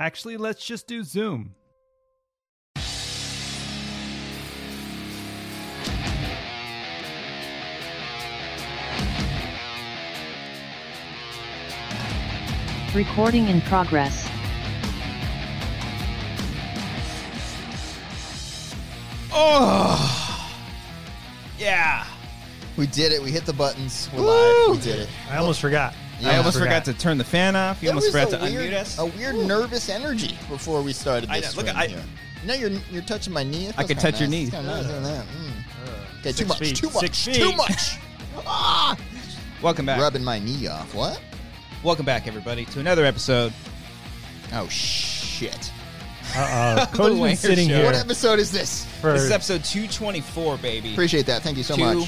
Actually, let's just do Zoom. Recording in progress. Oh, yeah. We did it. We hit the buttons. We're Woo! live. We did it. I almost forgot. I almost forgot to turn the fan off. You There almost was forgot to weird, unmute us. A weird nervous energy before we started I this know. Look, stream here. You know, you're touching my knee. It I feels can kinda touch your nice. knee. It's kinda nice, isn't it? Okay, 6 too much. feet. Too much. 6 Too feet. much. Ah! Welcome back. Rubbing my knee off. What? Welcome back, everybody, to another episode. Oh, shit. Cody's been Wanger sitting Show. here What episode is this? for... This is episode 224, baby. Appreciate that. Thank you so much.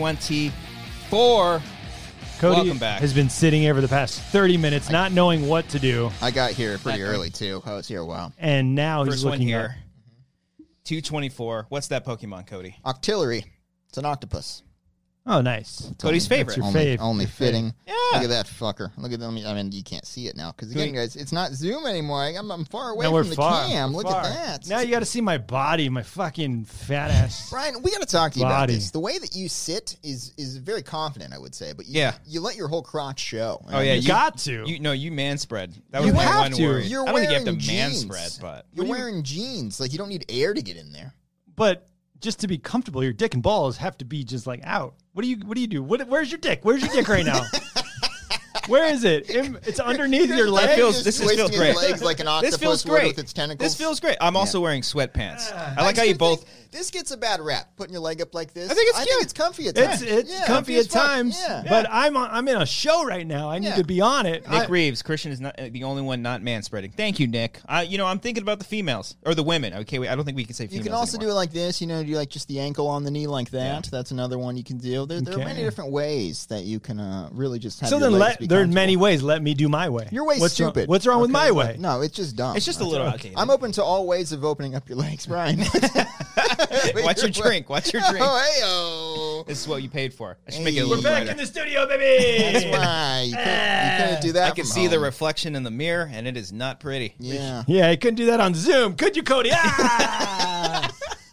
224. Cody Welcome back. has been sitting here for the past 30 minutes, not knowing what to do, I got here pretty Exactly. early, too. I was here a while. and now he's First one looking here. 224. What's that Pokemon, Cody? Octillery. It's an octopus. Oh, nice. Cody's favorite. Your Only, fave. only Your fitting. Yeah. Look at that fucker. Look at them. I mean, you can't see it now because again, guys, it's not Zoom anymore. I'm far away Now we're from the far. cam. We're Look far. at that. Now you got to see my body, my fucking fat ass. Brian, we got to talk to you about Body. this. The way that you sit is very confident, I would say, but Yeah. you let your whole crotch show. Oh, yeah. You got to. You man spread. That You was my have one to. worry. You're I don't think you have to wearing man jeans. spread, but. You're wearing jeans. Like, you don't need air to get in there. But just to be comfortable, your dick and balls have to be just like out. What do you do? Where's your dick? Where's your dick right now? Where is it? It's underneath your leg. feels- Just this feels twisting great. his legs like an octopus This feels would great. with its tentacles. This feels great. I'm also wearing sweatpants. I like how you both. This gets a bad rap. Putting your leg up like this. I think it's cute. it's comfy at times. It's Yeah. comfy as at fuck. times, Yeah. but I'm in a show right now. I need Yeah. to be on it. Nick Reeves, Christian is not the only one not man spreading. Thank you, Nick. I'm thinking about the females or the women. Okay, I don't think we can say You females. can also anymore. do it like this, do like just the ankle on the knee like that. That's another one you can do. There are Okay. many different ways that you can really just have So your then legs be there are comfortable. many ways. Let me do my way. Your way's what's stupid. What's wrong with Okay? my way? No, it's just dumb. It's just a little outdated. I'm open to all ways of opening up your legs, Brian. Watch your drink. Watch your drink. Oh, This is what you paid for. I should make it a Hey. little We're back brighter. in the studio, baby. that's why you couldn't do that. I can from see the home. reflection in the mirror, and it is not pretty. Yeah. Yeah, I couldn't do that on Zoom, could you, Cody? Ah!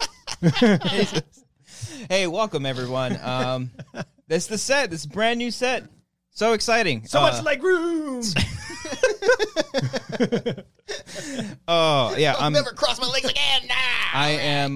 Hey, welcome everyone. This is the set. This is a brand new set. So exciting. So much like room. Oh yeah, I'll never cross my legs again. Nah. I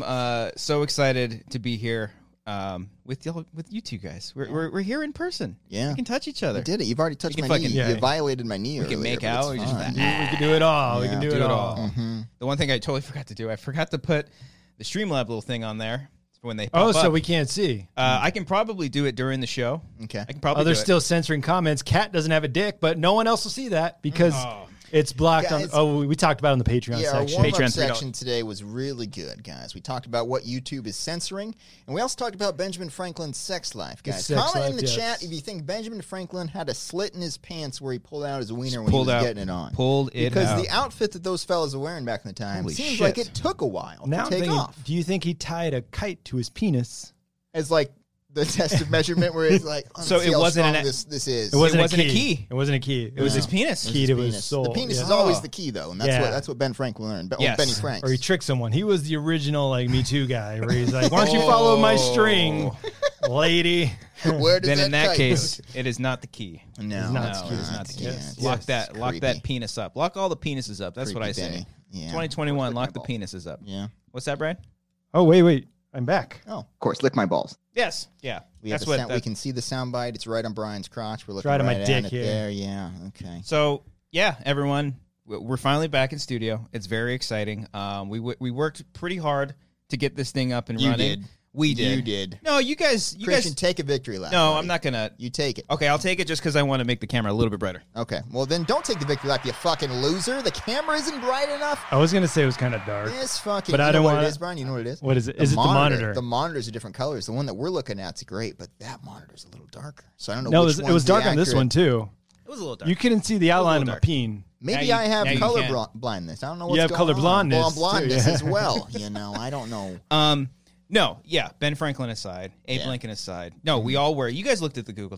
am so excited to be here with you two guys. We're here in person. Yeah. we can touch each other. I did it. You've already touched We my can knee. fucking- Yeah. You violated my knee earlier. can make but out, it's or just fine. we can do it all. We Yeah. can do Do it it all. all. The one thing I totally forgot to do, I forgot to put the Streamlab little thing on there for when they Oh, pop so up. we can't see. I can probably do it during the show. Okay. I can probably. Oh, they're do it. still censoring comments. Kat doesn't have a dick, but no one else will see that because it's blocked Guys- on. Oh, we talked about it on the Patreon Yeah, our section. warm-up Patreon, section today was really good, guys. We talked about what YouTube is censoring, and we also talked about Benjamin Franklin's sex life, guys. sex Comment in life, the yes. chat if you think Benjamin Franklin had a slit in his pants where he pulled out his wiener when he pulled was out, getting it on. pulled it Because out. the outfit that those fellas were wearing back in the time Holy seems shit. like it took a while Now to I'm take thinking, off. do you think he tied a kite to his penis? As like the test of measurement where it's like, let's So see it how wasn't strong an- this is. It wasn't, wasn't a a key. key. It wasn't a key. It was his penis. Key to his penis. soul. The penis Yeah. is always the key, though, and Yeah. that's what Ben Franklin learned. Yes. Benny Franks. Or he tricked someone. He was the original like Me Too guy, where he's like, "Why don't you follow my string, lady?" Where does Then that in that kite case, go? it is not the key. No, not it's the No, key. it's not the key. Yeah, Lock it's that. Lock creepy. that penis up. Lock all the penises up. That's what I Creepy say. Benny. Yeah. 2021. Lock the Lick my penises up. Yeah. What's that, Brad? Oh wait, I'm back. Oh, of course, lick my balls. Yes. Yeah. We That's have what. the sound, we can see the soundbite. It's right on Brian's crotch. We're looking right on my at dick it here. there. Yeah. Okay. So yeah, everyone, we're finally back in studio. It's very exciting. We worked pretty hard to get this thing up and You running. did. We did. You did. No, you guys. Christian, take a victory lap. No, buddy. I'm not gonna. You take it. Okay, I'll take it just because I want to make the camera a little bit brighter. Okay. Well, then don't take the victory lap, you fucking loser. The camera isn't bright enough. I was gonna say it was kind of dark. This fucking. But you I know don't what wanna- it is, Brian. You know what it is? What is it? Is it the monitor? The monitors are different colors. The one that we're looking at's great, but that monitor's a little darker. So I don't know. No, which it one's was the dark on this accurate- one too. It was a little dark. You couldn't see the outline of little my dark. peen. Maybe Now I have you color can. blindness. I don't know what's You have going color on. blindness, Well, blindness too, yeah. as well. You know, I don't know. No, yeah, Ben Franklin aside, Abe Yeah. Lincoln aside. No, we all were. You guys looked at the Google Doc.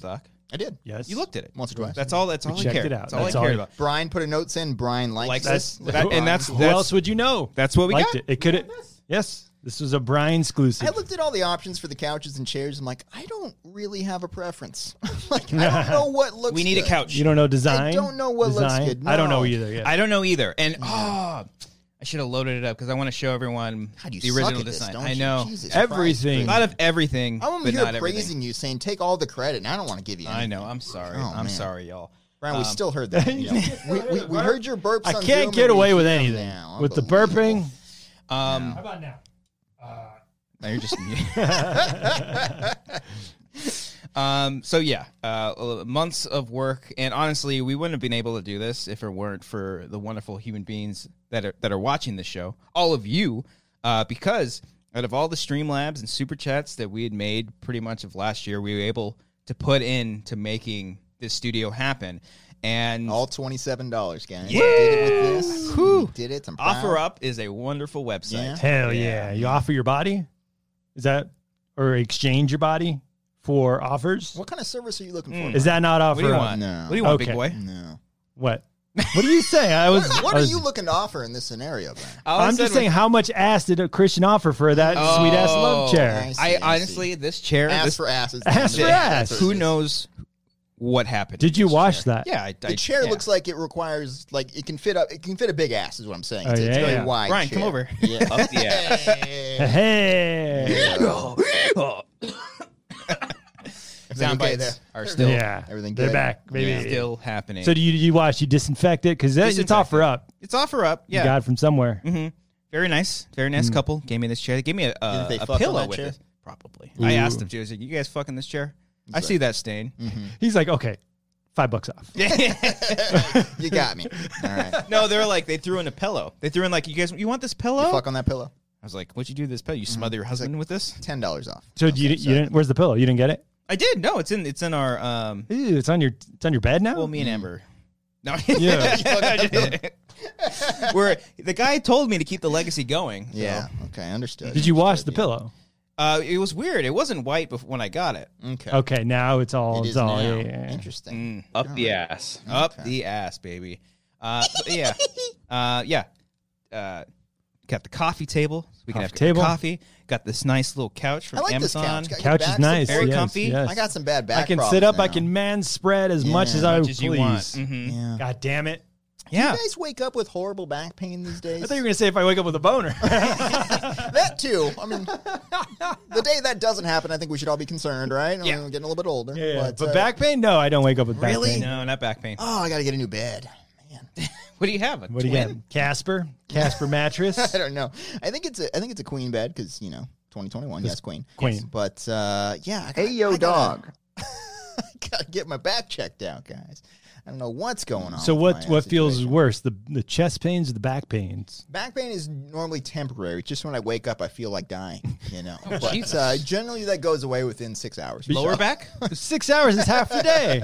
I did. Yes. You looked at it. Once or twice. That's all. That's all I checked cared. it out. That's all That's I all cared you- about. Brian put a note in. Brian likes Likes this. it. And that's Who else would you know? That's what we liked got. it. It could. Yes. This was a Brian exclusive. I looked at all the options for the couches and chairs. I'm like, I don't really have a preference. Like, I don't know what looks. We need a good. couch. You don't know design? I don't know what looks Design? good. I don't know No. either. Yet. I don't know either. And I should have loaded it up because I want to show everyone God, you the suck original at this, design. don't I you? know. Jesus Everything. A Christ. lot of everything, I'm but here not everything. praising you, saying take all the credit, and I don't want to give you. I Anything. know. I'm sorry. Oh, I'm man. sorry, y'all. Brian, we still heard that. You know, we heard your burps. I on can't Zoom get and we away with hear them anything. now. With the Unbelievable. burping. How about now? No, you're just so yeah, months of work, and honestly, we wouldn't have been able to do this if it weren't for the wonderful human beings that are watching the show, all of you, because out of all the Streamlabs and super chats that we had made pretty much of last year, we were able to put into making this studio happen. And All $27, guys. Yeah. We did it with this. Whew. We did it. I'm proud. OfferUp is a wonderful website. Yeah. Hell yeah. You offer your body? Is that, or exchange your body for offers? What kind of service are you looking for? Is that not What do you OfferUp? want? No. What do you want, Okay. big boy? No. What? What are you saying? I was. What I are was- you looking to offer in this scenario, Brian? All I I'm said just was- saying, how much ass did a Christian offer for that sweet ass love Oh, chair? I see, I I honestly, this chair, Ass this, for ass. Is Ass for ass. who knows what happened? Did you wash that? Yeah, The chair yeah. looks like it requires, like, it can fit up. It can fit a big ass, is what I'm saying. Oh, It's a yeah, very yeah. wide. Brian, chair. come over. Yeah. Up the ass. Hey. Sound okay bites there? are still Yeah. Everything They're good? back, baby. still happening. So do you wash? You disinfect it because it's Disinfect offer it. up. It's OfferUp. You Yeah. got it from somewhere. Very nice couple. Gave me this chair. They gave me Did they a fuck on pillow that with chair? it. Probably. I asked them to. I was like, "You guys fucking this chair? I see that stain." He's like, okay, $5 off. You got me. All right. No, they're like they threw in a pillow. They threw in like, you want this pillow? Fuck on that pillow. I was like, what'd you do to this pillow? You smother your husband with this? $10 off. So you didn't? Where's the pillow? You didn't get it? I did. No, it's in our Ew, it's on your bed now. well, me and Amber. No, Yeah. where the guy told me to keep the legacy going. so. Yeah. Okay. Understood. Did you wash the pillow? It was weird. It wasn't white when I got it. Okay. Okay, now it's all. It It's is all. now. Yeah, yeah. Interesting. Up the ass. Up the ass, baby. Yeah. Got the coffee table. So we can have Coffee table. coffee. Got this nice little couch from I like this Amazon. couch. Got good Couch is back nice. support. Very yes, comfy. yes. I got some bad back I can problems sit up. I now. can man spread as much as Yeah. I Much as you please. want. Mhm. Yeah. God damn it! Yeah. You guys wake up with horrible back pain these days? I thought you were gonna say if I wake up with a boner. That too. I mean, the day that doesn't happen, I think we should all be concerned, right? I mean, we're getting a little bit older. yeah, but back pain? No, I don't wake up with back Really? pain. No, not back pain. Oh, I got to get a new bed. Man, What do you have? What do you got? Casper mattress. I don't know. I think it's a queen bed because 2021. Yes, queen. Queen. But yeah. I gotta get my back checked out, guys. I don't know what's going on. So with my what feels situation. worse, the chest pains or the back pains? Back pain is normally temporary. It's just when I wake up, I feel like dying. But Jesus. generally that goes away within 6 hours. Lower back? 6 hours is half the day.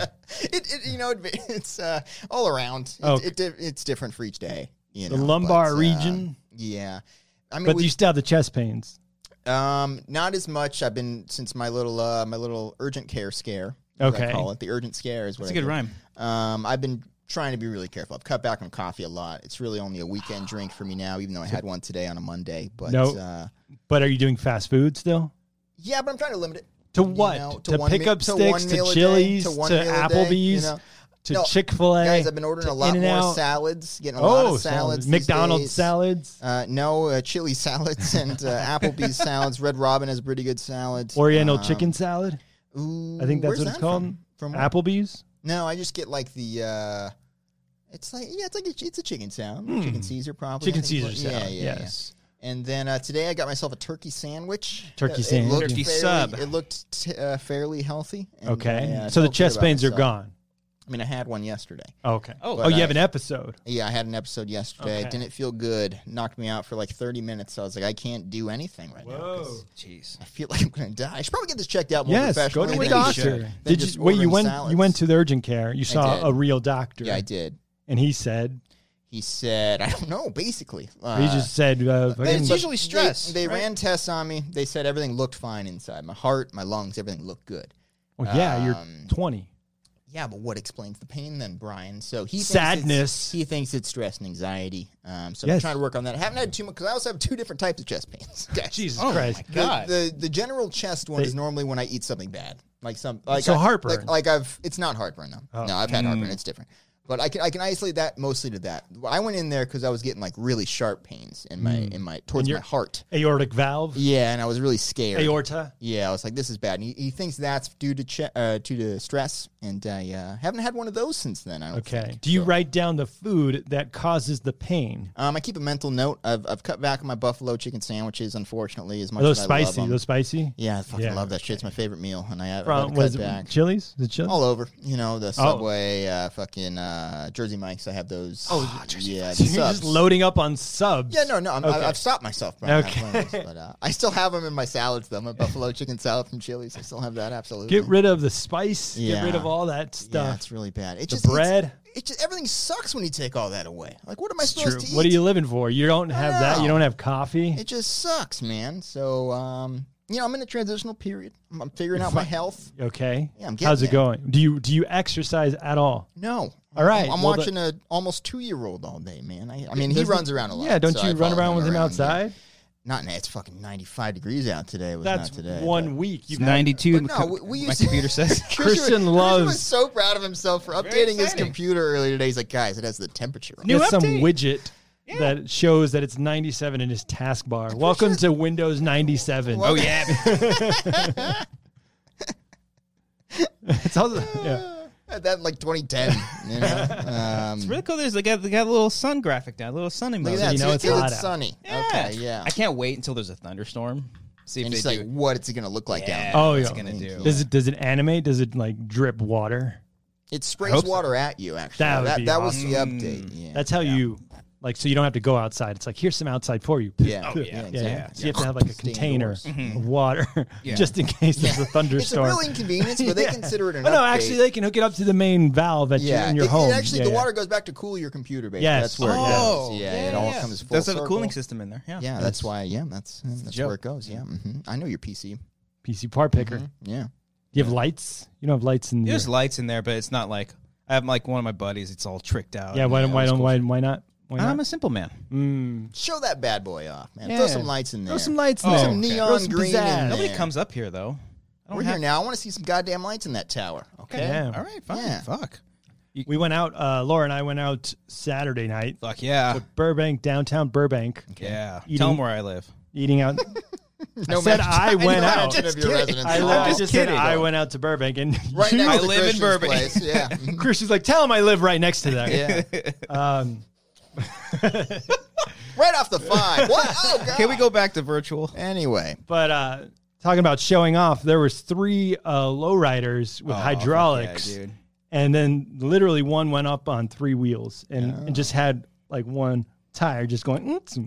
It's all around. Okay. It's different for each day. The lumbar region. Yeah, I mean, But you still have the chest pains. not as much. I've been since my little urgent care scare. As I Okay. call it the urgent scare is what That's I a good do. rhyme. I've been trying to be really careful. I've cut back on coffee a lot. It's really only a weekend drink for me now, even though I had one today on a Monday. But No. But are you doing fast food still? yeah, but I'm trying to limit it. To what? To one pick meal- up to sticks, one to meal a day, Chili's, to one to meal a day, Applebee's, to No, Chick-fil-A. Guys, I've been ordering to a lot more In-N-Out. salads, getting a lot of salads. these McDonald's days. salads, No, chili salads and Applebee's salads. Red Robin has pretty good salads. Oriental chicken salad. Ooh, I think that's where's what it's that called. From what? Applebee's. No, I just get like the. It's a chicken salad, chicken Caesar probably. Chicken I think Caesar it's- salad. Yeah. Yes. And then today I got myself a turkey sandwich. Turkey It sandwich. looked Turkey fairly- sub. It looked fairly healthy. And, Okay. yeah, I So the felt good chest about pains are myself. gone. I mean, I had one yesterday. Okay. Oh, Oh, you I- have an episode. Yeah, I had an episode yesterday. Okay. Didn't feel good. Knocked me out for like 30 minutes. So I was like, I can't do anything right now. 'cause Jeez. I feel like I'm going to die. I should probably get this checked out more Yes, go professionally. to a than doctor. than Did just you wait? You ordering went. salads. You went to the urgent care. You saw did. a real doctor. Yeah, I did. And he said, He said, I don't know, basically. he just said, It's fucking- usually stress. They right? ran tests on me. They said everything looked fine inside. My heart, my lungs, everything looked good. well, yeah, you're 20. Yeah, but what explains the pain then, Brian? So Sadness. He thinks it's stress and anxiety. So I'm Yes. trying to work on that. I haven't had too much because I also have 2 different types of chest pains. Okay. Jesus Oh Christ. my god. The general chest one is normally when I eat something bad, heartburn. It's not heartburn though. No, I've had heartburn. It's different. But I can isolate that mostly to that. I went in there because I was getting like really sharp pains in my towards my heart. Aortic valve. Yeah, and I was really scared. Aorta. Yeah, I was like, this is bad. And he thinks that's due to stress, and I haven't had one of those since then. I don't think. Do you write down the food that causes the pain? I keep a mental note. I've cut back on my buffalo chicken sandwiches, unfortunately, as much Are those as I love spicy? them. Those spicy? Yeah, I fucking Yeah. love that shit. It's my favorite meal, and I have From cut was it back. Chili's? Is it Chili's? All over, the Subway, fucking Jersey Mike's. I have those. Oh, yeah, the You're subs. just loading up on subs. Yeah, no, I've stopped myself. Brian, Okay. but I still have them in my salads, though. My buffalo chicken salad from Chili's. I still have that, absolutely. Get rid of the spice. Yeah. Get rid of all that stuff. Yeah, it's really bad. It The just bread. It just everything sucks when you take all that away. Like, what am I It's supposed true. to eat? What are you living for? You don't have that. You know. don't have coffee. It just sucks, man. So, I'm in a transitional period. I'm figuring out my health. Okay. Yeah, I'm getting How's it there. going? Do you exercise at all? No. All right, I'm well, watching a almost 2-year-old all day, man. I mean, he runs around a lot. Yeah. Don't so you I run follow around with him around, outside? yeah. Not now. It's fucking 95 degrees out today. It was That's not today. one week. It's 92. But no, we my used to- computer says. Christian was loves so proud of himself for updating his exciting. computer earlier today. He's like, guys, it has the temperature on. New Get some update. widget that shows that it's 97 in his taskbar. Welcome to Windows 97. Oh yeah. It's all yeah. Had that in like 2010. You know? It's really cool. They got a little sun graphic down, a little sun emoji. Look at that. You know See, it's it's hot out. sunny. Yeah. Okay, yeah. I can't wait until there's a thunderstorm. See if And they it's like, do. what is it going to look like down Yeah. there? Oh what's yeah. it gonna do? Does it animate? Does it like drip water? It sprays hope so. water at you, actually. That would be that was awesome. the update. Yeah. That's how you like. So you don't have to go outside. It's like here's some outside for you. Yeah. Oh, yeah, yeah. exactly. So you have to have like a Stay container indoors. of water Yeah. just in case there's a It's a thunderstorm. real inconvenience, but they consider it an Oh no, update. actually they can hook it up to the main valve at yeah, in your it home. actually, Yeah, the yeah. water goes back to cool your computer, basically. Yes. That's where it Oh, goes. Yeah, it all comes full Does have a circle. cooling system in there. Yeah. Yeah, that's why. Yeah, that's joke. where it goes. Yeah, I know your PC. PC part picker. Yeah, Do you have lights? You don't have lights in There's your... lights in there, but it's not like I have like one of my buddies. It's all tricked out. Yeah, and, why you know, it's cool. not? Why I'm not? a simple man. show that bad boy off, man. Yeah. Throw some lights in there. Throw some lights in Oh, there. Some okay. neon Throw some green. pizzazz. In Nobody there. comes up here though. I don't We're have- here now. I want to see some goddamn lights in that tower. Okay. Yeah. All right, fine. Yeah. Fuck. We went out. Laura and I went out Saturday night Fuck yeah. to Burbank, downtown Burbank, Yeah. Eating- Tell them where I live. eating out. No I said mention- I went no out. mention of your residence. I just just said kidding. I went out to Burbank, and Right you, next I to live in Christian's Burbank. place. Yeah. Christian's like, tell him I live right next to there. Yeah. Right off the 5. What? Oh, God. Can we go back to virtual? Anyway. But talking about showing off, there was 3 lowriders with Oh, hydraulics, fuck yeah, dude. and then literally one went up on 3 wheels and just had like one tire just going.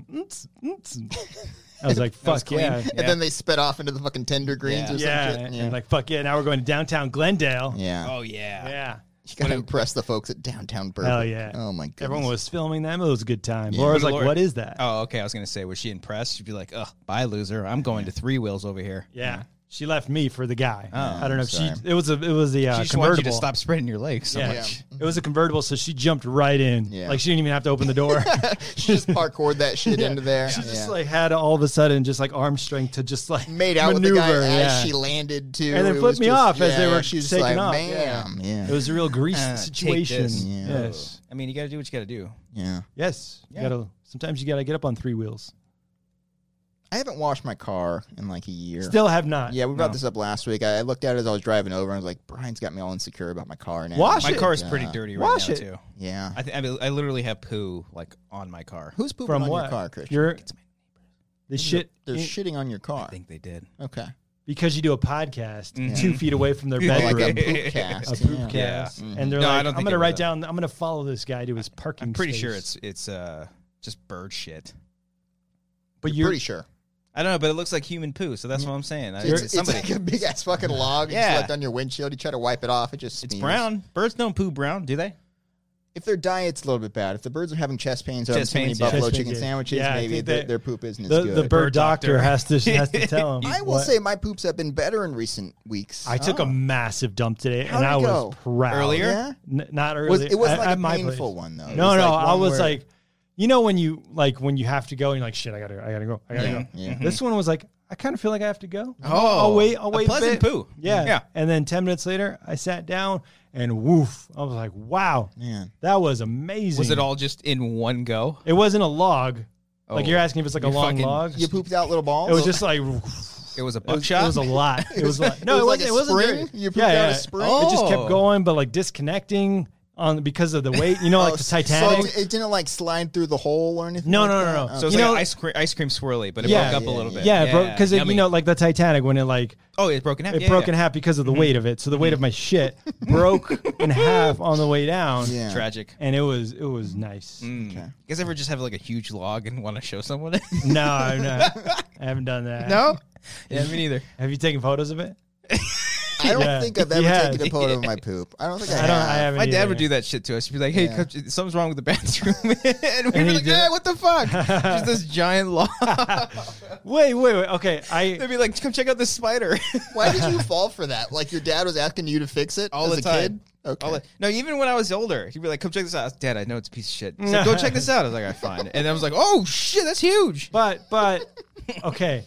I was like, was fuck clean. yeah. And then they sped off into the fucking tender greens Yeah. or Yeah, some shit. and like fuck yeah! Now we're going to downtown Glendale. Yeah. Oh yeah. Yeah, You gotta impress the folks at downtown Burbank. hell yeah! Oh my goodness. Everyone was filming them. It was a good time. Yeah. Laura's But like, Laura- "What is that?" Oh, okay. I was gonna say, was she impressed? She'd be like, "Ugh, bye, loser. I'm going to 3 wheels over here." Yeah, she left me for the guy. Oh, I don't know if sorry. it was a She just wanted you convertible. to stop spreading your legs so Yeah. much. It was a convertible, so she jumped right in. Yeah. Like she didn't even have to open the door. She just parkoured that shit into there. She just Yeah. like had all of a sudden just like arm strength to just like made out maneuver. with the guy yeah. as she landed too. And then It flipped was me just- off as they yeah, were she's just taking like, off. Bam. Yeah. It was a real grease Take situation. this. Yeah. Yes. I mean, you got to do what you got to do. Yeah. Yes. Yeah. You gotta. Sometimes you gotta get up on 3 wheels. I haven't washed my car in like a year. Still have not. Yeah, we brought No. this up last week. I looked at it as I was driving over, and I was like, Brian's got me all insecure about my car now. Wash My it. car is pretty dirty right Wash now it. too. Yeah. I literally have poo like on my car. Who's pooping From on what? your car, Christian? You're the shit They're shitting on your car. I think they did. Okay. because you do a podcast 2 feet away from their Or like bedroom. a poop cast. A poop yeah. cast, Yeah. and they're No, I like, don't "I'm think gonna it was write a- down. I'm gonna follow this guy to his parking." I'm pretty sure space." it's just bird shit. But You're pretty sure. I don't know, but it looks like human poo, so that's what I'm saying. It's like a big ass fucking log. Yeah. It's left on your windshield. You try to wipe it off. It just it's steams. brown. Birds don't poo brown, do they? If their diet's a little bit bad, if the birds are having chest pains or having Chest too many pains, yeah. buffalo Chest chicken pains, yeah. sandwiches, Yeah, I maybe think that their poop isn't as The good. bird doctor doctor. has to tell him. I will say my poops have been better in recent weeks. I took a massive dump today, How'd and I it was go? proud. Earlier? Yeah? Not early. It wasn't at like a my painful place. one, though. It No, was no. like I one was where- like, when you have to go, and you're like, shit, I gotta go. Yeah. This one was like, I kind of feel like I have to go. Oh, I'll wait a a pleasant bit. poo. Yeah. Yeah. And then 10 minutes later, I sat down, and woof, I was like, wow, Man. that was amazing. Was it all just in one go? It wasn't a log. Like Oh. you're asking if it's like a You're long fucking- log. You pooped out little balls? It was just like It was a it buckshot. was a lot. It was like no, it it was like wasn't. a It wasn't spring? very- You pooped out a spring? It just Oh. kept going, but like disconnecting on because of the weight. You know, like the Titanic. So it didn't like slide through the hole or anything? No, like no, that? no, no. So it was You like know- ice cream swirly, but it Yeah. broke up a Yeah, little yeah. bit. yeah, bro. Because yummy. you know, like the Titanic when it like Oh, it broke in half. it Yeah, broke yeah. in half because of the weight of it. So the weight of my shit broke in half on the way down. Yeah. Tragic. And it was nice. Mm. Okay. You guys ever just have like a huge log and want to show someone it? No, I'm not. I haven't done that. No. Yeah, me neither. Have you taken photos of it? I don't Yeah. think I've He ever has. taken a photo of my poop. I don't think I, I don't. have. I haven't. My dad either. would do that shit to us. He'd be like, "Hey, Yeah. coach, something's wrong with the bathroom," and we'd And be he like, did "Yeah, it. what the fuck?" Just this giant log. Wait. Okay. They'd be like, "Come check out this spider." Why did you fall for that? Like your dad was asking you to fix it All as the a time. kid? Okay. No, even when I was older, he'd be like, "Come check this out." Dad, I know it's a piece of shit. He's like, "Go check this out." I was like, "I fine." And I was like, "Oh shit, that's huge." But okay.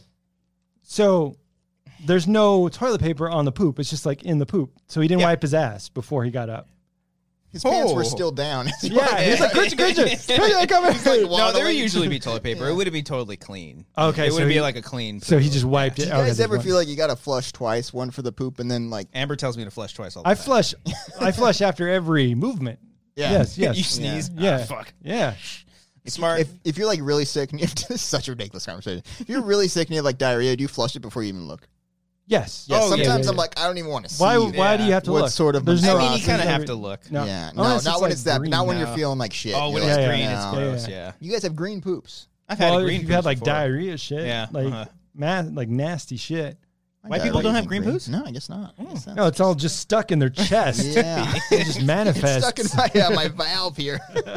So there's no toilet paper on the poop. It's just like in the poop. So he didn't Yeah. wipe his ass before he got up. His pants were Oh. still down. Yeah, he's like, Christian, come He's like, here. No, there would waddling. usually be toilet paper. It wouldn't be totally clean. Okay, it so wouldn't he- be like a clean. So he poo. just wiped Do it. you Okay, guys so ever he- feel like you got to flush twice, one for the poop and then like Amber tells me to flush twice all the I time. flush after every movement. Yeah. Yes. You sneeze. Yeah. Ah, fuck. Yeah. Smart. if you're like really sick and you have to, such a ridiculous conversation. If you're really sick and you have like diarrhea, do you flush it before you even look? Yes. Yeah, Oh, sometimes yeah. I'm like, I don't even want to see. Why Yeah. do you have to What look? sort of There's no. I mean, you there's kind of no have re- to look. No. Yeah, no, Unless not it's when like it's that. green. Not when No. you're feeling like shit. Oh, when You're it's like, green, no. it's gross. Yeah. You guys have green poops. I've had Well, a green if you've had like before. diarrhea shit. Yeah, Like uh-huh. like nasty shit. White people don't have green poos? No, I guess not. I guess No, it's all just stuck in their chest. Yeah. It just manifests. It's stuck in my valve here.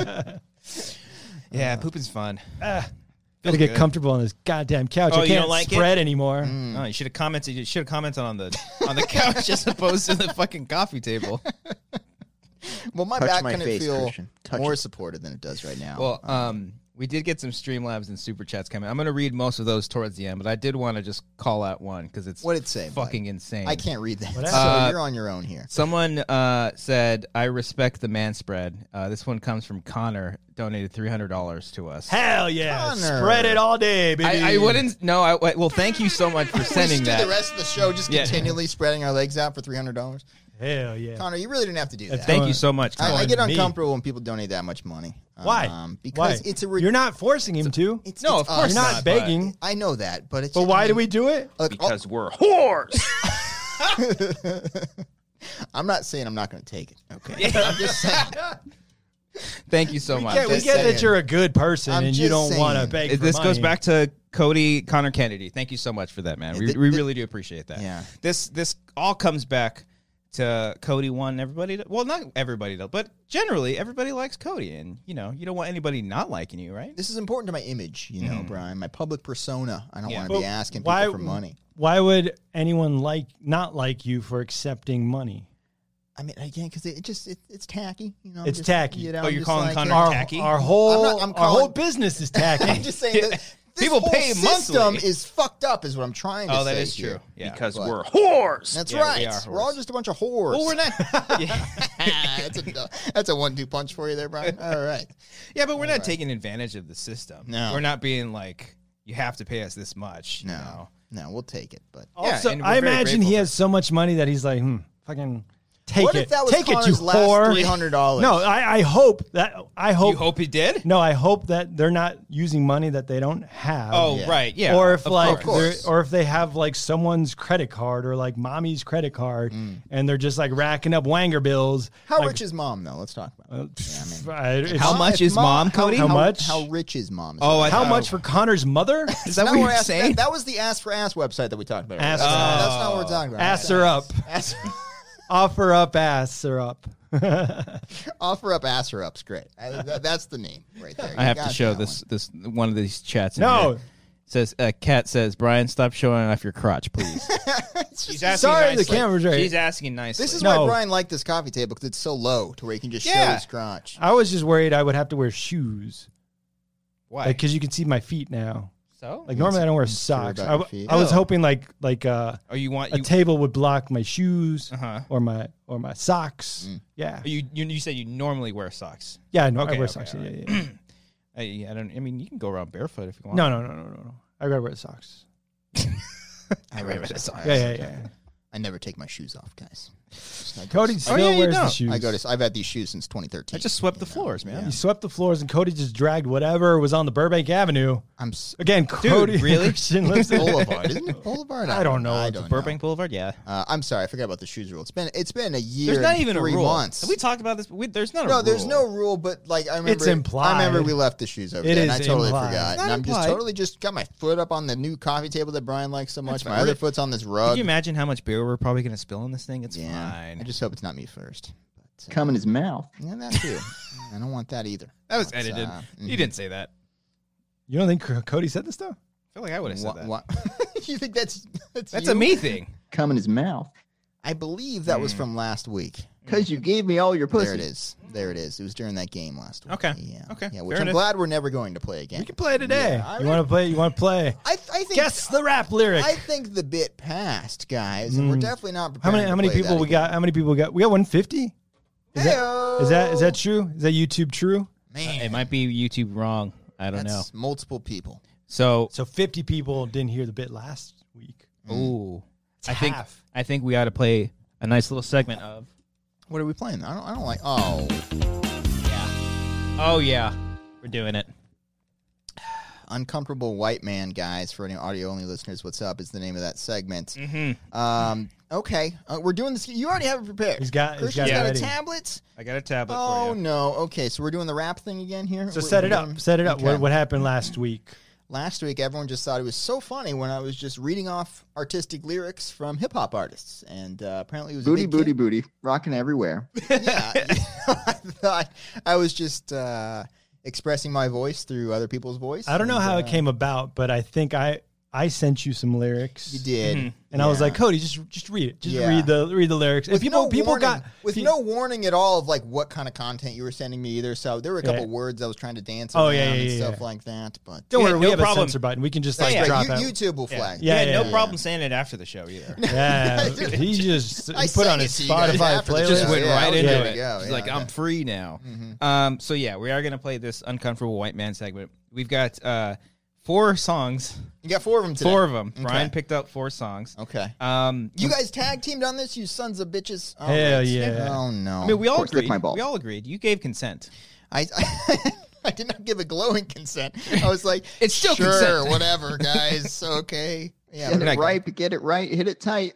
Yeah, pooping's fun. Gotta get good. comfortable on this goddamn couch. Oh, I you can't don't like it? spread anymore. Oh, you should have commented. You should have commented on the couch as opposed to the fucking coffee table. Well, my Touch back my couldn't face, feel Christian. Touch more it. supported than it does right now. Well, we did get some Streamlabs and super chats coming. I'm going to read most of those towards the end, but I did want to just call out one because it's What'd it say, fucking insane. I can't read that, What so happened? you're on your own here. Someone said, "I respect the man spread." This one comes from Connor. Donated $300 to us. Hell yeah. Connor. Spread it all day, baby. I wouldn't. No, well, thank you so much for sending we should that. do the rest of the show just Yeah. continually spreading our legs out for $300. Hell yeah. Connor, you really didn't have to do that. Thank you so much. I Connor. get me. uncomfortable when people donate that much money. Why? Because Why? it's a. You're not forcing him to. It's, No, it's of course us. You're not not, begging. I know that, but it's. But why do we do it? Look, Because we're whores. I'm not saying I'm not going to take it. Okay, I'm just saying. Thank you so much. Yeah, we just get that saying. you're a good person I'm and you just don't want to saying. beg for This goes money. back to Connor Kennedy. Thank you so much for that, man. Yeah, We really do appreciate that. Yeah. This all comes back to Cody one. Everybody, well, not everybody, but generally everybody likes Cody, and you don't want anybody not liking you, right? This is important to my image, Brian, my public persona. I don't Yeah. want to But be asking people for money. Why would anyone not like you for accepting money? I mean, again, because it's tacky. It's tacky. Oh, you're just calling like, Connor you know, tacky? Our whole I'm our whole calling- business is tacky. I'm just saying that this People whole pay system monthly. is fucked up. Is what I'm trying to say. Oh, that is here. true. Yeah. Because But- we're whores. That's Yeah, right. we are We're all whores. just a bunch of whores. Well, we're not. Yeah. that's a 1-2 punch for you there, Brian. All right. Yeah, but we're not taking advantage of the system. No. We're not being like, you have to pay us this much. you know? No, we'll take it. But Also, and we're I very imagine he grateful has so much money that he's like, fucking take what it. if that was take it, you Connor's last whore. $300? No, I hope that You hope he did? No, I hope that they're not using money that they don't have. Oh, Yeah. right. Yeah. Or if of like course. or if they have like someone's credit card or like mommy's credit card and they're just like racking up wanger bills. How like, rich is mom though? Let's talk about it. it's- How much is mom, Cody? How much? How rich is mom? Oh, I How thought- much for Connor's mother? Is that Not what we're you're asking- saying? That was the Ask for Ass website that we talked about. earlier. Ask That's for not- Ass. That's not what we're talking about. Ass her up. Ask- Offer up ass syrup. Offer up ass or up's great. That's the name right there. I You have to got show that this one of these chats. In No. here. Says Kat says, Brian, stop showing off your crotch, please. She's asking Sorry, the nicely. camera's right. She's asking nicely. This is No. why Brian liked this coffee table, because it's so low to where he can just show Yeah. his crotch. I was just worried I would have to wear shoes. why? Because you can see my feet now. So Like normally I don't wear Insecure socks. about your feet? I was Oh. hoping like oh, you want a you? table would block my shoes Uh-huh. or my socks. Yeah. You said you normally wear socks. Yeah, no, I Okay, wear okay, socks. all Yeah, right. yeah. I don't. I mean, you can go around barefoot if you want. No. I gotta wear socks. I wear socks. Yeah. I never take my shoes off, guys. Cody still yeah, you wears the don't. shoes. I've had these shoes since 2013. I just swept the floors, man. He swept the floors, and Cody just dragged whatever was on the Burbank Avenue. Dude, Again, Cody really? Christian lives in Boulevard, isn't it? Boulevard? I don't know. I It's don't know. Burbank Boulevard. Yeah. I'm sorry, I forgot about the shoes rule. It's been a year. There's not and even a 3 rule. months. Have we talked about this? There's not a No, rule. there's no rule, but like I remember, It's implied. I remember we left the shoes over It there, and I is totally implied. forgot. It's And not I'm just implied. totally just got my foot up on the new coffee table that Brian likes so much. fine. My other foot's on this Can rug. you imagine how much beer we're probably going to spill in this thing? It's Yeah, fine. I just hope it's not me first. But, Come in his mouth. yeah, that too. I don't want that either. That was But, edited. mhm. You didn't say that. You don't think Cody said this stuff? I feel like I would have said that. What? You think that's That's you? a me thing. Come in his mouth. I believe that was from last week. Because you gave me all your pussy. There it is. There it is. It was during that game last week. Okay. Yeah. Okay. Yeah, which Fair I'm enough. glad we're never going to play again. We can play today. Yeah, You want to play? You want to play? I think Guess the rap lyric. I think the bit passed, guys, and we're definitely not How prepared. many people we got? How many people we got? We got 150. Is that true? Is that YouTube true? Man, It might be YouTube wrong. I don't know. that's multiple people. So, So 50 people didn't hear the bit last week. ooh, It's I half. think we ought to play a nice little segment of. What are we playing? I don't like. Oh, Oh yeah, we're doing it. Uncomfortable White Man, guys. For any audio only listeners, what's up? Is the name of that segment. Mm-hmm. Okay, we're doing this. You already have it prepared. He's got it Christian's got ready. a tablet. I got a tablet Oh for you. no. Okay, so we're doing the rap thing again here. So We're- set it we're up. doing- Set it up. Okay. What happened last week? Last week, everyone just thought it was so funny when I was just reading off artistic lyrics from hip hop artists, and apparently it was Booty, a big booty, hit. booty. Rocking everywhere. Yeah, I thought I was just expressing my voice through other people's voice. I don't know and, how it came about, but I think I sent you some lyrics. You did, And I was Yeah. like, Cody, just read it. Just Yeah. read the lyrics. With And people warning, got with no warning at all of like what kind of content you were sending me either. So there were a couple Yeah. words I was trying to dance Oh, around yeah, and yeah, stuff yeah. like that. But Don't Yeah, worry, we no have problem. a censor button. We can just that's like right. drop out. YouTube will flag. Yeah, Yeah, no yeah. problem saying it after the show either. Yeah, he just I he put sang on it his to you guys Spotify after the playlist. Just Yeah, went yeah, right okay, into there it. we go. He's Yeah, like, I I'm bet. free now. So yeah, we are gonna play this uncomfortable white man segment. We've got 4 songs, You got 4 of them today. 4 of them. Okay. Brian picked up 4 songs. Okay. You You guys tag teamed on this, you sons of bitches. Oh, Hell right. yeah. Oh no. I mean, we all course, lick agreed. my balls. We all agreed. You gave consent. I I did not give a glowing consent. I was like, It's still sure, consent. whatever, guys. Okay. Yeah, Get You're it not- right, get it right, hit it tight.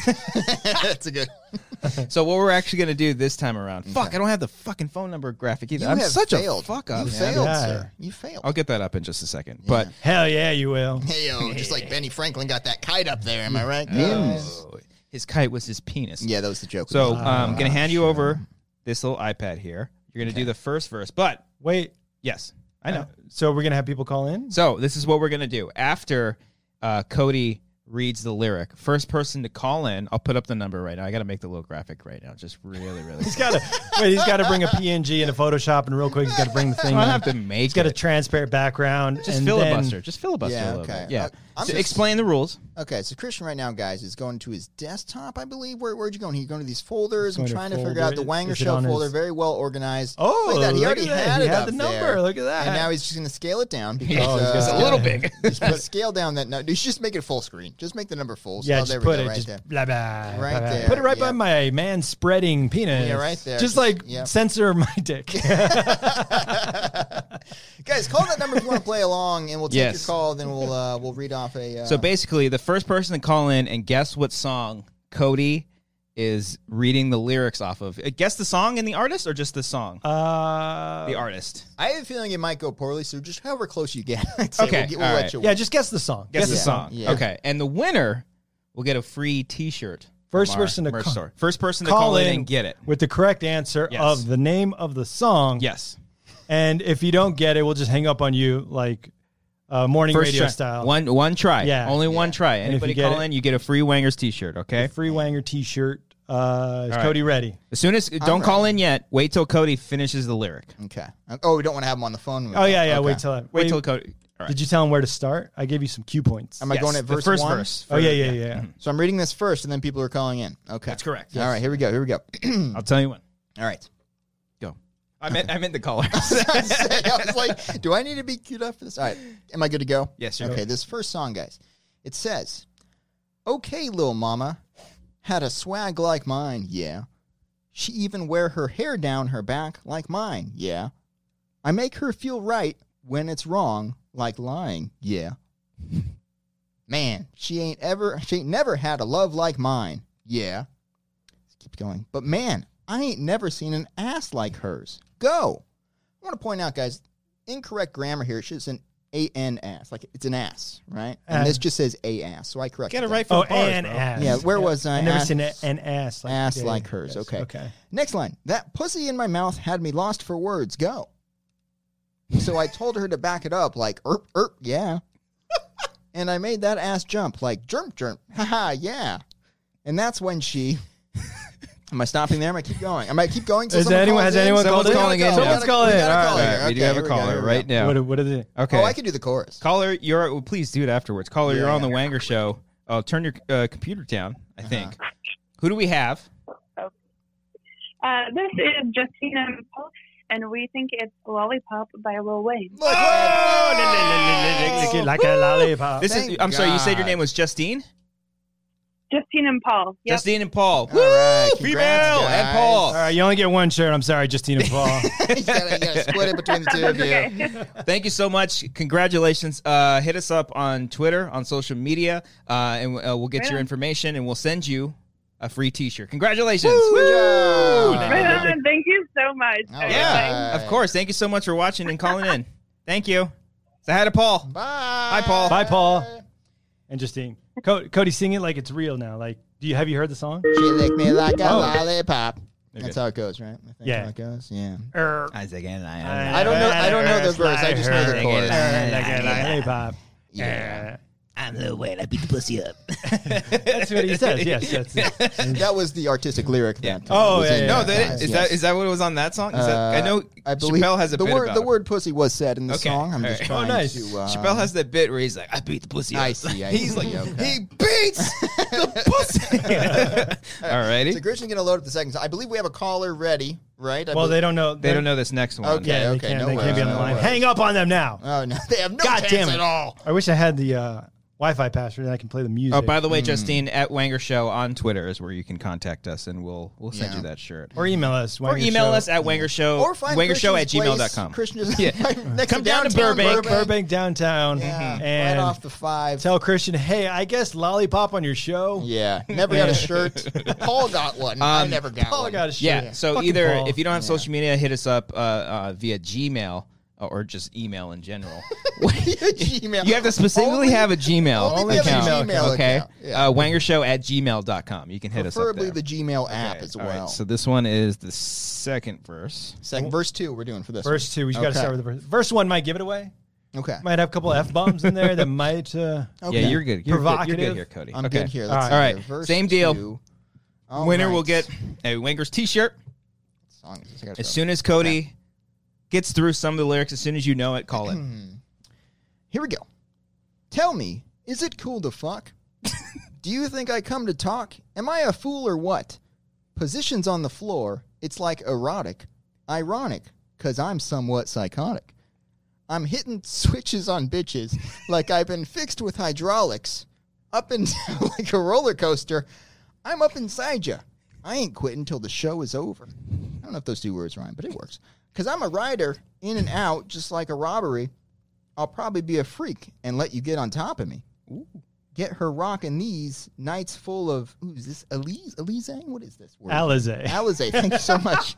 that's a good. So what we're actually gonna do this time around? Fuck, I don't have the fucking phone number graphic either. You I'm have such failed. a fuck up. You man. failed, Yeah. sir. You failed. I'll get that up in just a second. But Hell yeah, you will. Hey, just like Benny Franklin got that kite up there. Am I right? oh, his kite was his penis. Yeah, that was the joke. So I'm gonna hand you over this little iPad here. You're gonna do the first verse, but Wait, yes, I know. so we're gonna have people call in? So this is what we're gonna do after Cody reads the lyric. First person to call in, I'll put up the number right now. I got to make the little graphic right now, just really. He's got to bring a PNG into Photoshop, and real quick he's got to bring the thing. I don't in. have to make He's got a it. transparent background. Just and filibuster. then- Just filibuster Yeah, a little okay. bit. Yeah. I'm So just- explain the rules. Okay, so Christian right now, guys, is going to his desktop, I believe. Where'd you go? He's going to these folders. I'm Going to trying to figure out the folder. Wanger Is it Show on folder. his- Very well organized. Oh, Look at that. He look already at that. had He it had up the number. there. Look at that. And now he's just going to scale it down because It's a little big. just put scale down that. No, just make it full screen. Just make the number full. Yeah, oh, just there put we go, it right just there. blah, blah, Right blah, blah. there, Put it right by yep. my man spreading penis. Yeah, right there. Just Just- like yep. censor my dick. Guys, call that number if you want to play along, and we'll take Yes. your call. Then we'll read off a. So basically, the first person to call in and guess what song Cody is reading the lyrics off of. Guess the song and the artist, or just the song? The artist. I have a feeling it might go poorly. So just however close you get. I'd say Okay, we'll all let right. you. yeah, just guess the song. Guess the Yeah. song. Yeah. Okay, and the winner will get a free T-shirt First from our person to merch call- store. First person to call call in in and get it. with the correct answer Yes. of the name of the song. Yes. And if you don't get it, we'll just hang up on you like morning First radio try. style. One try. Yeah. Only one try. And if Anybody you get call it- in, you get a free Wangers t-shirt, okay? Free Wanger t-shirt. Is right. Cody ready? As soon as don't call in yet. Wait till Cody finishes the lyric. Okay. Oh, we don't want to have him on the phone. Oh, yeah. Okay. Wait Till Cody. All right. Did you tell him where to start? I gave you some cue points. Am I going at the verse first 1? verse? Oh, yeah. So I'm reading this first, and then people are calling in. Okay. That's correct. All right, here we go. I'll tell you when. All right. Go. I meant the caller. I was like, do I need to be queued up for this? All right. Am I good to go? Yes, you're Okay, good. this first song, guys. It says, okay, lil' mama, had a swag like mine, yeah. She even wear her hair down her back like mine, yeah. I make her feel right when it's wrong, like lying, yeah. Man, she ain't never had a love like mine, yeah. Let's keep going. But man, I ain't never seen an ass like hers. Go. I want to point out, guys, incorrect grammar here. It should say an A-N-ass. Like, it's an ass, right? And this just says a-ass, so I corrected Get it that. right for the bars, and bro. ass. Yeah, where was I? I never Ass- seen an ass like ass yeah, like hers. yes, Okay. Okay. Next line. That pussy in my mouth had me lost for words. Go. So I told her to back it up like, yeah. And I made that ass jump like, jerp, haha, yeah. And that's when she... Am I stopping there? Am I keep going? I might keep going. Has anyone called Someone's in? calling in. Someone's calling in. All right. All right, we do have a caller right now. What is it? Okay. Oh, I can do the chorus. Caller, please do it afterwards. Caller, you're Yeah. on the Wanger Show. Turn your computer down, I think. Who do we have? This is Justina Impulse, and we think it's Lollipop by Lil Wayne. Look, Like a lollipop. This is. Thank I'm sorry. You said your God. name was Justine. Justine and Paul. Yep. Justine and Paul. All right, Woo! congrats, Female and guys. Paul. All right, you only get one shirt. I'm sorry, Justina Paul. you gotta split it between the two of you. Okay. Thank you so much. Congratulations. Hit us up on Twitter, on social media, and we'll get Right your on. information, and we'll send you a free T-shirt. Congratulations. Good job. Right on. Thank you so much. All Okay, Yeah, bye. of course. Thank you so much for watching and calling in. Thank you. Say hi to Paul. Bye. Hi, Paul. Bye, Paul. And Justine. Cody, sing it like it's real now. Like, have you heard the song? She licked me like a Oh. lollipop. Very That's good. how it goes, right? I think Yeah. how it goes. Yeah. Isaac and I don't know the verse. I just know the chorus. Like a lollipop. Yeah. I'm Lil Wayne. I beat the pussy up. That's what he says. Yes, that's it. That was the artistic lyric. That Oh, was yeah, in yeah. No, that, that guys, is yes. that what it was on that song? Is that, I know I believe Chappelle has a the bit word. about The it. word "pussy" was said in the Okay. song. I'm All just right. trying nice. to. Chappelle has that bit where he's like, I beat the pussy up. I see. He's like, okay. he beats the pussy. All righty. So Christian's gonna load up the second song. I believe we have a caller ready, right? Well, they don't know. They don't know this next one. Okay. Yeah, they can't. no They can't be on the worries, line. no Hang up on them now. Oh no, they have no God chance damn it. at all. I wish I had the Wi-Fi password and I can play the music. Oh, by the way, Justine, at Wanger Show on Twitter is where you can contact us, and we'll send Yeah. you that shirt. or email us. Or email us at Wanger Show, Or find wangershow@gmail.com. Christian's Yeah. next Come down to downtown Burbank downtown. Yeah, And right off the 5. tell Christian, hey, I guess lollipop on your show. Yeah, never got a shirt. Paul got one. I never got Paul one. got a shirt. Yeah, so Fucking either Paul. if you don't have social media, hit us up via Gmail or just email in general. Gmail. You have to specifically Only- have a Gmail only if you have a account. Gmail okay, account, yeah. wangershow@gmail.com. You can hit us up Preferably there. the Gmail app Okay, as all well. right, so this one is the second verse. Second verse 2 we're doing for this. Verse 2, we got to Okay. start with the verse. Verse 1 might give it away. Okay. Might have a couple F-bombs in there that might... Okay. Yeah, you're good. You're Provocative. good here, Cody. I'm okay. good here. All Let's right. see All here. right. Verse Same deal. 2. All Winner right. will get a Wanger's T-shirt. Song is this? I gotta As go. soon as Cody gets through some of the lyrics, as soon as you know it, call it. Here we go. Tell me, is it cool to fuck? Do you think I come to talk? Am I a fool or what? Positions on the floor, it's like erotic. Ironic, cause I'm somewhat psychotic. I'm hitting switches on bitches like I've been fixed with hydraulics. Up and down like a roller coaster. I'm up inside ya. I ain't quitting till the show is over. I don't know if those two words rhyme, but it works. Cause I'm a rider, in and out, just like a robbery. I'll probably be a freak and let you get on top of me. Ooh. Get her rocking these nights full of, who's this, Alize? What is this word? Alizé. Alizé, thank you so much.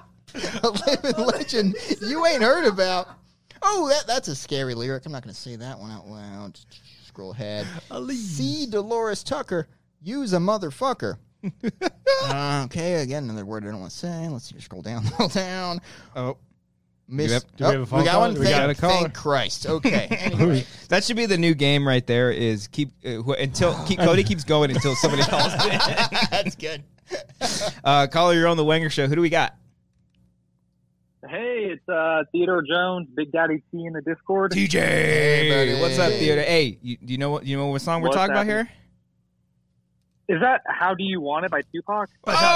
A living legend you ain't heard about. Oh, that's a scary lyric. I'm not going to say that one out loud. Scroll ahead. See Dolores Tucker, use a motherfucker. Okay, again, another word I don't want to say. Let's see, scroll down, scroll down. Oh, Miss, Do we have a phone we got call? one. We Thank, got a caller. thank Christ. Okay. Anyway. that should be the new game right there. Is Cody keeps going until somebody calls in. That's good. Caller, you're on the Wenger Show. Who do we got? Hey, it's Theodore Jones, Big Daddy T in the Discord. TJ. Hey, buddy. What's up, Theodore? Hey, do you know what song we're What's talking about happening? here? Is that How Do You Want It by Tupac?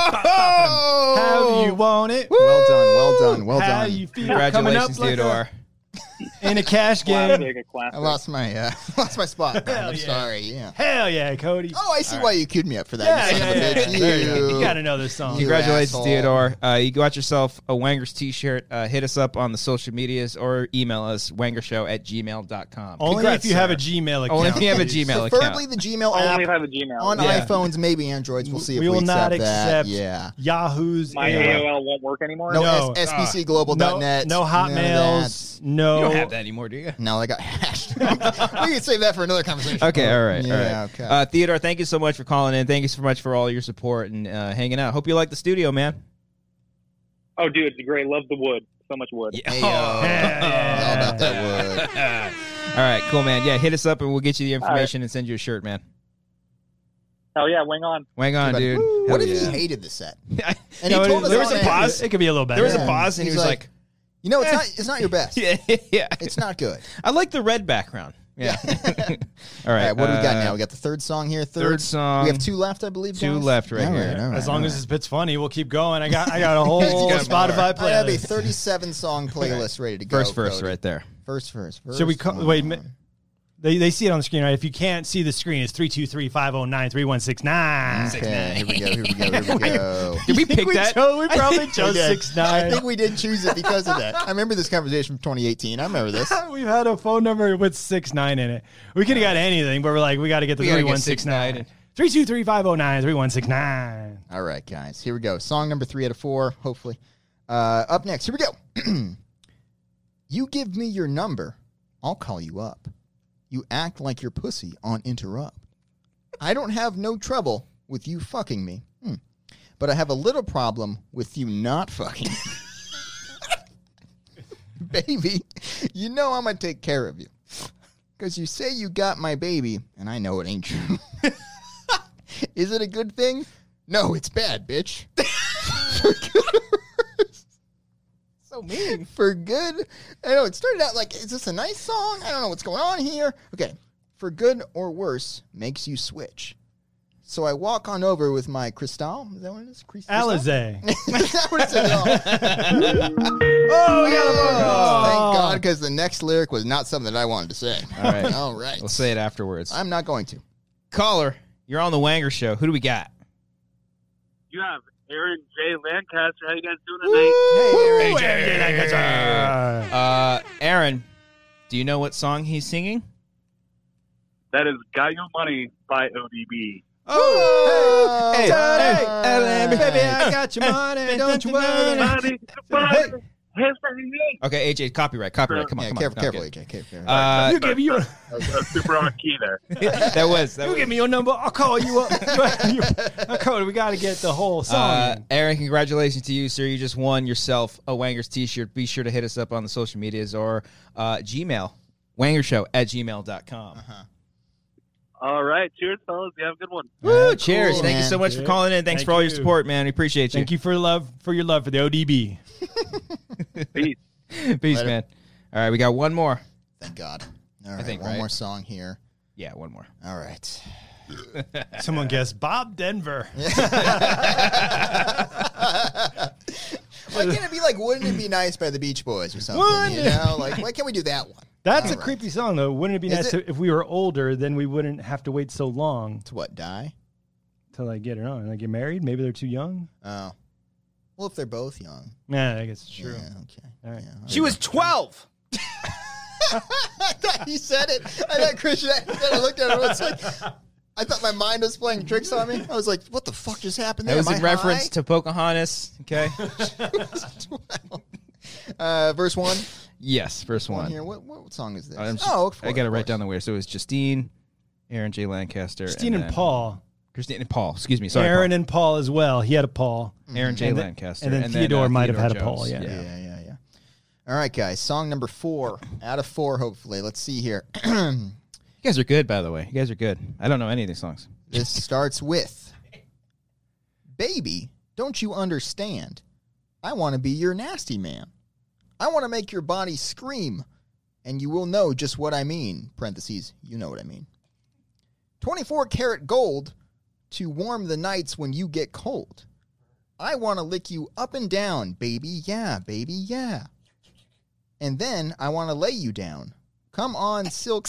Oh! How you want it? Well done. Well done. Well How done. you feel coming up Congratulations, like Theodore. in a cash game? Classic, a classic. I lost my spot. Hell I'm yeah. sorry. Yeah. Hell yeah, Cody. Oh, I see why you queued me up for that. Yeah, you son of a yeah, bitch. yeah. There you go. You. You got to know this song. You Congratulations, asshole. Theodore. You got yourself a Wangers t-shirt. Hit us up on the social medias or email us, wangershow@gmail.com. Only Congrats, if you have sir. a Gmail account. Only if you have a please. Gmail Preferably account. the Gmail Only app if I have a Gmail. on Yeah. iPhones, maybe Androids. We'll see if we will not accept that. accept Yeah. Yahoo's My AOL. AOL won't work anymore. No, No. SBCglobal.net. No none of Hotmails. No. You don't have that anymore, do you? No, I got hashed. We can save that for another conversation. Okay, all right. Yeah, all right. okay. Theodore, thank you so much for calling in. Thank you so much for all your support and hanging out. Hope you like the studio, man. Oh, dude, it's great. Love the wood. So much wood. Yeah. Hey, yo. Yeah. All about that wood. All right, cool, man. Yeah, hit us up and we'll get you the information and send you a shirt, man. Hell yeah, wing on. Wang on, dude. What Hell if yeah. he hated the set? Yeah. And he told us there was on a air. pause. It could be a little better. There was a Yeah. pause, and he He's was like, like, You know, it's not your best. yeah, yeah. It's not good. I like the red background. Yeah. All right. All right, what do we got now? We got the third song here. Third song. We have two left, I believe. Two guys? left right All here. all As long all as this bit's funny, we'll keep going. I got a whole got Spotify I have a playlist. 37 song playlist ready to go. First verse Cody. right there. First verse. Should we Verse wait? one. They see it on the screen, right? If you can't see the screen, it's 323-509-3169. Okay, here we go. Here we go. Here we go. Did we pick that? We probably chose did. 6'9". I think we did choose it because of that. I remember this conversation from 2018. I remember this. We've had a phone number with 6'9" in it. We could have got anything, but we're like, we got to get the We gotta get 3169. 6'9". 323-509-3169. All right, guys. Here we go. Song number 3 out of 4, hopefully. Up next. Here we go. You give me your number, I'll call you up. You act like your pussy on interrupt. I don't have no trouble with you fucking me. But I have a little problem with you not fucking me. Baby, you know I'm going to take care of you. Because you say you got my baby, and I know it ain't true. Is it a good thing? No, it's bad, bitch. So mean. For good. I know it started out like, is this a nice song? I don't know what's going on here. Okay. For good or worse makes you switch. So I walk on over with my Cristal. Is that what it is? Cristal? Alizé. Is that what it says? Oh, we got a phone call. thank God, because the next lyric was not something that I wanted to say. All right. All right. We'll say it afterwards. I'm not going to. Caller, you're on the Wanger Show. Who do we got? You have Aaron J. Lancaster. How you guys doing tonight? Hey, Aaron. Aaron, do you know what song he's singing? That is Got Your Money by ODB. Oh, Hey, Baby, I got your money. Don't you worry. Money, Hey. Okay, AJ, copyright. Come on, Yeah, come on. careful, No, careful, good. AJ. Careful. You give me your, super on key there. That was. you give me your number. I'll call you up. I'll call you. We got to get the whole song. in. Aaron, congratulations to you, sir. You just won yourself a Wangers t-shirt. Be sure to hit us up on the social medias or Gmail, wangershow@gmail.com. All right. Cheers, fellas. You have a good one. Woo, cheers. cool, Thank you man. so much for calling in. Thanks Thank for all your you. support, man. We appreciate you. Thank you for your love for the ODB. Peace. Peace, Later. man. All right, we got one more. Thank God. All right, think, one right? more song here. Yeah, one more. All right. Someone guessed Bob Denver. Why can't it be like "Wouldn't It Be Nice" by the Beach Boys or something? Wouldn't You it- know, like why can't we do that one? That's All a right. creepy song, though. Wouldn't it be Is nice it? if we were older? Then we wouldn't have to wait so long To what? Die? till I get it on. Like get married? Maybe they're too young. Oh, well, if they're both young. Nah, I guess it's true. Yeah. Okay. All right. Yeah, She was 12. I thought he said it. I thought Christian. I looked at him. I was like, I thought my mind was playing tricks on me. I was like, what the fuck just happened That there? was Am in I reference high? to Pocahontas. Okay. Verse 1. Yes, first One one. here. What song is this? I Oh, of got to course. write down the way. So it was Justine, Aaron J. Lancaster, Christine and then Paul. Christine and Paul. Excuse me. Sorry, Aaron and Paul as well. He had a Paul. Paul. Aaron J. And then- Lancaster. and then Theodore might have had a Jones. Paul, yeah. Yeah. All right, guys. Song number 4 out of 4, hopefully. Let's see here. You guys are good, by the way. You guys are good. I don't know any of these songs. This starts with, baby, don't you understand? I want to be your nasty man. I want to make your body scream, and you will know just what I mean. Parentheses, you know what I mean. 24 karat gold to warm the nights when you get cold. I want to lick you up and down, baby, yeah, baby, yeah. And then I want to lay you down. Come on, silk.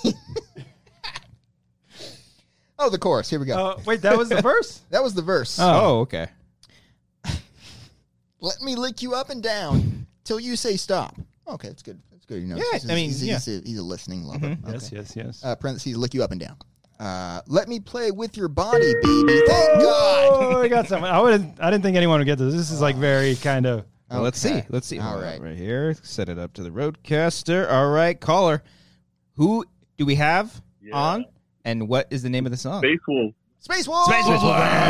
Oh, the chorus. Here we go. Wait, that was the verse? That was the verse. Oh, okay. Let me lick you up and down till you say stop. Okay, that's good. That's good. You know, Yeah, I mean, he's yeah. a listening lover. Yes, Okay. yes. Parentheses, lick you up and down. Let me play with your body, baby. Thank God. Oh, I got something. I didn't think anyone would get this. This is like very kind of. Well, let's see. Okay. Let's see. All Hold on, right. right here. Set it up to the roadcaster. All right, caller. Who do we have on? And what is the name of the song? Space Wolf. Space Wolf. Space Wolf.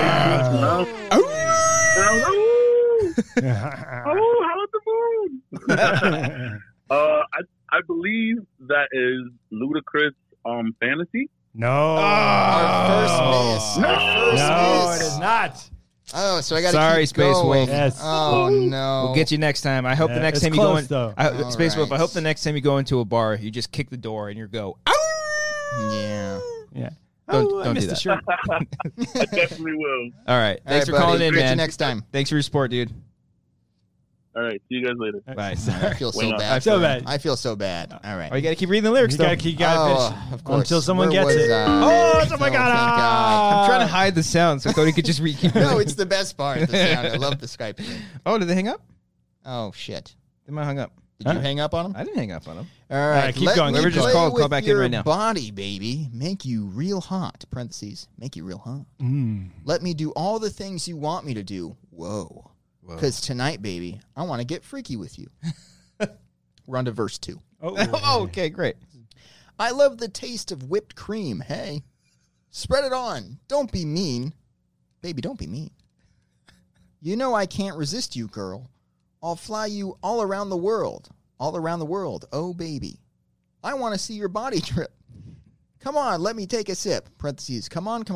Oh, how about the moon? I believe that is Ludacris Fantasy. No. Our first miss. No, Our first it miss. is not. Oh, so I got to Sorry, keep Space going. Wolf. Yes. Oh, no. We'll get you next time. I hope the Yeah, next it's time you go close, in, though. All Space Wolf. I right. hope the next time you go into a bar, you just kick the door and you go. Ow! Yeah. Yeah. Don't I do missed that. the shirt. I definitely will. All right. Thanks All for right, calling buddy. in, Catch you man. next time. Thanks for your support, dude. All right. See you guys later. Bye. I feel so Wait, no. bad. So for him. bad. I feel so bad. All right. Oh, you got to keep reading the lyrics, You though. gotta finish Of course. until someone Where gets was it. I? Oh, someone got thank it. God. I'm trying to hide the sound so Cody could just keep. No, it's the best part. The sound. I love the Skype thing. Oh, did they hang up? Oh, shit. They might hung up. Did you hang up on him? I didn't hang up on them. All right, keep let going. me Whoever just play called, call with back in your right now. body, baby. Make you real hot. Parentheses. Make you real hot. Mm. Let me do all the things you want me to do. Whoa. Because tonight, baby, I want to get freaky with you. We're on to verse 2. Oh, okay, great. I love the taste of whipped cream. Hey, spread it on. Don't be mean. Baby, don't be mean. You know I can't resist you, girl. I'll fly you all around the world. All around the world. Oh, baby. I want to see your body trip. Come on, let me take a sip. Parentheses. Come on.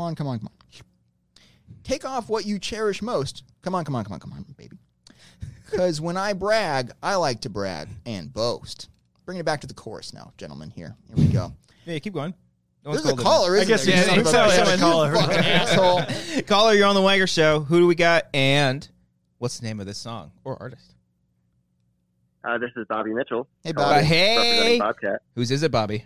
Take off what you cherish most. Come on, baby. Because when I brag, I like to brag and boast. Bring it back to the chorus now, gentlemen. Here we go. Yeah, keep going. No There's one's a called in. caller, isn't guess there? you You son think of so. a Yeah, bitch. caller. You fucking asshole. Caller, you're on the Wanger Show. Who do we got? And what's the name of this song or artist? This is Bobby Mitchell. Hey, Bobby. Hey, Representing Bobcat. whose is it, Bobby?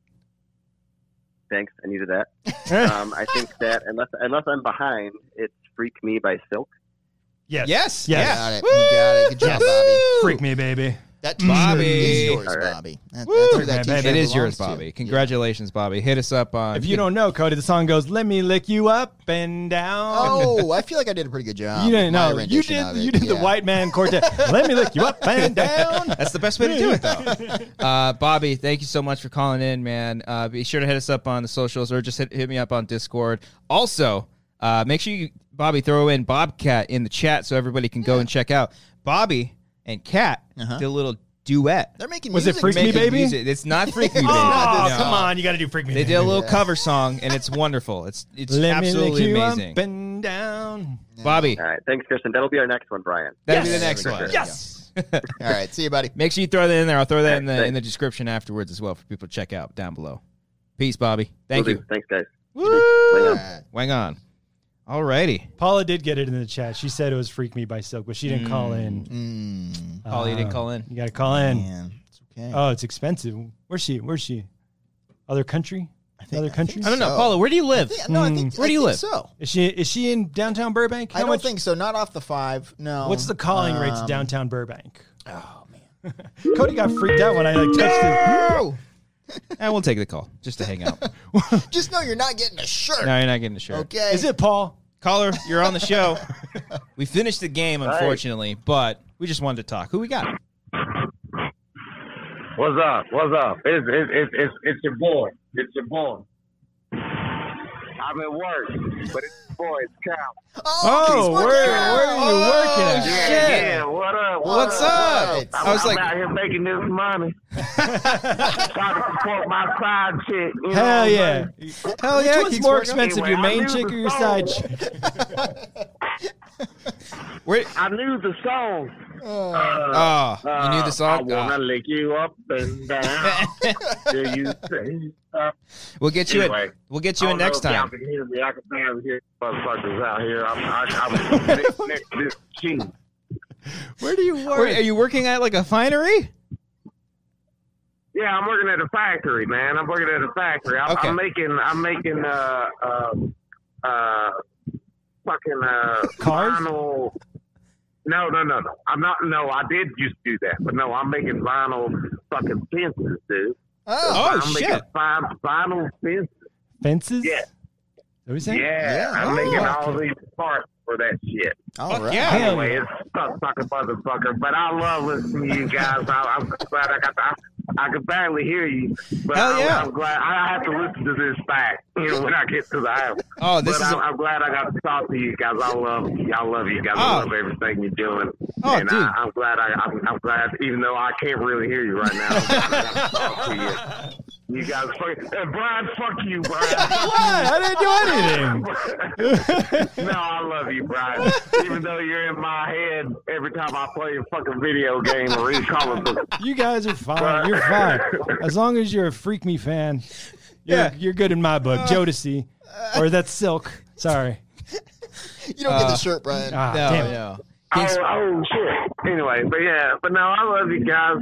Thanks. I needed that. I think that unless I'm behind, it's "Freak Me" by Silk. Yes. Yes. Yes. Yeah. Got it. You got it. Good job, Bobby. Freak me, baby. That Bobby. t-shirt is yours, All right. Bobby. That's Woo. who that It t-shirt It is belongs yours, to. Bobby. Congratulations, Bobby. Hit us up on. If you don't know, Cody, the song goes, "Let me lick you up and down." Oh, I feel like I did a pretty good job. You didn't with my know. You rendition did. of it. You did the Yeah. white man quartet. Let me lick you up and down. That's the best way to do it, though. Bobby, thank you so much for calling in, man. Be sure to hit us up on the socials or just hit me up on Discord. Also, make sure you, Bobby, throw in Bobcat in the chat so everybody can go and check out. Bobby and Kat Uh-huh. did a little duet. They're making Was it music. Freak Me, Making Baby? music. It's not Freak Me, Baby. Oh, No. come on. You got to do Freak Me, They Baby. did a little cover song, and it's wonderful. It's Let me lick absolutely you amazing. up and down. Bobby, All right. Thanks, Kristen. That'll be our next one, Brian. that'll be Yes. the next There we one. go. Yes. All right. See you, buddy. Make sure you throw that in there. I'll throw that in Thanks. the description afterwards as well for people to check out down below. Peace, Bobby. Thank Will you. do. Thanks, guys. Woo! All right. Wang on. All righty. Paula did get it in the chat. She said it was Freak Me by Silk, but she didn't call in. Paula, you didn't call in. You got to call in. Man, it's okay. Oh, it's expensive. Where's she? Other country? Other country? I don't know. So- Paula, where do you live? No, I think. Where do you I live? think So Is she in downtown Burbank? I don't think so. Not off the 5. No. What's the calling rate to downtown Burbank? Oh man. Cody got freaked out when I touched it. No. And we'll take the call just to hang out. Just know you're not getting a shirt. No, you're not getting the shirt. Okay. Is it Paul? Caller, you're on the show. We finished the game, unfortunately, but we just wanted to talk. Who we got? What's up? It's your boy. It's your boy. I'm at work, but it's boys count. Oh, where are you working at? Yeah, what up? What's up? I'm, I was I'm like, out here making this money. Trying to support my side chick. You know Hell what I'm yeah. saying? hell Which yeah, one's King more Sparko. expensive, your Anyway, I main knew chick the or your song. side chick? Where? I knew the song. Oh, you knew the I song. wanna Oh. lick you up and down till you say stop. We'll get you Anyway, in. We'll get you in I don't next know if y'all time. can hear me. I can barely hear motherfuckers out here. I'm next to this machine. Where do you work? Wait, are you working at like a finery? Yeah, I'm working at a factory, man. I'm working at a factory. Okay. I'm making fucking Cars? vinyl. No. I'm not. No, I did used to do that, but no, I'm making vinyl fucking fences, dude. Oh, I'm shit. making vinyl fences. Fences? Yeah. What are we saying? Yeah, I'm making all these parts for that shit. All right. yeah. Hell Anyway, yeah. it's fucking motherfucker. But I love listening to you guys. I'm glad I can barely hear you. But Hell yeah. I'm glad I have to listen to this back. When I get to the house. Oh, this but is. I'm glad I got to talk to you guys. I love you guys. I love everything you're doing. Oh, and dude. I'm glad. I'm glad, even though I can't really hear you right now. I got to talk to you. You guys, and Brian, fuck you, Brian. What? I didn't do anything. No, I love you, Brian. Even though you're in my head every time I play a fucking video game or read comic books. You guys are fine. You're fine. As long as you're a Freak Me fan, you're good in my book. Jodeci. Or that's Silk. Sorry. You don't get the shirt, Brian. Ah, No, damn it. no. Oh shit. Anyway, but no, I love you guys.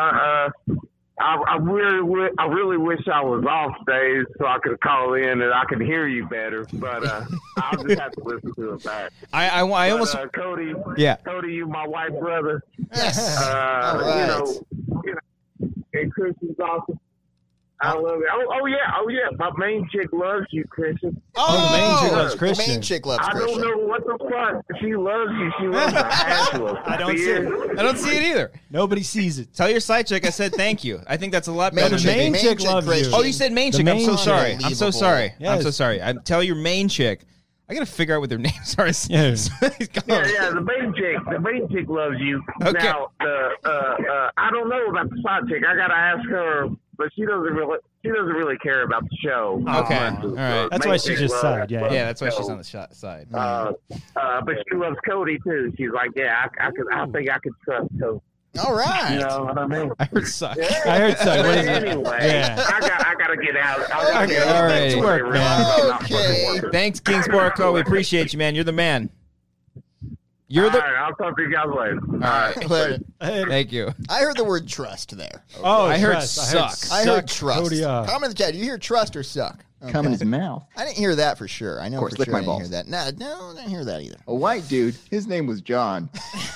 I really wish I was off days so I could call in and I could hear you better. But I'll just have to listen to it back. I almost. Cody, Yeah. Cody, you my white brother. Yes. All right. You know, and Christian's awesome. I love it. Oh yeah. My main chick loves you, Christian. Oh, the main chick loves The Christian. main chick loves I don't Christian. know what the fuck. She loves you. She loves her ass. I don't see it. I don't see it either. Nobody sees it. Tell your side chick I said thank you. I think that's a lot Main better. the chick, main chick chick loves you. Christian. Oh, you said main The chick. I'm main so chick. sorry. I'm so Unbelievable. sorry. I'm Yes. so sorry. Tell your main chick. I gotta figure out what their names are. Yes. Yeah, the main chick loves you. Okay. Now, I don't know about the side chick. I gotta ask her, but she doesn't really care about the show. Okay. Uh, All right. That's main why she chick just loves- sighed. Yeah. Yeah, that's why she's So, on the side. but she loves Cody too. She's like, yeah, I think I could trust Cody. All right. You know what I mean? I heard suck. I heard so. What is it? Anyway, Yeah. I gotta get out. Okay, all right. to Work, man. Okay. Thanks, King Sporco. We appreciate you, man. You're the man. You're All the. right, I'll talk to you guys later. All right. Later. Thank you. I heard the word trust there. Oh, I heard trust. suck. I heard suck trust. Cody up. Comment in the chat. Did you hear trust or suck? Come in his mouth. I didn't hear that for sure. I know Of course, for lick sure my I didn't hear balls. that. No, I didn't hear that either. A white dude. His name was John.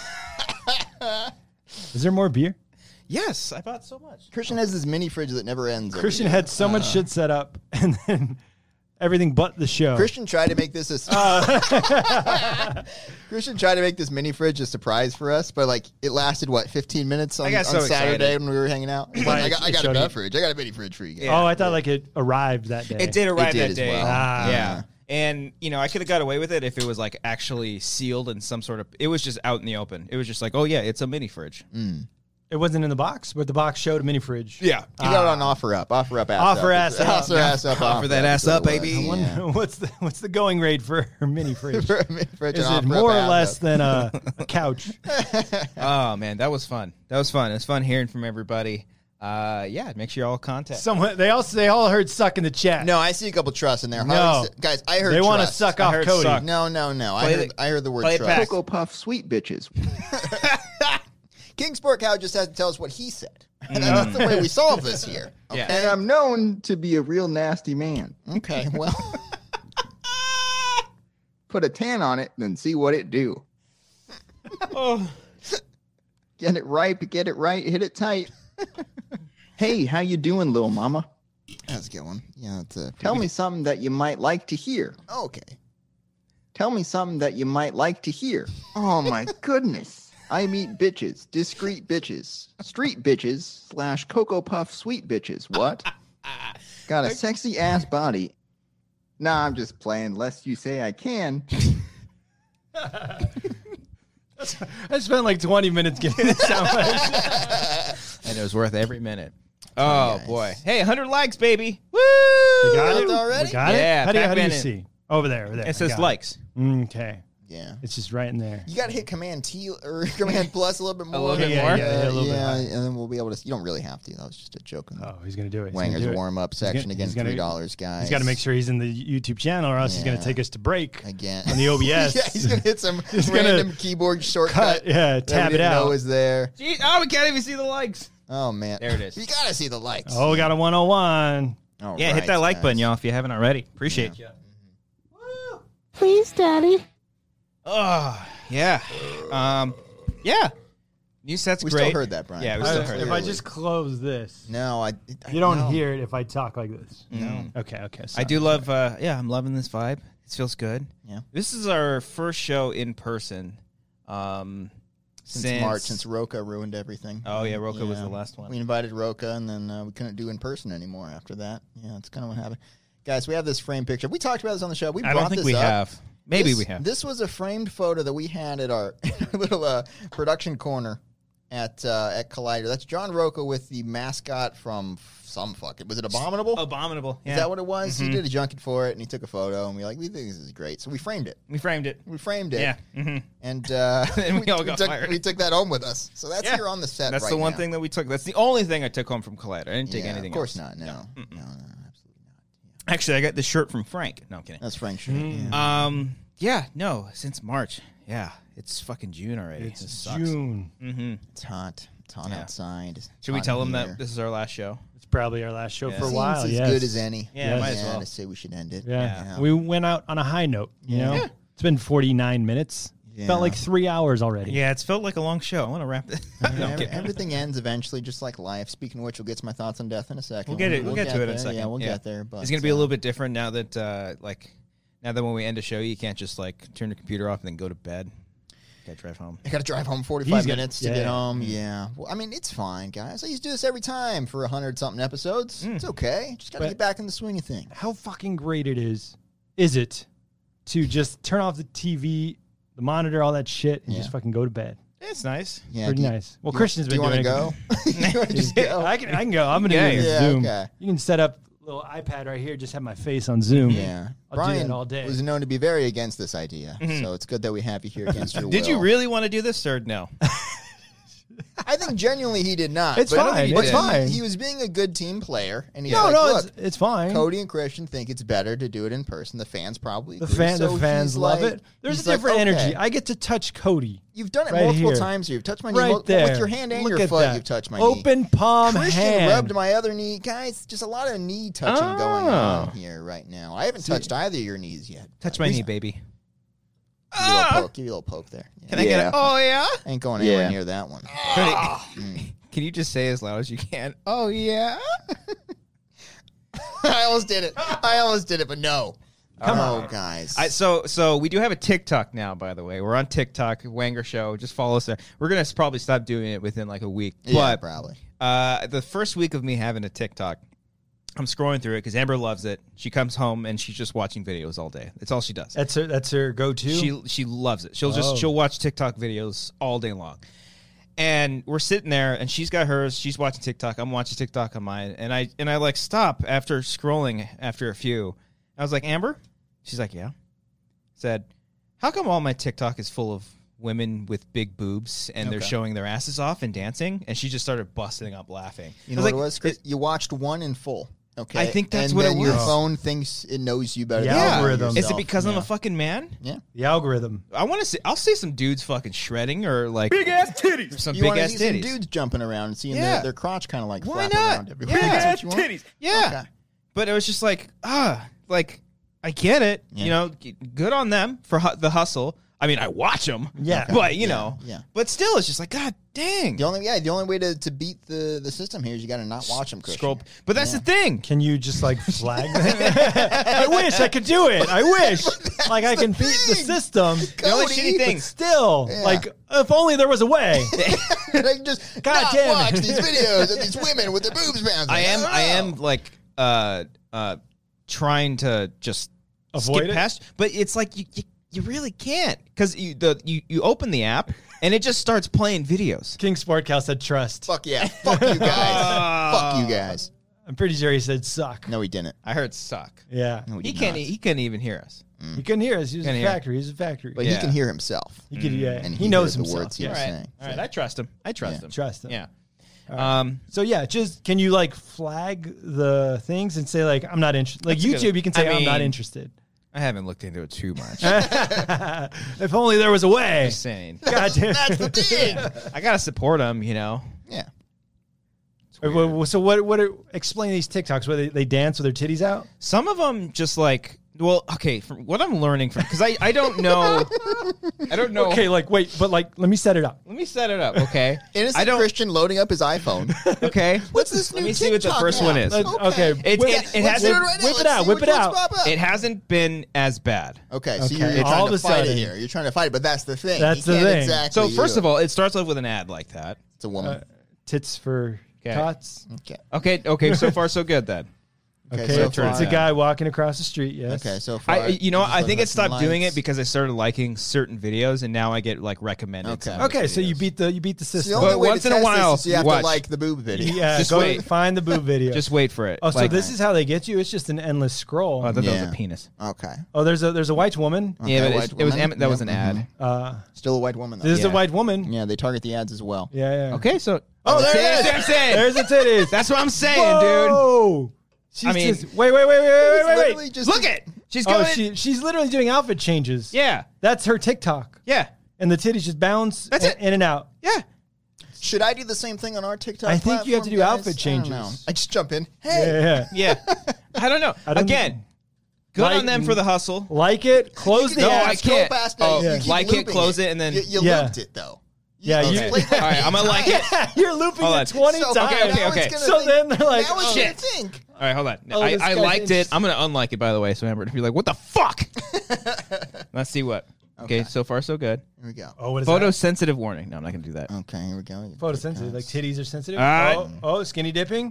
Is there more beer? Yes, I bought so much. Christian has this mini fridge that never ends. every Christian year. had so much shit set up, and then everything but the show. Christian tried to make this Christian tried to make this mini fridge a surprise for us, but like it lasted 15 minutes on, got so Saturday excited. when we were hanging out. Why? I got It a showed mini up? fridge. I got a mini fridge for you guys. Yeah. Oh, I thought like it arrived that day. It did arrive did that as day. well. Ah. Yeah. And, I could have got away with it if it was like actually sealed in some sort of. It was just out in the open. It was just like, oh, yeah, it's a mini fridge. It wasn't in the box, but the box showed a mini fridge. Yeah. You got it on offer up. Offer up ass Offer up. ass up. Offer ass up. Offer that ass up, baby. I wonder what's the going rate for a mini fridge? For a mini fridge Is and it offer up more or ass less up. than a couch? Oh, man, that was fun. It was fun hearing from everybody. Yeah, make sure you all contact. Someone they all heard suck in the chat. No, I see a couple trusts in there. No. Harley said- guys, I heard they want to trust. suck I off heard Cody. suck. No. I heard the word play it trust. back. Cocoa Puff sweet bitches. King Sport Cow just has to tell us what he said. That's the way we solve this here. Yeah. And I'm known to be a real nasty man. Okay, well. Put a tan on it, then see what it do. Oh. Get it right, hit it tight. Hey, how you doing, little mama? That's a good one. Yeah, that's a. Tell me something that you might like to hear. Okay. Tell me something that you might like to hear. Oh my goodness. I meet bitches, discreet bitches, street bitches / Cocoa Puff sweet bitches. What? Got a sexy ass body Nah, I'm just playing. Lest you say I can. I spent like 20 minutes getting this sound And it was worth every minute. Oh, boy. Hey, 100 likes, baby. Woo! We got it already? We got Yeah, it? How do you Pac-Man see? Over there. It says I got likes. Okay. Yeah. It's just right in there. You got to hit Command T or Command Plus a little bit more. little bit Yeah, more? yeah, a little bit higher. and then we'll be able to. You don't really have to. That was just a joke. Oh, he's going to do it. He's gonna Wanger's do it. warm up section he's again. gonna- $3, guys. He's got to make sure he's in the YouTube channel, or else he's going Yeah. to take us to break again on the OBS. yeah, he's gonna hit some He's gonna random keyboard shortcut. cut, yeah, that tab we it didn't out. know was there. Gee, oh, we can't even see the likes. Oh man, There it is. You gotta see the likes. Oh, we got a 101. All Yeah, right, hit that like guys. button, y'all, if you haven't already. Appreciate you. Please, Daddy. Oh, yeah. Yeah. New set's We great. still heard that, Brian. Yeah, we still heard If it. I just close this, No, I you don't no. hear it if I talk like this. No. Okay. I Sorry. do love, I'm loving this vibe. It feels good. Yeah. This is our first show in person. Since March, since Roca ruined everything. Oh, yeah, Roca was the last one. We invited Roca, and then we couldn't do in person anymore after that. Yeah, that's kind of what happened. Guys, we have this framed picture. We talked about this on the show. We I brought don't think this we up. have. Maybe This- we have. This was a framed photo that we had at our little production corner at Collider. That's John Roca with the mascot from some fucking. Was it Abominable? Abominable. Yeah. Is that what it was? Mhm. He did a junket for it, and he took a photo, and we were like, we think this is great. So we framed it. We framed it. We framed it. Yeah. Mm-hmm. And, And we all got fired. We took that home with us. So that's here on the set That's right the one now. thing that we took. That's the only thing I took home from Collider. I didn't take Yeah, anything of course else. not. No. Mm-mm. No, absolutely not. Actually, I got this shirt from Frank. No, I'm kidding. That's Frank's shirt. Yeah, no, since March. Yeah, it's fucking June already. It's This sucks. June. Mm-hmm. It's hot. It's hot Yeah. outside. It's Should we hot tell in them here. that this is our last show? It's probably our last show Yeah. for a Seems while. as Yes. good as any. Yeah, might as well. To say we should end it. Yeah. We went out on a high note. You know, Yeah. it's been 49 minutes. Yeah. Felt like 3 hours already. Yeah, it's felt like a long show. I want to wrap this. No, I'm kidding. Everything ends eventually, just like life. Speaking of which, we'll get to my thoughts on death in a second. We'll get it. We'll get to it in a there. second. Yeah, we'll get there. But it's gonna be a little bit different now that now that when we end a show, you can't just like turn the computer off and then go to bed. Gotta drive home. I got to drive home 45 minutes to get home. Yeah. Well, I mean, it's fine, guys. I used to do this every time for 100-something episodes. It's okay. Just got to But- get back in the swing of things. How fucking great is it to just turn off the TV, the monitor, all that shit, and just fucking go to bed? It's nice. Yeah, Pretty do you- nice. Well, do you- Christian's do you been doing wanna it. go? You wanna just go? I can go. I'm gonna Yeah, do it with yeah, Zoom. okay. You can set up a little iPad right here. Just have my face on Zoom. Yeah. I'll Brian do that all day. was known to be very against this idea, Mhm. so it's good that we have you here against your will. Did you really want to do this, or no? I think genuinely he did not. It's but I don't fine. think he It's did. fine. He was being a good team player, and he's No, like, no, look, it's fine. Cody and Christian think it's better to do it in person. The fans probably The agree. So fans he's love like- it. There's he's a like, different okay. energy. I get to touch Cody. You've done it right multiple here. times here. You've touched my knee Right with there. your hand and Look your at foot. that. You've touched my knee. Open palm Christian hand. rubbed my other knee. Guys, just a lot of knee touching going on here right now. I haven't touched either of your knees yet. Touch my knee, baby. Give you a little poke. Give you a little poke there. Yeah. Can I get it? Oh yeah. Ain't going anywhere near that one. Can you just say as loud as you can? Oh yeah. I almost did it, but no. Come on, guys. So we do have a TikTok now, by the way. We're on TikTok, Wanger Show. Just follow us there. We're gonna probably stop doing it within like a week. Yeah, but probably. The first week of me having a TikTok, I'm scrolling through it because Amber loves it. She comes home and she's just watching videos all day. That's all she does. That's her go-to. She loves it. She'll Oh. she'll watch TikTok videos all day long. And we're sitting there, and she's got hers. She's watching TikTok. I'm watching TikTok on mine, and I like stop after scrolling after a few. I was like, Amber, she's like, yeah. Said, how come all my TikTok is full of women with big boobs and they're Okay. showing their asses off and dancing? And she just started busting up laughing. You know what it was, Chris? You watched one in full. Okay, I think that's and what it then your was. phone thinks it knows you better. The than you know algorithm. yourself. Is it because I'm Yeah. a fucking man? Yeah. The algorithm. I want to see. I'll see some dudes fucking shredding or like Big ass titties. some You big want to ass see some titties. dudes jumping around and seeing Yeah. their crotch kind of like Why flap not? around everywhere. Yeah. That's what you want? Titties. Yeah. Okay. But it was just like, like, I get it. Yeah. You know, good on them for the hustle. I mean, I watch them. Yeah. But, you know. yeah. But still, it's just like, God dang. The only way to beat the system here is you got to not watch them. Scroll. But that's the thing. Can you just like flag that? I wish I could do it. I wish. Like I can beat the system. The only shitty But thing. still, Yeah. like if only there was a way. Like just God not damn it. watch these videos of these women with their boobs bouncing. I am like, trying to just Avoid skip it? past. But it's like you really can't because you open the app and it just starts playing videos. King Sportcow said trust. Fuck yeah. Fuck you guys. Fuck you guys. I'm pretty sure he said suck. No, he didn't. I heard suck. Yeah. No, He did can't. not. He couldn't even hear us. He couldn't hear us. He was Couldn't a hear. factory. He's a factory. But Yeah. he can hear himself. He could, yeah. And he knows heard the himself. words he Yeah. was All right. saying. All right. I trust him. I trust him. Trust him. Yeah. So yeah, just can you like flag the things and say like I'm not interested? Like That's a good- YouTube, you can say I I'm not mean- interested. I haven't looked into it too much. If only there was a way. Just saying. God damn. That's the thing. I gotta support him. You know. Yeah. So what? Explain these TikToks where they dance with their titties out. Some of them just like. Well, okay. From what I'm learning from, because I don't know. I don't know. Okay, like wait, but like let me set it up. Let me set it up. Okay. Innocent Christian loading up his iPhone. Okay. What's this Let new me see what the TikTok first app? one is. Okay, It hasn't. Whip it out. Whip it out. It hasn't been as bad. Okay, so Okay. you're All trying of to a fight sudden. it here. You're trying to fight it, but that's the thing. That's You the can't thing. Exactly So first of all, it starts off with an ad like that. it's a woman. Tits for Okay. tots. Okay. Okay. So far, so good then. Okay, so it's far- a guy walking across the street. Yes. Okay, so far. I think it stopped doing it lights. because I started liking certain videos, and now I get like recommended. Okay. some of the Okay, so you videos. beat the So the system. only But way once to in a test while, this is you have watch. to like the boob video. Yeah, Just go wait. find the boob video. Just wait for it. Oh, so Like- this is how they get you? It's just an endless scroll. Oh, I thought that Yeah. was a penis. Okay. Oh, there's a white woman. Yeah, but white it was woman. that was an Yeah, ad. Still a white woman, though. This is a Yeah. white woman. Yeah, they target the ads as well. Yeah. Okay, so Oh, there See, it is. that's what I'm saying. There's the titties. That's what I'm saying, dude. Whoa. She's I mean- just, wait. Literally just Look at she's Oh, going. she's literally doing outfit changes. Yeah, That's her TikTok. yeah, And the titties just bounce That's it. in and out. yeah. Should I do the same thing on our TikTok? I think you have to do platform, outfit guys? changes. I don't know. I just jump in. Hey, Yeah. Yeah. I don't know. I don't- Again, good Like- on them for the hustle. Like it, close the No, app. I can't. Past Oh, you keep like it, looping close it, and then you Yeah. looped it though. Yeah, you- played that All right, I'm gonna like it. You're looping Hold it on. 20 So, times. okay, now okay. it's gonna So think- then they're like, now it's oh, gonna shit. think. All right, hold on. Oh, this I guy's liked it. interesting. I'm gonna unlike it, by the way, so Amber to be like, "What the fuck?" Let's see what. Okay, so far so good. Here we go. Oh, what is Photosensitive warning. No, I'm not gonna do that. Okay, here we go. that? Photosensitive. Like titties are sensitive. All right. Oh, skinny dipping.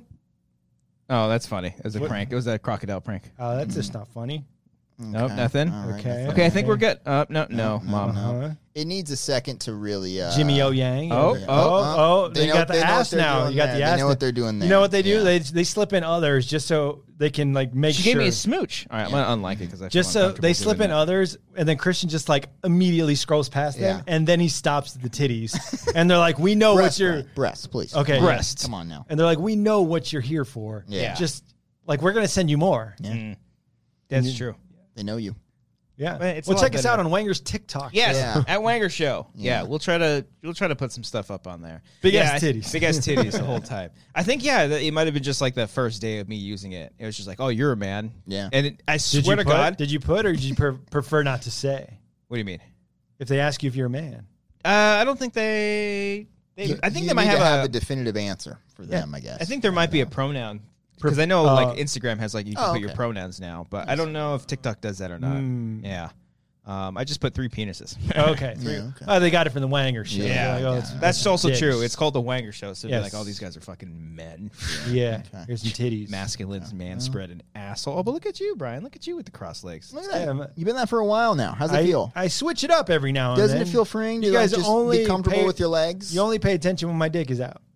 Oh, that's funny. It was a What? prank. It was a crocodile prank. Oh, that's just not funny. Nope, nothing. All right, Okay. nothing. Okay, I think we're good. No, mom. Uh-huh. It needs a second to really. Jimmy O Yang. Oh, oh, They they know- got the they know what ass they're now. doing You got there. the They ass. know what they're doing You know there. what they do? Yeah. They slip in others just so they can like make She sure. gave me a smooch. All right, I'm gonna unlike it because I Just feel so uncomfortable they slip doing in that. others, and then Christian just like immediately scrolls past them, Yeah. and then he stops at the titties, and they're like, "We know what breast, you're." Brian. Breast, please. Okay, Breast. Come on now. And they're like, "We know what you're here for." Yeah. Just like we're gonna send you more. Yeah. That's true. They know you. Yeah. Well, it's a Well, lot check us out better. on Wanger's TikTok. Yes, Yeah. at Wanger Show. Yeah, Yeah. we'll try to put some stuff up on there. Big Yeah, ass titties. big ass titties the whole time. I think it might have been just like the first day of me using it. It was just like, oh, you're a man. Yeah. And I Did swear you to put, God. Did you put, or did you prefer not to say? What do you mean? If they ask you if you're a man. I don't think they. I think You they might need to have a definitive answer for them, I guess. I think there might be a pronoun because I know like Instagram has like you can put your pronouns now, but I don't know if TikTok does that or not. Yeah. I just put 3 penises. Okay. Yeah, okay. Oh, they got it from the Wanger show. Yeah, They're like, oh, yeah. it's- That's also dicks. true. It's called the Wanger Show, so Yes. like, oh, these guys are fucking men, Yeah. Okay. Here's some titties. masculine, man spread, and asshole. Oh, but look at you, Brian. Look at you with the cross legs. Look at that. Yeah, You've been that for a while now. How's it feel? I switch it up every now and Doesn't then. it feel freeing to You guys like, just only be comfortable pay- with your legs? You only pay attention when my dick is out.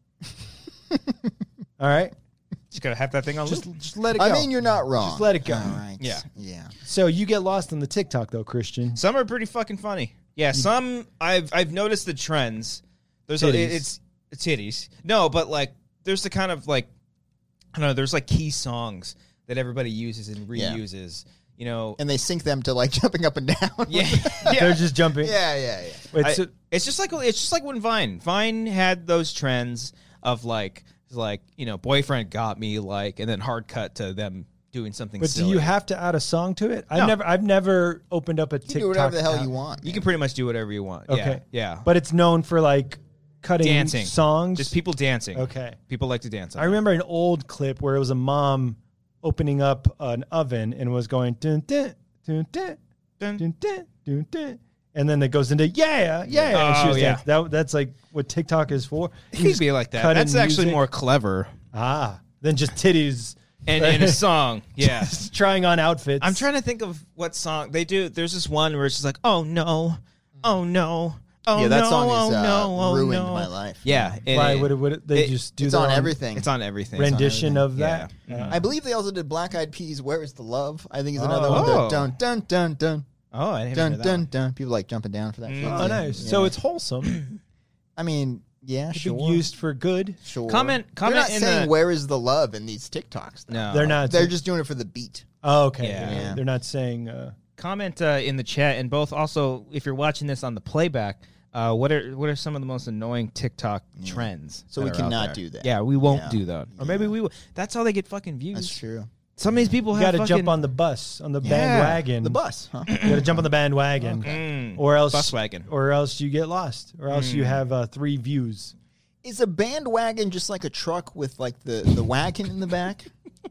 All right? Just gotta have that thing on Just loop. let it go. I mean, you're not wrong. Just let it go. All right. Yeah. Yeah. So you get lost in the TikTok though, Christian. Some are pretty fucking funny. Yeah, some I've noticed the trends. There's Titties. it's titties. No, but like there's the kind of like I don't know. There's like key songs that everybody uses and Yeah. reuses. You know. And they sync them to like jumping up and down. Yeah. They're just jumping. Yeah. Wait, so- It's just like when Vine had those trends of like you know boyfriend got me like and then hard cut to them doing something. but silly. do you have to add a song to it? No. I've never opened up a You TikTok. can do whatever the hell app. you want. You can pretty much do whatever you want. Okay. Yeah. But it's known for like cutting Dancing songs. Just people dancing. Okay. People like to dance. on I remember an old clip where it was a mom opening up an oven and was going dun dun dun dun dun dun dun dun, dun. And then it goes into yeah. And she Oh, was yeah. dancing. That's like what TikTok is for. It could be like that. cut in That's actually music. more clever. than just titties and in a song. Yeah. Just trying on outfits. I'm trying to think of what song they do. There's this one where it's just like, oh no, oh no, oh Yeah, that no, song oh is no, oh ruined no. my life. Yeah. Why would they just do It's their on own everything. It's on everything. rendition of Yeah. that? I believe they also did Black Eyed Peas. Where is the love? I think is another Oh. one. Oh. Dun dun dun dun Oh, I didn't dun hear that dun one. dun. People like jumping down for that. shit. Oh, nice. So it's wholesome. I mean, yeah, It's sure. used for good. Sure. Comment They're not in saying the. where is the love in these TikToks. Though. No, They're not. They're just doing it for the beat. Oh, okay. Yeah. They're not saying. Comment in the chat, and both also if you're watching this on the playback. What are some of the most annoying TikTok trends? So that we are out cannot there? do that. Yeah, we won't Yeah. do that. Or maybe we will. That's how they get fucking views. That's true. Some of these people You have got to fucking, jump on the bus, on the Yeah. bandwagon. The bus, huh? You got to jump on the bandwagon, or else bus wagon. or else you get lost, or else you have 3 views. Is a bandwagon just like a truck with like the wagon in the back?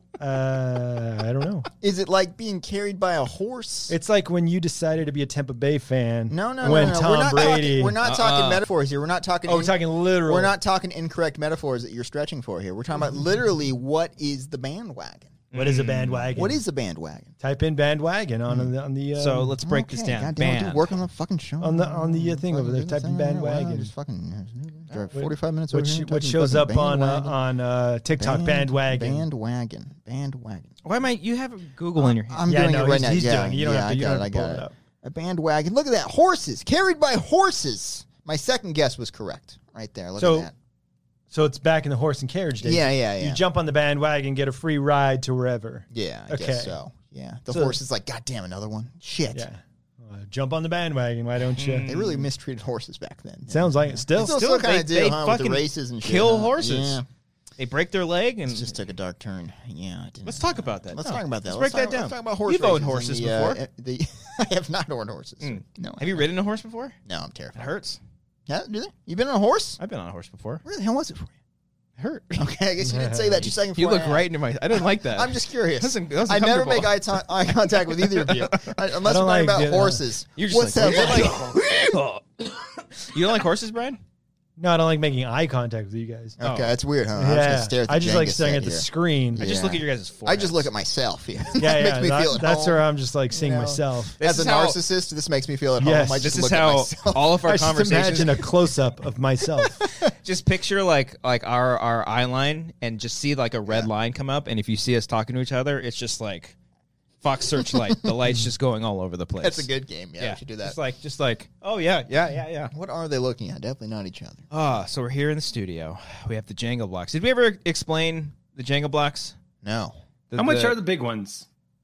I don't know. Is it like being carried by a horse? It's like when you decided to be a Tampa Bay fan. No. When We're Tom not Brady. Talking, we're not talking metaphors here. We're not talking. Oh, we're talking literal. We're not talking incorrect metaphors that you're stretching for here. We're talking about literally what is the bandwagon? What is a bandwagon? What is a bandwagon? Type in bandwagon on the. So let's break this down. Goddamn, Band. work on the fucking show. on the thing over there. Type in bandwagon. Just fucking drive 45 minutes over here. What typing shows fucking up on bandwagon. TikTok? Bandwagon. Bandwagon. Why am I? You have Google in your hand. I'm Yeah, doing no, it right he's- now. he's yeah, doing it. You don't yeah, have to- you don't have I to pull got it it. up. A bandwagon. Look at that. Horses. Carried by horses. My second guess was correct. Right there. Look at that. So it's back in the horse and carriage days. Yeah. You jump on the bandwagon, get a free ride to wherever. Yeah, I Okay. guess so. Yeah. The So- horse is like, God damn, another one. Shit. Yeah. Jump on the bandwagon. Why don't you? They really mistreated horses back then. Sounds like it. Still. Still kind of do, they huh, with the fucking races and shit. kill huh? horses. Yeah. They break their leg and It just took a dark turn. Yeah. It didn't. let's talk about that. Let's No, talk about that. Let's break that down. Let's talk about horse You've owned races horses and before. I have not owned horses. No. Have you ridden a horse before? No, I'm It terrified. hurts. Yeah, do they? You been on a horse? I've been on a horse before. Where the hell was it for you? It hurt. Okay, I guess you didn't say that 2 seconds You before look I right asked. into my. I didn't like that. I'm just curious. That's that's I never make uncomfortable. eye contact with either of you. Unless we're talking like about the- horses. You're just What's like, that like? You don't like horses, Brian? No, I don't like making eye contact with you guys. Okay, that's weird, huh? I'm just Yeah, gonna stare at the I just like Jenga staring set at the here. screen. I just look at your guys' I foreheads. just look at myself. Yeah, that Yeah, makes me feel at that's home. where I'm just like seeing You know. myself. This As a is how- narcissist, this makes me feel at Yes. home. I just This is look at how myself. all of our I just conversations. imagine a close up of myself. Just picture like our eye line and just see like a red line come up, and if you see us talking to each other, it's just like Fox Searchlight. The light's just going all over the place. That's a good game. Yeah, we should do that. Just like, oh yeah. What are they looking at? Definitely not each other. So we're here in the studio. We have the Jenga blocks. Did we ever explain the Jenga blocks? No. How much are the big ones?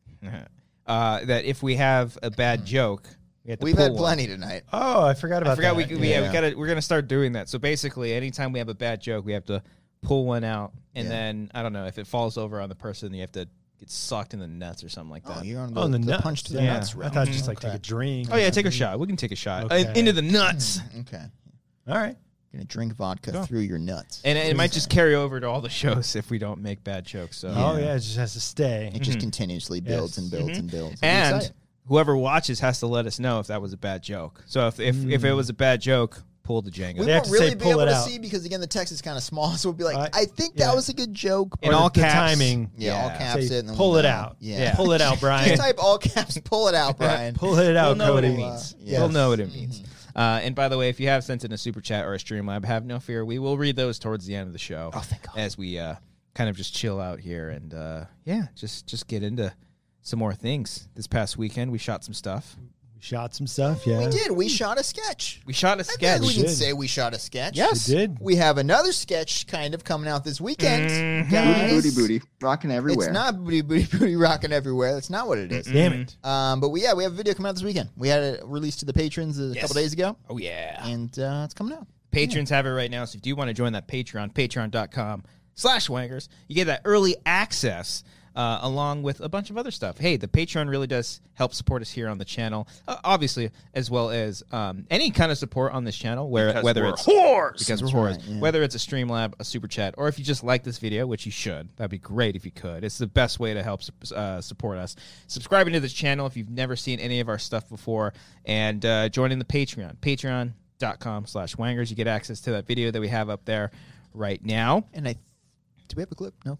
That if we have a bad joke, we have to We've pull had one. plenty tonight. Oh, I forgot about I forgot that. we're gonna start doing that. So basically, anytime we have a bad joke, we have to pull one out, and then I don't know if it falls over on the person, you have to get socked in the nuts or something like that. Oh, you're on Oh, the nuts. punch to the Yeah. nuts I route. thought just like take a drink. Oh yeah, take a shot. We can take a shot Okay. into the nuts, Okay. All right. Gonna drink vodka through your nuts. and it might just carry over to all the shows if we don't make bad jokes. So Oh yeah, it just has to stay. It just continuously builds Yes. and builds and builds. and Exciting. whoever watches has to let us know if that was a bad joke. So if it was a bad joke, pull the Jenga. we They have won't to say really be pull able it to out. see because again the text is kind of small, so we'll be like, I- I think yeah. that was a good joke. In Or all the caps. timing. Yeah, all Yeah. caps Say, it and then pull we'll it know. out. Yeah. Pull it out, Brian. Just type all caps, pull it out, Brian. Pull it out, We'll know what Cody. it means. Yes. We'll know what it means. And by the way, if you have sent in a super chat or a Streamlab, have no fear. We will read those towards the end of the show. Oh, thank God. As we kind of just chill out here and just get into some more things. This past weekend, we shot some stuff. We shot some stuff. Yeah. We did. We shot a sketch. We shot a I feel sketch. like we can did. say we shot a sketch. Yes. We did. We have another sketch kind of coming out this weekend. Mhm. Guys. Booty, booty, rocking everywhere. It's not booty, booty, booty rocking everywhere. That's not what it is. Damn it. But we have a video coming out this weekend. We had it released to the patrons a couple days ago, Oh, yeah. and it's coming out. Patrons have it right now. So if you want to join that Patreon, patreon.com/wangers, you get that early access along with a bunch of other stuff. Hey, the Patreon really does help support us here on the channel, obviously, as well as any kind of support on this channel, whether it's whores. Because we're whores. right, yeah. Whether it's a Streamlab, a Super Chat, or if you just like this video, which you should. That'd be great if you could. It's the best way to help support us. Subscribing to this channel if you've never seen any of our stuff before, and joining the Patreon. Patreon.com/wangers. You get access to that video that we have up there right now. And do we have a clip? No clip.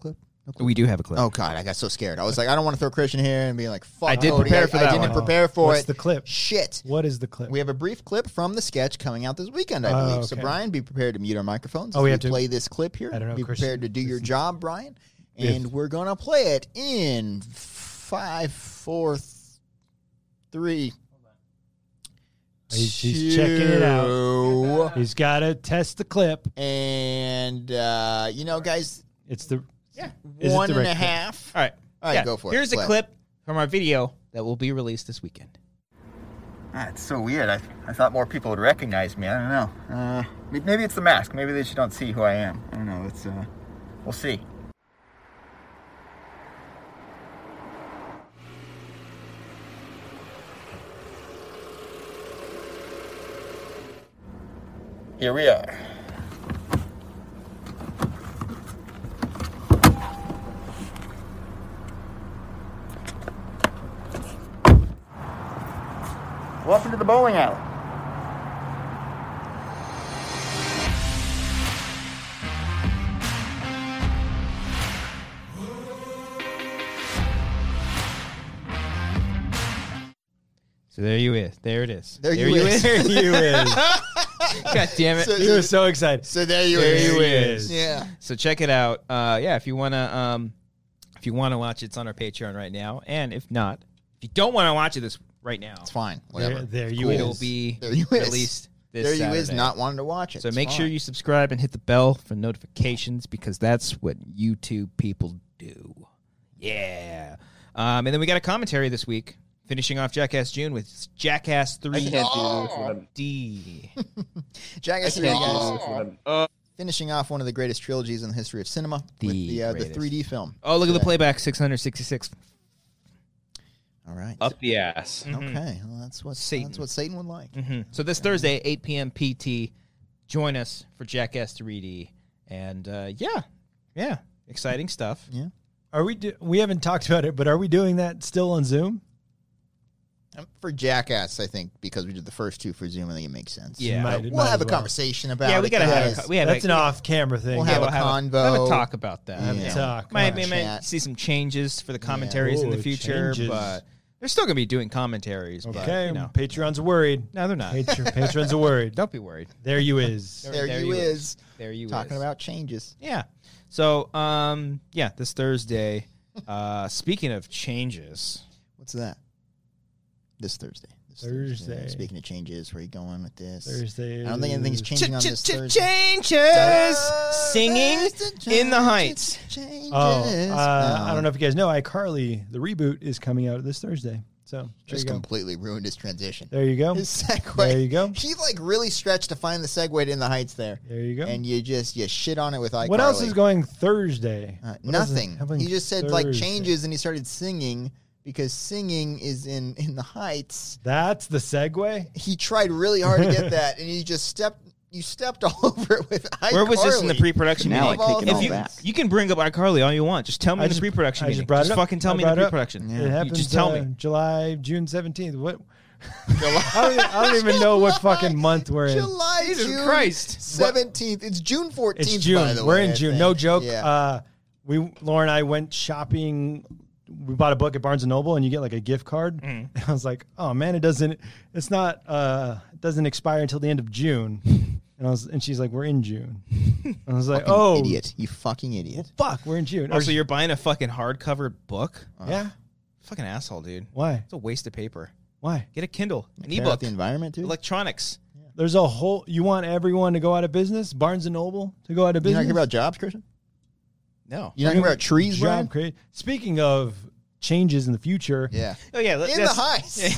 We do have a clip. Oh God, I got so scared. I was like, I don't want to throw Christian here and be like, fuck. I did Cody. prepare for that I didn't one. prepare for What's it. the clip? Shit. What is the clip? We have a brief clip from the sketch coming out this weekend, I believe. So, okay. Brian, be prepared to mute our microphones. Oh, as we have to play this clip here. I don't know, Be Christian, prepared to do your this is- job, Brian. We have- And we're going to play it in 5, 4, 3. He's checking it out. He's got to test the clip. And, guys, It's the Yeah. Is it one the and right a clip? half. All right. All right, Yeah, go for it. Here's a Play. clip from our video that will be released this weekend. It's so weird. I thought more people would recognize me. I don't know. Maybe it's the mask. Maybe they just don't see who I am. I don't know. It's we'll see. Here we are. Welcome to the bowling alley. So there you is. There it is. There you is. There you is. God damn it. You were so excited. So there you There is. you is. Yeah. So check it out. If you wanna watch it, it's on our Patreon right now. And if not, if you don't want to watch it this right now, It's fine. Whatever. There you it'll is. be There you is. released this There you is Saturday. not wanting to watch it. So It's make sure fine. you subscribe and hit the bell for notifications because that's what YouTube people do. Yeah. And then we got a commentary this week, finishing off Jackass June with Jackass 3 D. Jackass 3, guys. Finishing off one of the greatest trilogies in the history of cinema with the greatest. 3D film. Oh, look at the today. playback, 666. All right. Up the ass. Okay. Well, that's what Satan would like. So this Thursday, 8 p.m. PT, join us for Jackass 3D. And yeah, exciting stuff. Yeah. Are we? We haven't talked about it, but are we doing that still on Zoom? For Jackass, I think, because we did the first two for Zoom, I think it makes sense. Yeah. We'll have a conversation about it. Yeah, we gotta have guys. a That's an off-camera thing. We'll have a convo. Have a talk about that. Have a talk. Might Chat. see some changes for the commentaries in the Ooh, future, changes. but they're still going to be doing commentaries. Okay, But, Patreons are worried. no, they're not. Patrons are worried. Don't be worried. There you is. There you is. There you Talking is. about changes. Yeah. So, this Thursday. Speaking of changes, What's that? This Thursday. Thursday. Speaking of changes, where are you going with this? Thursday. I don't think anything's changing on this Thursday. changes, singing in the Heights. I don't know if you guys know, iCarly, the reboot, is coming out this Thursday. So there Just you go. completely ruined his transition. There you go. His segue. There you go. He really stretched to find the segue to In the Heights there. There you go. And you shit on it with iCarly. What else is going Thursday? What else is Nothing. happening He just said Thursday? changes, and he started singing because singing is in the Heights. That's the segue. He tried really hard to get that, and you stepped all over it with iCarly. Where was this in the pre-production Now meeting? I take it all If back. you can bring up iCarly all you want. Just tell me I in the just- pre-production I just meeting. brought it Just up. fucking tell I me in the brought it up. pre-production. It You happens. just tell me. June 17th. What? I don't even know what fucking month we're in. July, Jesus June Christ. 17th. It's June 14th, It's June. by the We're way, in I June. think. No joke. Yeah. Lauren and I went shopping. We bought a book at Barnes and Noble, and you get like a gift card. And I was like, "Oh man, it doesn't expire until the end of June." And she's like, "We're in June." And I was like, Fucking "Oh, idiot! You fucking idiot!" fuck, we're in June." Also, you're buying a fucking hardcover book? yeah. Fucking asshole, dude. Why? It's a waste of paper. Why? Get a Kindle, an Care about ebook, the environment, too. electronics. There's a whole. You want everyone to go out of business? Barnes and Noble to go out of You're business? not talking about jobs, Christian? No. You're not talking about trees, Brian? Job create. Speaking of changes in the future, Yeah. Oh yeah. In the Heights.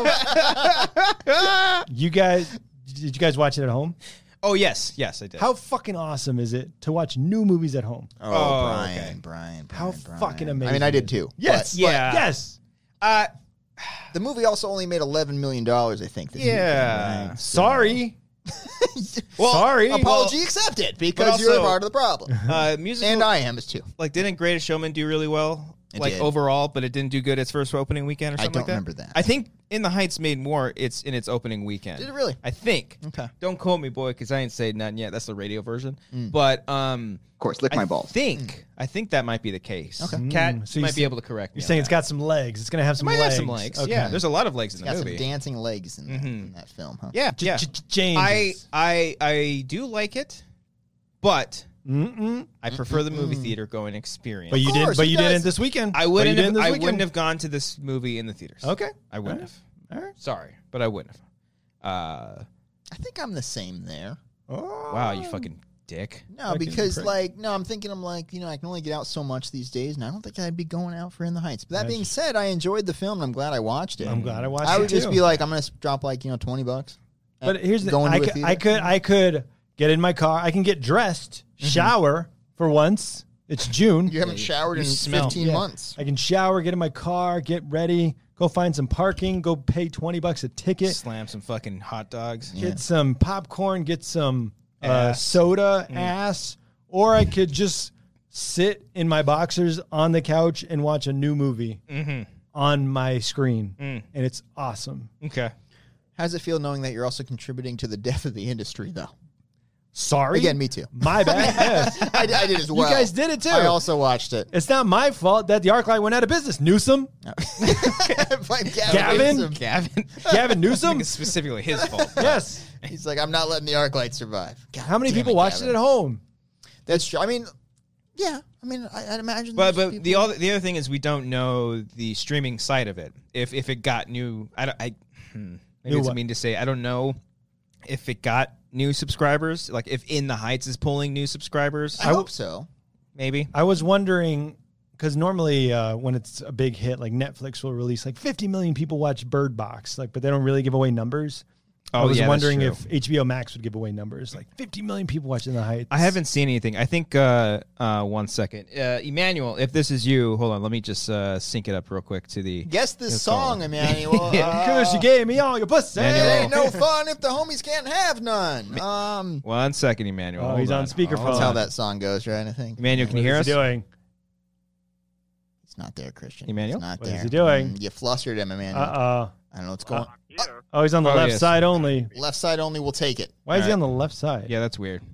how did you guys watch it at home? Oh yes, I did. How fucking awesome is it to watch new movies at home? Oh, Brian, okay. Brian. How Brian. fucking amazing! I mean, I did is too. it? Yes, But- Yeah. yes. The movie also only made $11 million, I think. This Yeah. weekend, right? Sorry. Well, Sorry. Apology accepted, because but you're also- part of the problem. Musical, And I am as too. like, didn't Greatest Showman do really well? It Like did. overall, but it didn't do good its first opening weekend or I something don't like that. remember that. I think In the Heights made more in its opening weekend. Did it really? I think. Okay. Don't quote me, boy, because I ain't said nothing yet. That's the radio version. But Of course, lick my balls. I think that might be the case. Okay. Kat So you might say- be able to correct me. You're saying on it's that. got some legs. It's going to have some It might legs. have some legs. Okay. Yeah, there's a lot of legs in Got the some movie. dancing legs in that film, huh? Yeah, yeah. Changes. I do like it, but Mm-mm. I prefer the movie theater going experience. But you did. course, But he you does. didn't this weekend. I wouldn't But you have. didn't this I weekend. wouldn't have gone to this movie in the theaters. Okay. I wouldn't All have. All right. Sorry, but I wouldn't have. I think I'm the same there. Oh. Wow, you fucking dick. No, Fucking because prick. I'm thinking I can only get out so much these days, and I don't think I'd be going out for In the Heights. But that That's- being said, I enjoyed the film, and I'm glad I watched it. I'm glad I watched I it would just too. be like, I'm going to drop like $20. But here's the going I to a could, theater. I could get in my car. I can get dressed, shower for once. It's June. You haven't showered you in smell. 15 Yeah. months. I can shower, get in my car, get ready, go find some parking, go pay $20 a ticket, Slam some fucking hot dogs. get some popcorn, get some Ass. soda, ass, or I could just sit in my boxers on the couch and watch a new movie on my screen, and it's awesome. Okay. How does it feel knowing that you're also contributing to the death of the industry, though? Sorry, Again, me too. My bad. Yes. I did as well. You guys did it too. I also watched it. It's not my fault that the ArcLight went out of business. Newsom, Gavin? Gavin I Newsom. think it's specifically his fault. Yes. He's like, I'm not letting the ArcLight survive. God How many damn people it, watched Gavin. it at home? That's true. I mean, yeah. I mean, I'd imagine. But there's the other thing is we don't know the streaming side of it. If it got new, maybe New it's what? mean to say. I don't know if it got new subscribers. Like if In the Heights is pulling new subscribers. I hope so. Maybe. I was wondering because normally when it's a big hit, like Netflix will release like 50 million people watch Bird Box, like, but they don't really give away numbers. I was yeah, that's wondering true. if HBO Max would give away numbers, like 50 million people watching The Heights. I haven't seen anything. I think 1 second, Emmanuel. If this is you, hold on. Let me just sync it up real quick to the. Guess this Let's song, go. Emmanuel. Because you gave me all your pussy. It Emmanuel. ain't no fun if the homies can't have none. 1 second, Emmanuel. Oh, Hold he's on speakerphone. Hold That's how on. that song goes, right? I think. Emmanuel, can you hear What us? is he doing? It's not there, Christian. Emmanuel? It's not What is there. he doing? You flustered him, Emmanuel. Uh-oh. I don't know what's going on. Oh, he's on the Oh, left yes. side only. Left side only will take it. Why is he All on the left side? Yeah, that's weird.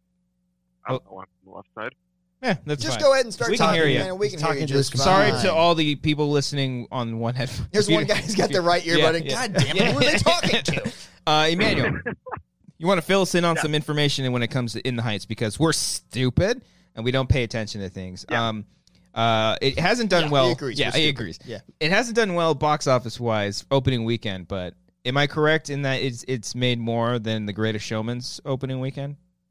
I don't know, on the left side. Yeah, that's Just fine. go ahead and start We can talking, hear you. Emmanuel. We can hear you Talking just just Sorry fine. to all the people listening on one headphone. Here's one guy who's got the right earbud in. God damn it, who are they talking to? Emmanuel, you want to fill us in on some information when it comes to In the Heights because we're stupid and we don't pay attention to things. It hasn't done well. He agrees. Yeah, We're he stupid. agrees. Yeah. It hasn't done well box office wise opening weekend, but am I correct in that it's made more than The Greatest Showman's opening weekend?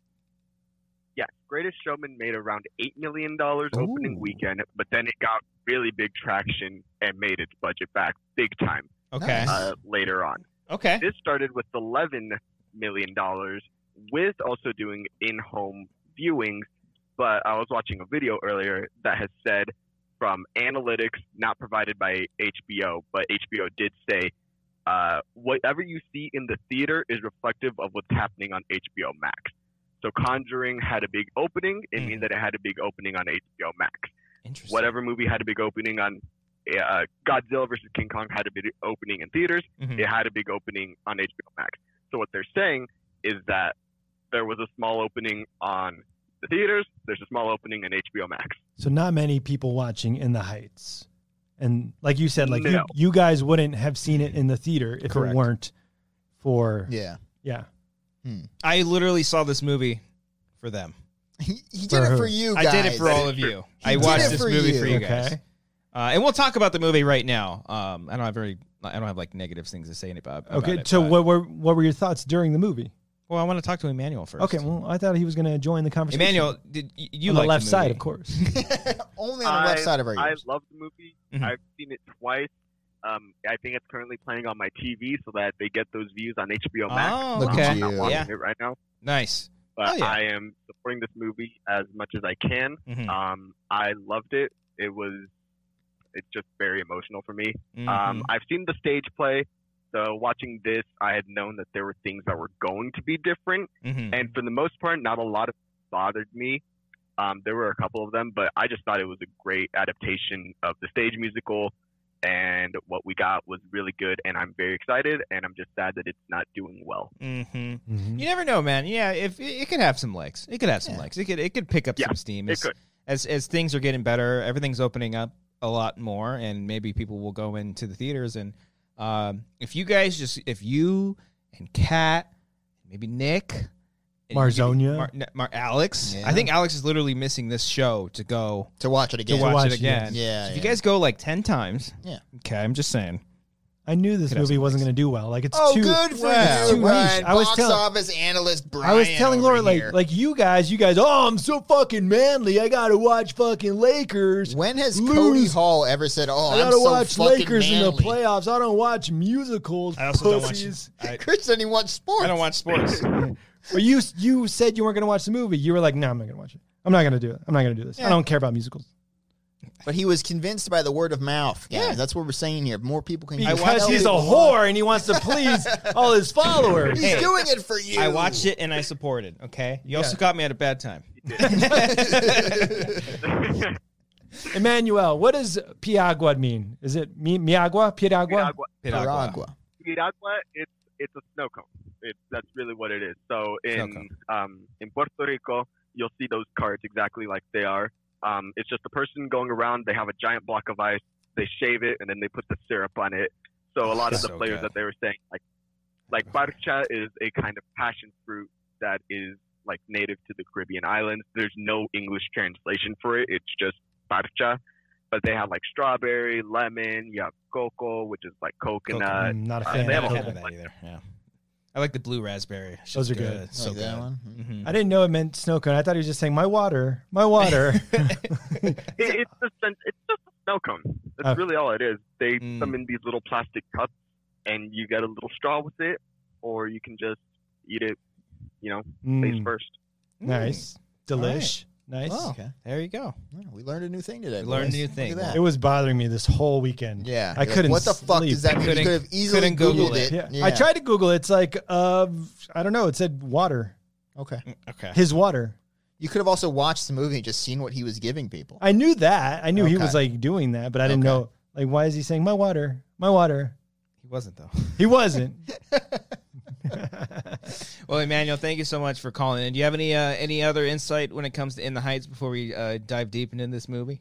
Yes, Greatest Showman made around $8 million opening weekend, but then it got really big traction and made its budget back big time Okay. later on. Okay. This started with $11 million with also doing in-home viewings, but I was watching a video earlier that has said from analytics not provided by HBO, but HBO did say whatever you see in the theater is reflective of what's happening on HBO Max. So Conjuring had a big opening. It means that it had a big opening on HBO Max. Interesting. Whatever movie had a big opening on Godzilla versus King Kong had a big opening in theaters. Mhm. It had a big opening on HBO Max. So what they're saying is that there was a small opening on the theaters. There's a small opening in HBO Max. So not many people watching In the Heights. And like you said, like No. you guys wouldn't have seen it in the theater if Correct. it weren't for Yeah. yeah. I literally saw this movie for them. He did For it who? for you guys. I did it for all of you. I did watched it this for movie you. for you guys. Okay. And we'll talk about the movie right now. I don't have like negative things to say about Okay. it, So but- what were your thoughts during the movie? Well, I want to talk to Emmanuel first. Okay. Well, I thought he was going to join the conversation. Emmanuel, did you on like the left movie? side, of course. Only on the left side of our I ears. love the movie. Mhm. I've seen it twice. I think it's currently playing on my TV so that they get those views on HBO Max. Oh, Look okay. at I'm not you. watching Yeah. it right now, Nice. but Oh, yeah. I am supporting this movie as much as I can. Mhm. I loved it. It's just very emotional for me. Mhm. I've seen the stage play, so watching this, I had known that there were things that were going to be different, Mhm. and for the most part, not a lot of bothered me. There were a couple of them, but I just thought it was a great adaptation of the stage musical. and what we got was really good, and I'm very excited, and I'm just sad that it's not doing well. You never know, man. Yeah, if it could have some legs. It could have some legs. It could pick up some steam. It could. As things are getting better, everything's opening up a lot more, and maybe people will go into the theaters. And if you and Kat, maybe Nick, and Marzonia, Alex. Yeah. I think Alex is literally missing this show to go to watch it again. Yeah. So if you guys go like 10 times, okay, I'm just saying. I knew this movie wasn't going to do well. Like it's Oh, too good for too you, niche. Brian. I was Box office analyst Brian. I was telling over Laura, here. like you guys, oh, I'm so fucking manly. I got to watch fucking Lakers. When has lose. Cody Hall ever said, "Oh, I got I'm to so watch fucking Lakers manly"? in the playoffs. I don't watch musicals. I also pussies. don't watch. Chris doesn't even watch sports. I don't watch sports. But you said you weren't going to watch the movie. You were like, no, I'm not going to watch it. I'm not going to do it. I'm not going to do this. I don't care about musicals. But he was convinced by the word of mouth. Yeah, that's what we're saying here. More people can. Because he's a whore and he wants to please all his followers. He's doing it for you. I watched it and I supported. Okay, you also got me at a bad time. Emmanuel, what does Piragua mean? Is it Miagua? Piragua? Piragua. Piragua, it's a snow cone. That's really what it is. So in Puerto Rico, you'll see those cards exactly like they are. It's just a person going around. They have a giant block of ice. They shave it, and then they put the syrup on it. So a lot of the flavors that they were saying, like parcha is a kind of passion fruit that is like native to the Caribbean islands. There's no English translation for it. It's just parcha. But they have like strawberry, lemon. You have cocoa, which is like coconut. I'm not a fan they have of a I whole don't have that either. Yeah, I like the blue raspberry. It's Those just are good. It's so Like that good. one? Mhm. I didn't know it meant snow cone. I thought he was just saying, my water, my water. It's just a snow cone. That's really all it is. They put them in these little plastic cups, and you get a little straw with it, or you can just eat it, face first. Nice. Delish. Nice. Oh, there you go. We learned a new thing today. We learned a boys. new thing. Look at that. It was bothering me this whole weekend. Yeah. I couldn't What the fuck sleep. does that mean? You could have easily couldn't Google Googled it. it. I tried to Google it. It's like, I don't know. It said water. Okay. Okay. His water. You could have also watched the movie and just seen what he was giving people. I knew that. I knew he Okay. was like doing that, but I didn't know. Like, why is he saying my water? My water. He wasn't though. He wasn't. Well, Emmanuel, thank you so much for calling in. Do you have any other insight when it comes to In the Heights before we dive deep into this movie?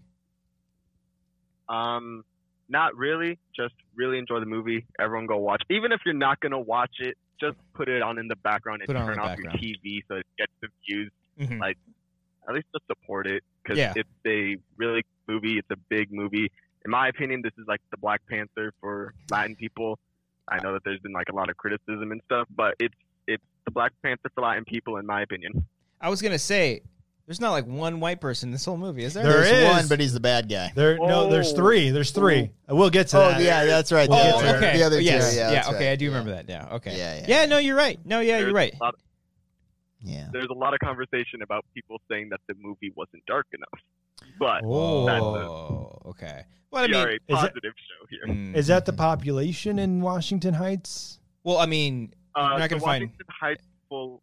Not really. Just really enjoy the movie. Everyone go watch. Even if you're not gonna watch it, just put it on in the background and Put it on turn the off background. your TV so it gets the views. Mhm. Like, at least just support it because Yeah. it's a really good movie. It's a big movie. In my opinion, this is like the Black Panther for Latin people. I know that there's been like a lot of criticism and stuff, but it's the Black Panther for Latin people, in my opinion. I was gonna say, there's not like one white person in this whole movie, is there? There There's is. one, but he's the bad guy. No, there's three. There's three. We'll get to Oh, that. yeah, that's right. We'll The get other- to that. the other two. Yes. Yeah, that's okay, right. I do remember that now. Okay. Yeah. Yeah, no, you're right. No, yeah, There's you're right. a lot- Yeah. There's a lot of conversation about people saying that the movie wasn't dark enough, but Oh, okay. Well, I we are mean, a positive show here. Is that the population in Washington Heights? Well, I mean, you're not the gonna find. Washington Heights full.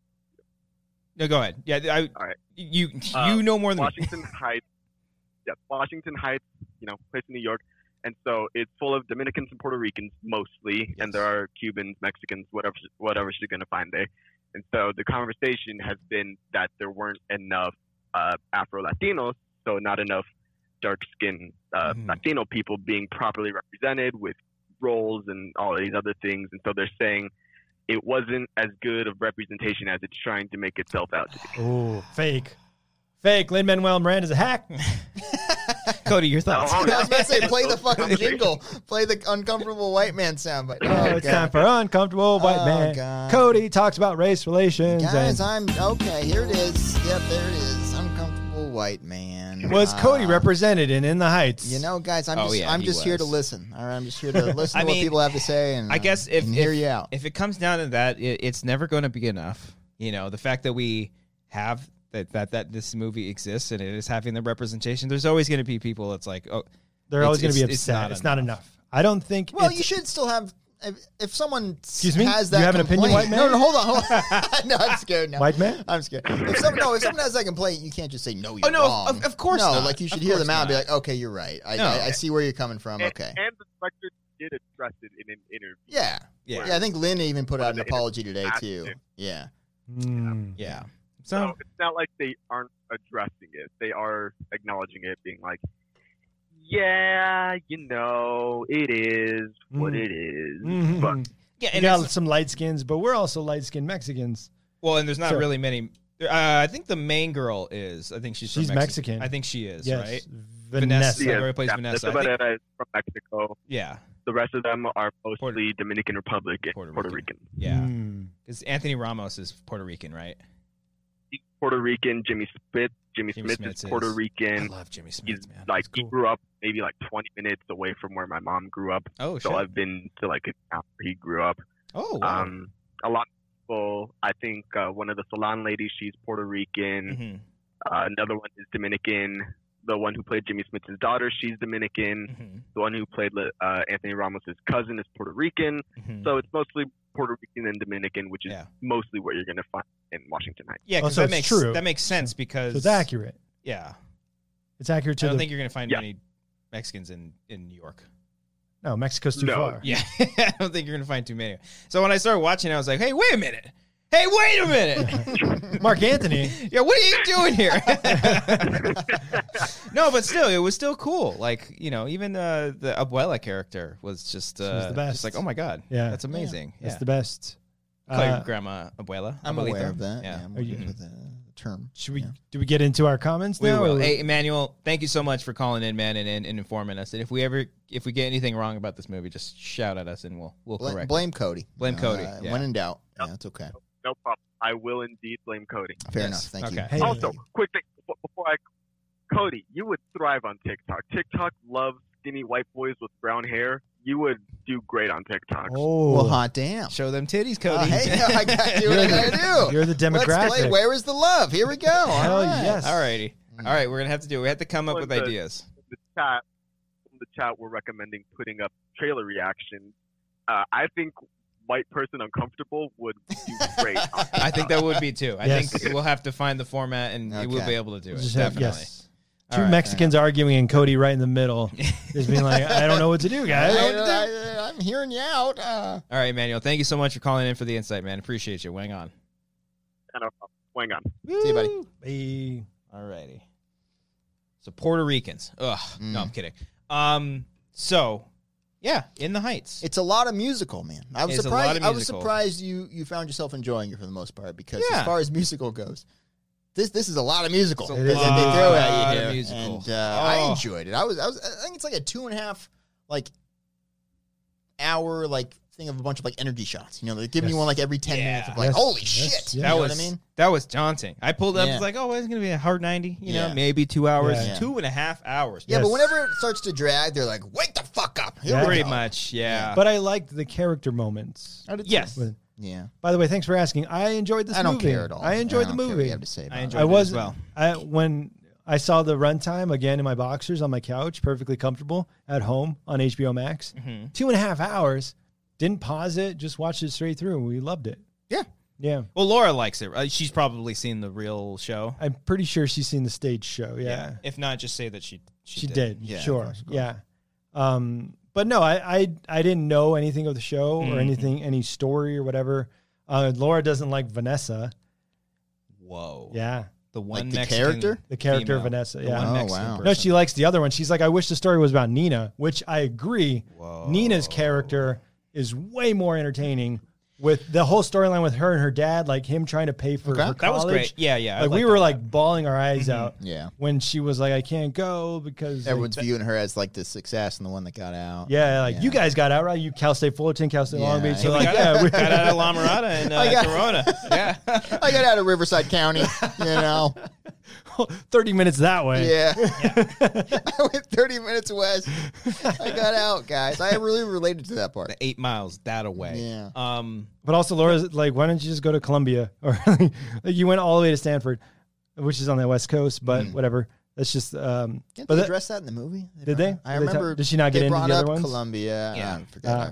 No, go ahead. Yeah, All right. you know more than Washington Heights. Yeah, Washington Heights. Place in New York, and so it's full of Dominicans and Puerto Ricans mostly, and there are Cubans, Mexicans, whatever she's gonna find there. And so the conversation has been that there weren't enough Afro Latinos, so not enough dark skinned Latino people being properly represented with roles and all of these other things. And so they're saying it wasn't as good of representation as it's trying to make itself out to be. Oh, fake. Fake. Lin-Manuel Miranda's a hack. Cody, your thoughts? I was about to say, play the fucking jingle. Play the uncomfortable white man soundbite. Oh, it's time for Uncomfortable White Man. God. Cody talks about race relations. Guys, and okay. Here it is. Yep, there it is. Uncomfortable white man. was Cody represented in the Heights? Guys, I'm Oh, just, yeah, I'm he just here to was. listen. All right, I'm just here to listen I to what mean, people have to say, and I guess if and hear you out. If it comes down to that, it's never going to be enough. The fact that we have that this movie exists and it is having the representation, there's always going to be people that's like, oh, They're always going to be it's upset. It's not enough. I don't think. Well, it's- you should still have if someone Excuse me? has that You have an opinion, complaint- white man? No, hold on. No, I'm scared now. White man? I'm scared. If someone has that complaint, you can't just say no. You're no, wrong. of course no. not. Like you should Of hear course them out and be not. like, okay, you're right. No. I see where you're coming from. Okay. And the director did address it in an interview. Yeah. Yeah. I think Lynn even put out an the apology today interview too. asked him. Yeah. Yeah. So it's not like they aren't addressing it. They are acknowledging it, being like, yeah, it is what it is. Mhm. But Yeah, We and got it's- some light skins, but we're also light skinned Mexicans. well, and there's not So- really many. I think the main girl is. I think she's from Mexican. I think she is, Yes. right? Vanessa. Yeah, whoever plays Vanessa. I think- Vanessa is from Mexico. yeah. The rest of them are mostly Dominican Republic and Puerto Rican. Yeah. Mm. Because Anthony Ramos is Puerto Rican, right? He's Puerto Rican. Jimmy Smith Smits is Puerto Rican. I love Jimmy Smith, He's man. like he grew up maybe like 20 minutes away from where my mom grew up. Oh, so shit. I've been to like a town where he grew up. Oh, wow. A lot of people. I think one of the salon ladies, she's Puerto Rican. Mm-hmm. Another one is Dominican. The one who played Jimmy Smith's daughter, she's Dominican. Mm-hmm. The one who played Anthony Ramos' cousin is Puerto Rican. Mhm. So it's mostly Puerto Rican and Dominican, which is mostly what you're going to find in Washington Heights. Yeah, because so that it's true. makes sense because So it's accurate. Yeah, It's accurate to I don't the. think you're going to find many Mexicans in New York. No, Mexico's too far. Yeah, I don't think you're going to find too many. So when I started watching, I was like, "Hey, wait a minute! Hey, wait a minute!" Mark Anthony. Yeah, what are you doing here? No, but still, it was still cool. Like, even the Abuela character was just the best. just like, oh my god, Yeah. that's amazing. It's Yeah. the best. Call your grandma Abuela. I'm Abuelita. aware of that. Yeah. Yeah, I'm aware of the term. Should we? Do we get into our comments We now? will. or- Hey, Emmanuel, thank you so much for calling in, man, and informing us. And if we get anything wrong about this movie, just shout at us and we'll correct. Blame Cody. Blame Cody. Yeah. When in doubt. Yeah, that's okay. No problem. I will indeed blame Cody. Fair enough. Thank you. Hey, Also, quick thing before Cody, you would thrive on TikTok. TikTok loves skinny white boys with brown hair. You would do great on TikTok. Oh, Well, hot damn. Show them titties, Cody. Hey, I got to do what I got to do. You're the Let's play demographic. Where is the love? Here we go. All Hell right. yes. Alrighty. All right, we're gonna have to do. We have to come up with The- ideas. The chat, we're recommending putting up trailer reactions. I think white person uncomfortable would do great. I think that would be too. I Yes. think we'll have to find the format, and we'll be able to do it. Just have- Definitely. yes. All Two right. Mexicans arguing and Cody right in the middle, just being like, "I don't know what to do, guys." I'm hearing you out. All right, Emmanuel. Thank you so much for calling in for the insight, man. Appreciate you. Wang on. Wang on. See you, buddy. Hey. Alrighty. So Puerto Ricans. Ugh. No, I'm kidding. So, yeah, In the Heights. It's a lot of musical, man. I was It's a lot surprised. of I was musical. surprised you found yourself enjoying it for the most part because Yeah. as far as musical goes, this is a lot of musical It's a that they lot throw at you of here. musical. And I Oh. enjoyed it. I think it's like a 2.5 hour thing of a bunch of energy shots. They're giving you one every 10 minutes of Yes. holy Yes. shit. Yeah. You know what I mean? That was daunting. I pulled up. Yeah. It's like, oh, it's gonna be a hard 90. Yeah. Maybe 2 hours. Yeah. 2.5 hours. Yeah, Yes. but whenever it starts to drag, they're like, wake the fuck up. Here Yeah. we Pretty go. much. Yeah. But I liked the character moments. I did too. Yes. With- Yeah. By the way, thanks for asking. I enjoyed this I don't movie. care at all. I enjoyed the don't care what movie. you have to say about I it. enjoyed I it was as well. when I saw the runtime again in my boxers on my couch, perfectly comfortable at home on HBO Max. 2.5 hours. Didn't pause it. Just watched it straight through. We loved it. Yeah. Yeah. Well, Laura likes it. She's probably seen the real show. I'm pretty sure she's seen the stage show. Yeah. If not, just say that she did. Yeah, Sure. of course. Yeah. But no, I didn't know anything of the show or anything, any story or whatever. Laura doesn't like Vanessa. Whoa. Yeah. The one the Mexican character? The character of female. Vanessa. The Yeah. one Oh, Mexican wow. person. No, she likes the other one. She's like, I wish the story was about Nina, which I agree. Whoa. Nina's character is way more entertaining with the whole storyline with her and her dad, like him trying to pay for Okay. her That was college. great. Yeah, yeah. I Like we liked were all like that. bawling our eyes out Yeah. when she was like, I can't go because Everyone's viewing her as the success and the one that got out. yeah, like Yeah. you guys got out, right? You Cal State Fullerton, Cal State Long Yeah. Beach. So We like, got, yeah, we got out of La Mirada and I got- Corona. Yeah. I got out of Riverside County, 30 minutes that way. Yeah. I went 30 minutes west. I got out, guys. I really related to that part. 8 miles that away. Yeah. But also, Laura's like, why don't you just go to Columbia? Or like, you went all the way to Stanford, which is on the West Coast, but whatever. That's just. Didn't but they address that in the movie? Did they? I Did they remember. Did she not get they into brought the up other ones? Columbia. Yeah. I forgot.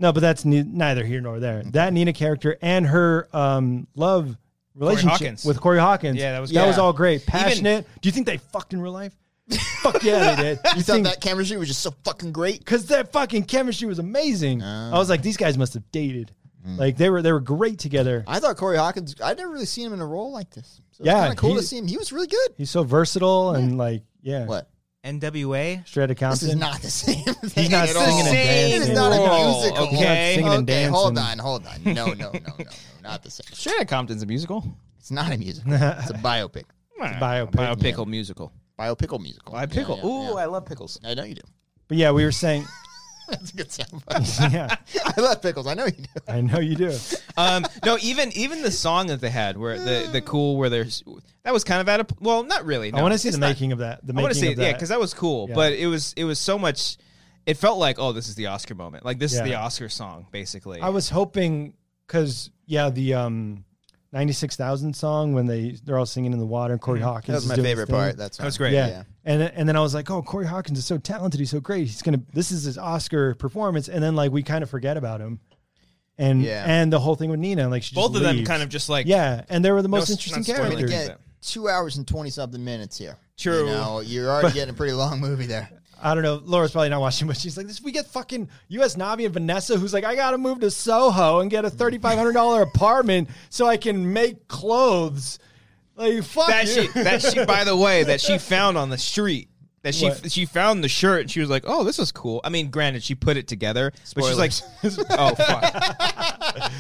No, but that's neither here nor there. That Nina character and her love relationship with Corey Hawkins. Yeah, that was all great. Passionate. Do you think they fucked in real life? Fuck yeah, they did. You thought that chemistry was just so fucking great? Because that fucking chemistry was amazing. I was like, these guys must have dated. Like they were great together. I thought Corey Hawkins. I'd never really seen him in a role like this. So Yeah, it's kind of cool to see him. He was really good. He's so versatile and like, yeah. What? NWA? Straight accountant. This is not the same thing. He's not at all. singing and dancing. It is not a musical. Okay. Singing and dancing. Hold on. No, not the same. Straight Compton's a musical. It's not a musical. It's a biopic. It's a biopic. Biopickle musical. Biopickle musical. Pickle. Yeah, Ooh, yeah. I love pickles. I know you do. But yeah, we were saying. That's a good soundbite. Yeah, I love pickles. I know you do. I know you do. No, even the song that they had, where the cool, where there's that was kind of out of not really. No, I want to see it's the not. making of that. The I want to making see of it, yeah, that. because that was cool. Yeah. But it was so much. It felt like, oh, this is the Oscar moment. Like this is Yeah. the Oscar song, basically. I was hoping because the 96,000 song when they're all singing in the water and Corey Hawkins. That was is my doing favorite his thing. part. That was great. Yeah. And then I was like, oh, Corey Hawkins is so talented. He's so great. This is his Oscar performance. And then like we kind of forget about him. And the whole thing with Nina, like she both just of them leaves. kind of just like and they were the most No, interesting not spoiling characters. it. Get 2 hours and 20-something minutes here. True. You know, you're already getting a pretty long movie there. I don't know. Laura's probably not watching, but she's like, we get fucking U.S. Navi and Vanessa, who's like, I got to move to Soho and get a $3,500 apartment so I can make clothes. Like, fuck that she by the way, that she found on the street. That she found the shirt and she was like, oh, this is cool. I mean, granted, she put it together, but she's like, oh, fuck.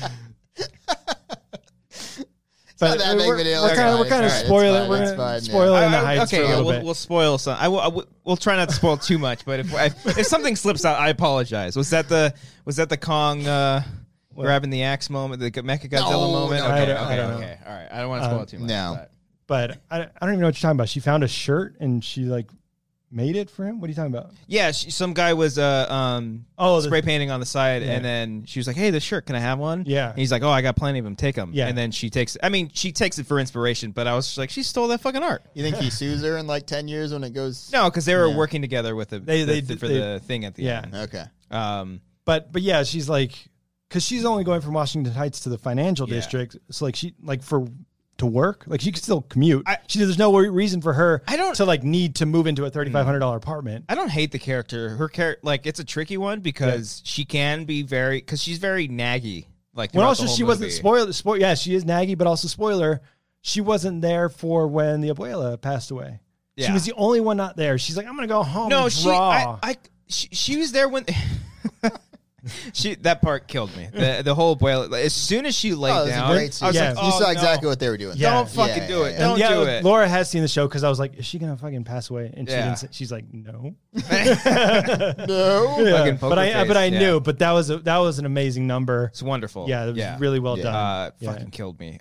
But not that big of a deal. we're kind of spoiling. We're going to spoil it in the heights for a little bit. We'll spoil some. We'll try not to spoil too much. But if something slips out, I apologize. Was that the Kong grabbing the axe moment, the Mechagodzilla moment? No, Okay, I don't know. okay, all right. I don't want to spoil it too much. No. But I don't even know what you're talking about. She found a shirt and she like made it for him. What are you talking about? Yeah, some guy was spray painting on the side, and then she was like, "Hey, this shirt, can I have one?" Yeah, and he's like, "Oh, I got plenty of them. Take them." Yeah, and then she takes it for inspiration. But I was just like, she stole that fucking art. You think he sues her in like 10 years when it goes? No, because they were working together with the thing at the yeah. end. Okay. But yeah, she's like, because she's only going from Washington Heights to the financial district. So like she like to work, like she could still commute. There's no reason for her to like need to move into a $3,500 apartment. I don't hate the character. Her character, like, it's a tricky one because she can be because she's very naggy. Like, well, also she wasn't spoiler. Yeah, she is naggy, but also spoiler. She wasn't there for when the abuela passed away. Yeah. She was the only one not there. She's like, I'm gonna go home. No, and draw. she was there when. That part killed me. The whole boil. As soon as she laid down, I was like, you saw exactly what they were doing. Don't fucking do it. Don't do it. Laura has seen the show because I was like, is she gonna fucking pass away? And she didn't say, she's like, no, no. Yeah. But I knew. But that was an amazing number. It's wonderful. Yeah, it was really well done. Fucking killed me.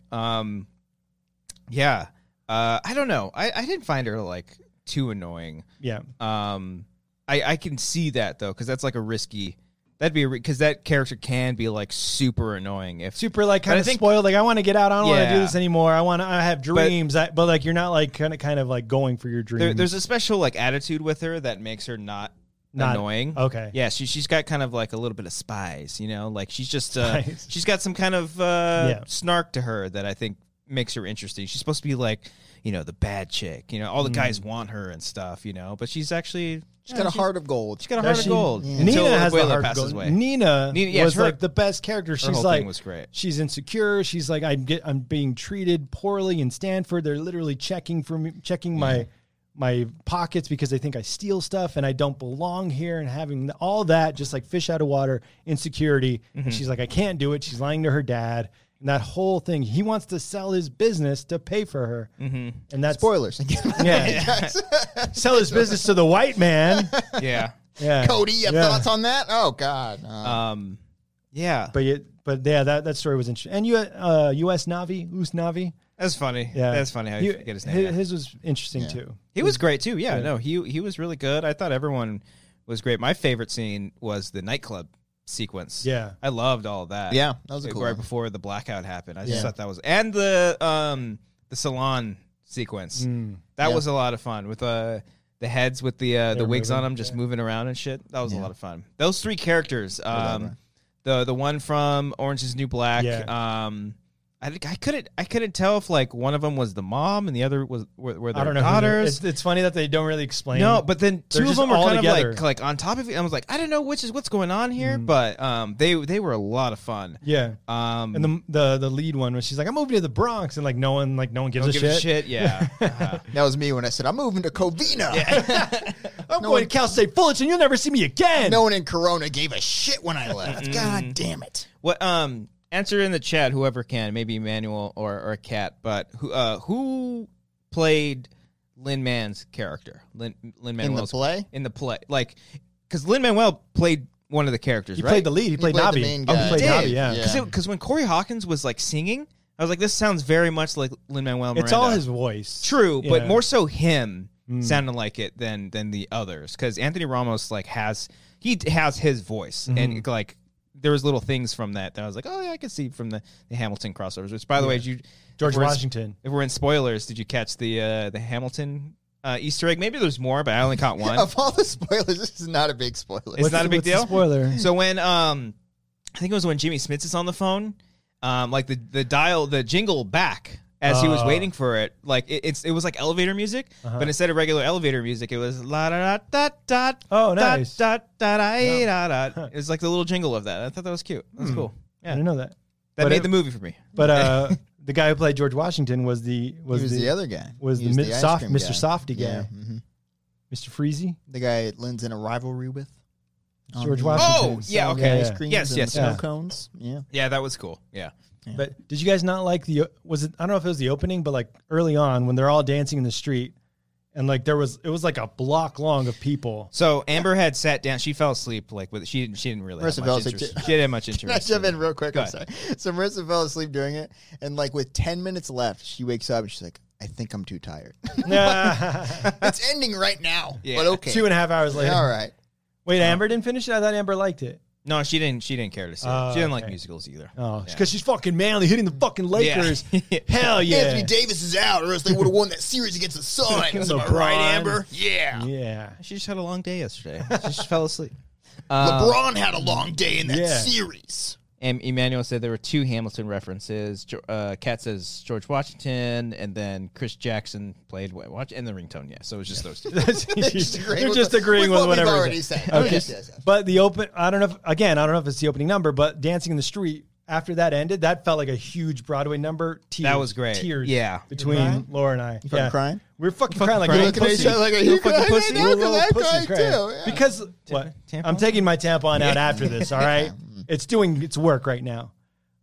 Yeah. I don't know. I didn't find her like too annoying. Yeah. I can see that though, because that's like a risky. That'd be because that character can be like super annoying. If super like kind of spoiled, like I want to get out. I don't want to do this anymore. I have dreams, but like you're not like kind of like going for your dreams. There's a special like attitude with her that makes her not annoying. Okay. Yeah, she's got kind of like a little bit of spice, you know, like she's just she's got some kind of snark to her that I think makes her interesting. She's supposed to be like, you know, the bad chick. You know, all the guys want her and stuff, you know, but she's actually. She's got a heart of gold. She's got a heart of gold. Yeah. Nina has the heart of gold. Away. Nina was like the best character. She's whole like, thing was great. She's insecure. She's like, I'm being treated poorly in Stanford. They're literally checking my pockets because they think I steal stuff and I don't belong here, and having all that just like fish out of water, insecurity. Mm-hmm. And she's like, I can't do it. She's lying to her dad. And that whole thing, he wants to sell his business to pay for her. Mm-hmm. And that's spoilers. Yeah. Sell his business to the white man. Yeah. Yeah. Cody, you have thoughts on that? Oh God. Yeah. But that story was interesting. And U.S. Navi, Us Navi. That's funny. Yeah. That's funny how you forget his name. His was interesting too. He was great too. Yeah. No, he was really good. I thought everyone was great. My favorite scene was the nightclub sequence. Yeah. I loved all of that. Yeah, that was a cool right one. Before the blackout happened. I just thought that was, and the salon sequence. That was a lot of fun with the heads with the wigs on them just moving around and shit. That was a lot of fun. Those three characters, The one from Orange Is the New Black. Yeah. I couldn't tell if like one of them was the mom and the other were their I don't know. daughters. It's funny that they don't really explain. No, but then They're two of just them are all kind together. of like on top of it. I was like, I don't know what's going on here, but they were a lot of fun. Yeah. And the lead one was she's like, I'm moving to the Bronx, and like no one gives a shit. Yeah. That was me when I said I'm moving to Covina. I'm going to Cal State Fullerton. You'll never see me again. No one in Corona gave a shit when I left. God damn it. What answer in the chat, whoever can, maybe Emmanuel or a cat, but who played Lin-Man's character? Lin-Manuel's play? In the play. Like, because Lin-Manuel played one of the characters, He right? played the lead. He played played the Navi. main Oh, guy. he played He Navi, did. yeah. Because when Corey Hawkins was like singing, I was like, this sounds very much like Lin-Manuel Miranda. It's all his voice. True, but Yeah. more so him sounding like it than the others. Because Anthony Ramos like has his voice, and like there was little things from that I was like, oh yeah, I can see from the Hamilton crossovers. Which, by the way, George Washington. If we're in spoilers, did you catch the Hamilton Easter egg? Maybe there's more, but I only caught one. Of all the spoilers, this is not a big spoiler. It's not a big what's the deal. spoiler? So when I think it was when Jimmy Smits is on the phone, like the jingle back as he was waiting for it, like it was like elevator music, but instead of regular elevator music, it was la da da da da. Oh, nice. Da da da da da. It was like the little jingle of that. I thought that was cute. That was cool. I Yeah, didn't know that. that But made it- the movie for me. But the guy who played George Washington was the He was the other guy. was He the ice soft cream Mr. guy. Softy guy, Yeah, Mr. Freezy. the guy Lynn's in a rivalry with. George the- Washington. Oh, yeah, okay. Ice creams Yes, and yes, snow yeah. cones. Yeah. Yeah, that was cool. Yeah. But did you guys not like was it, I don't know if it was the opening, but like early on when they're all dancing in the street and like it was like a block long of people. So Amber had sat down. She fell asleep. Like with she didn't really. Have Marissa much fell asleep interest. too. She didn't have much interest. Can I jump in real quick? Go I'm ahead. sorry. So Marissa fell asleep during it, and like with 10 minutes left, she wakes up and she's like, I think I'm too tired. It's ending right now. Yeah. But okay. 2.5 hours later. All right. Wait, Amber didn't finish it? I thought Amber liked it. No, she didn't care to see it. She didn't like okay. musicals either. Oh, Yeah. because she's fucking manly hitting the fucking Lakers. Hell yeah. Anthony Davis is out, or else they would have won that series against the Suns. Am I LeBron. right, Amber? Yeah. Yeah. She just had a long day yesterday. She just fell asleep. LeBron had a long day in that yeah. series. And Emmanuel said there were two Hamilton references. Kat says George Washington, and then Chris Jackson played Watch and the ringtone. Yeah, so it was just those two. You're just agreeing with we've whatever. already said. Okay. Yes. But the I don't know if it's the opening number, but Dancing in the Street, after that ended, that felt like a huge Broadway number. Tears, That was great. Tears Yeah. between Laura and I. You fucking crying? We were fucking crying like crying. a Looking little at pussy. each other like, are you fucking crying pussy? right now? We're little 'Cause I'm pussies crying crying. too. Yeah. Because what? Tampon? I'm taking my tampon out after this, all right? It's doing its work right now.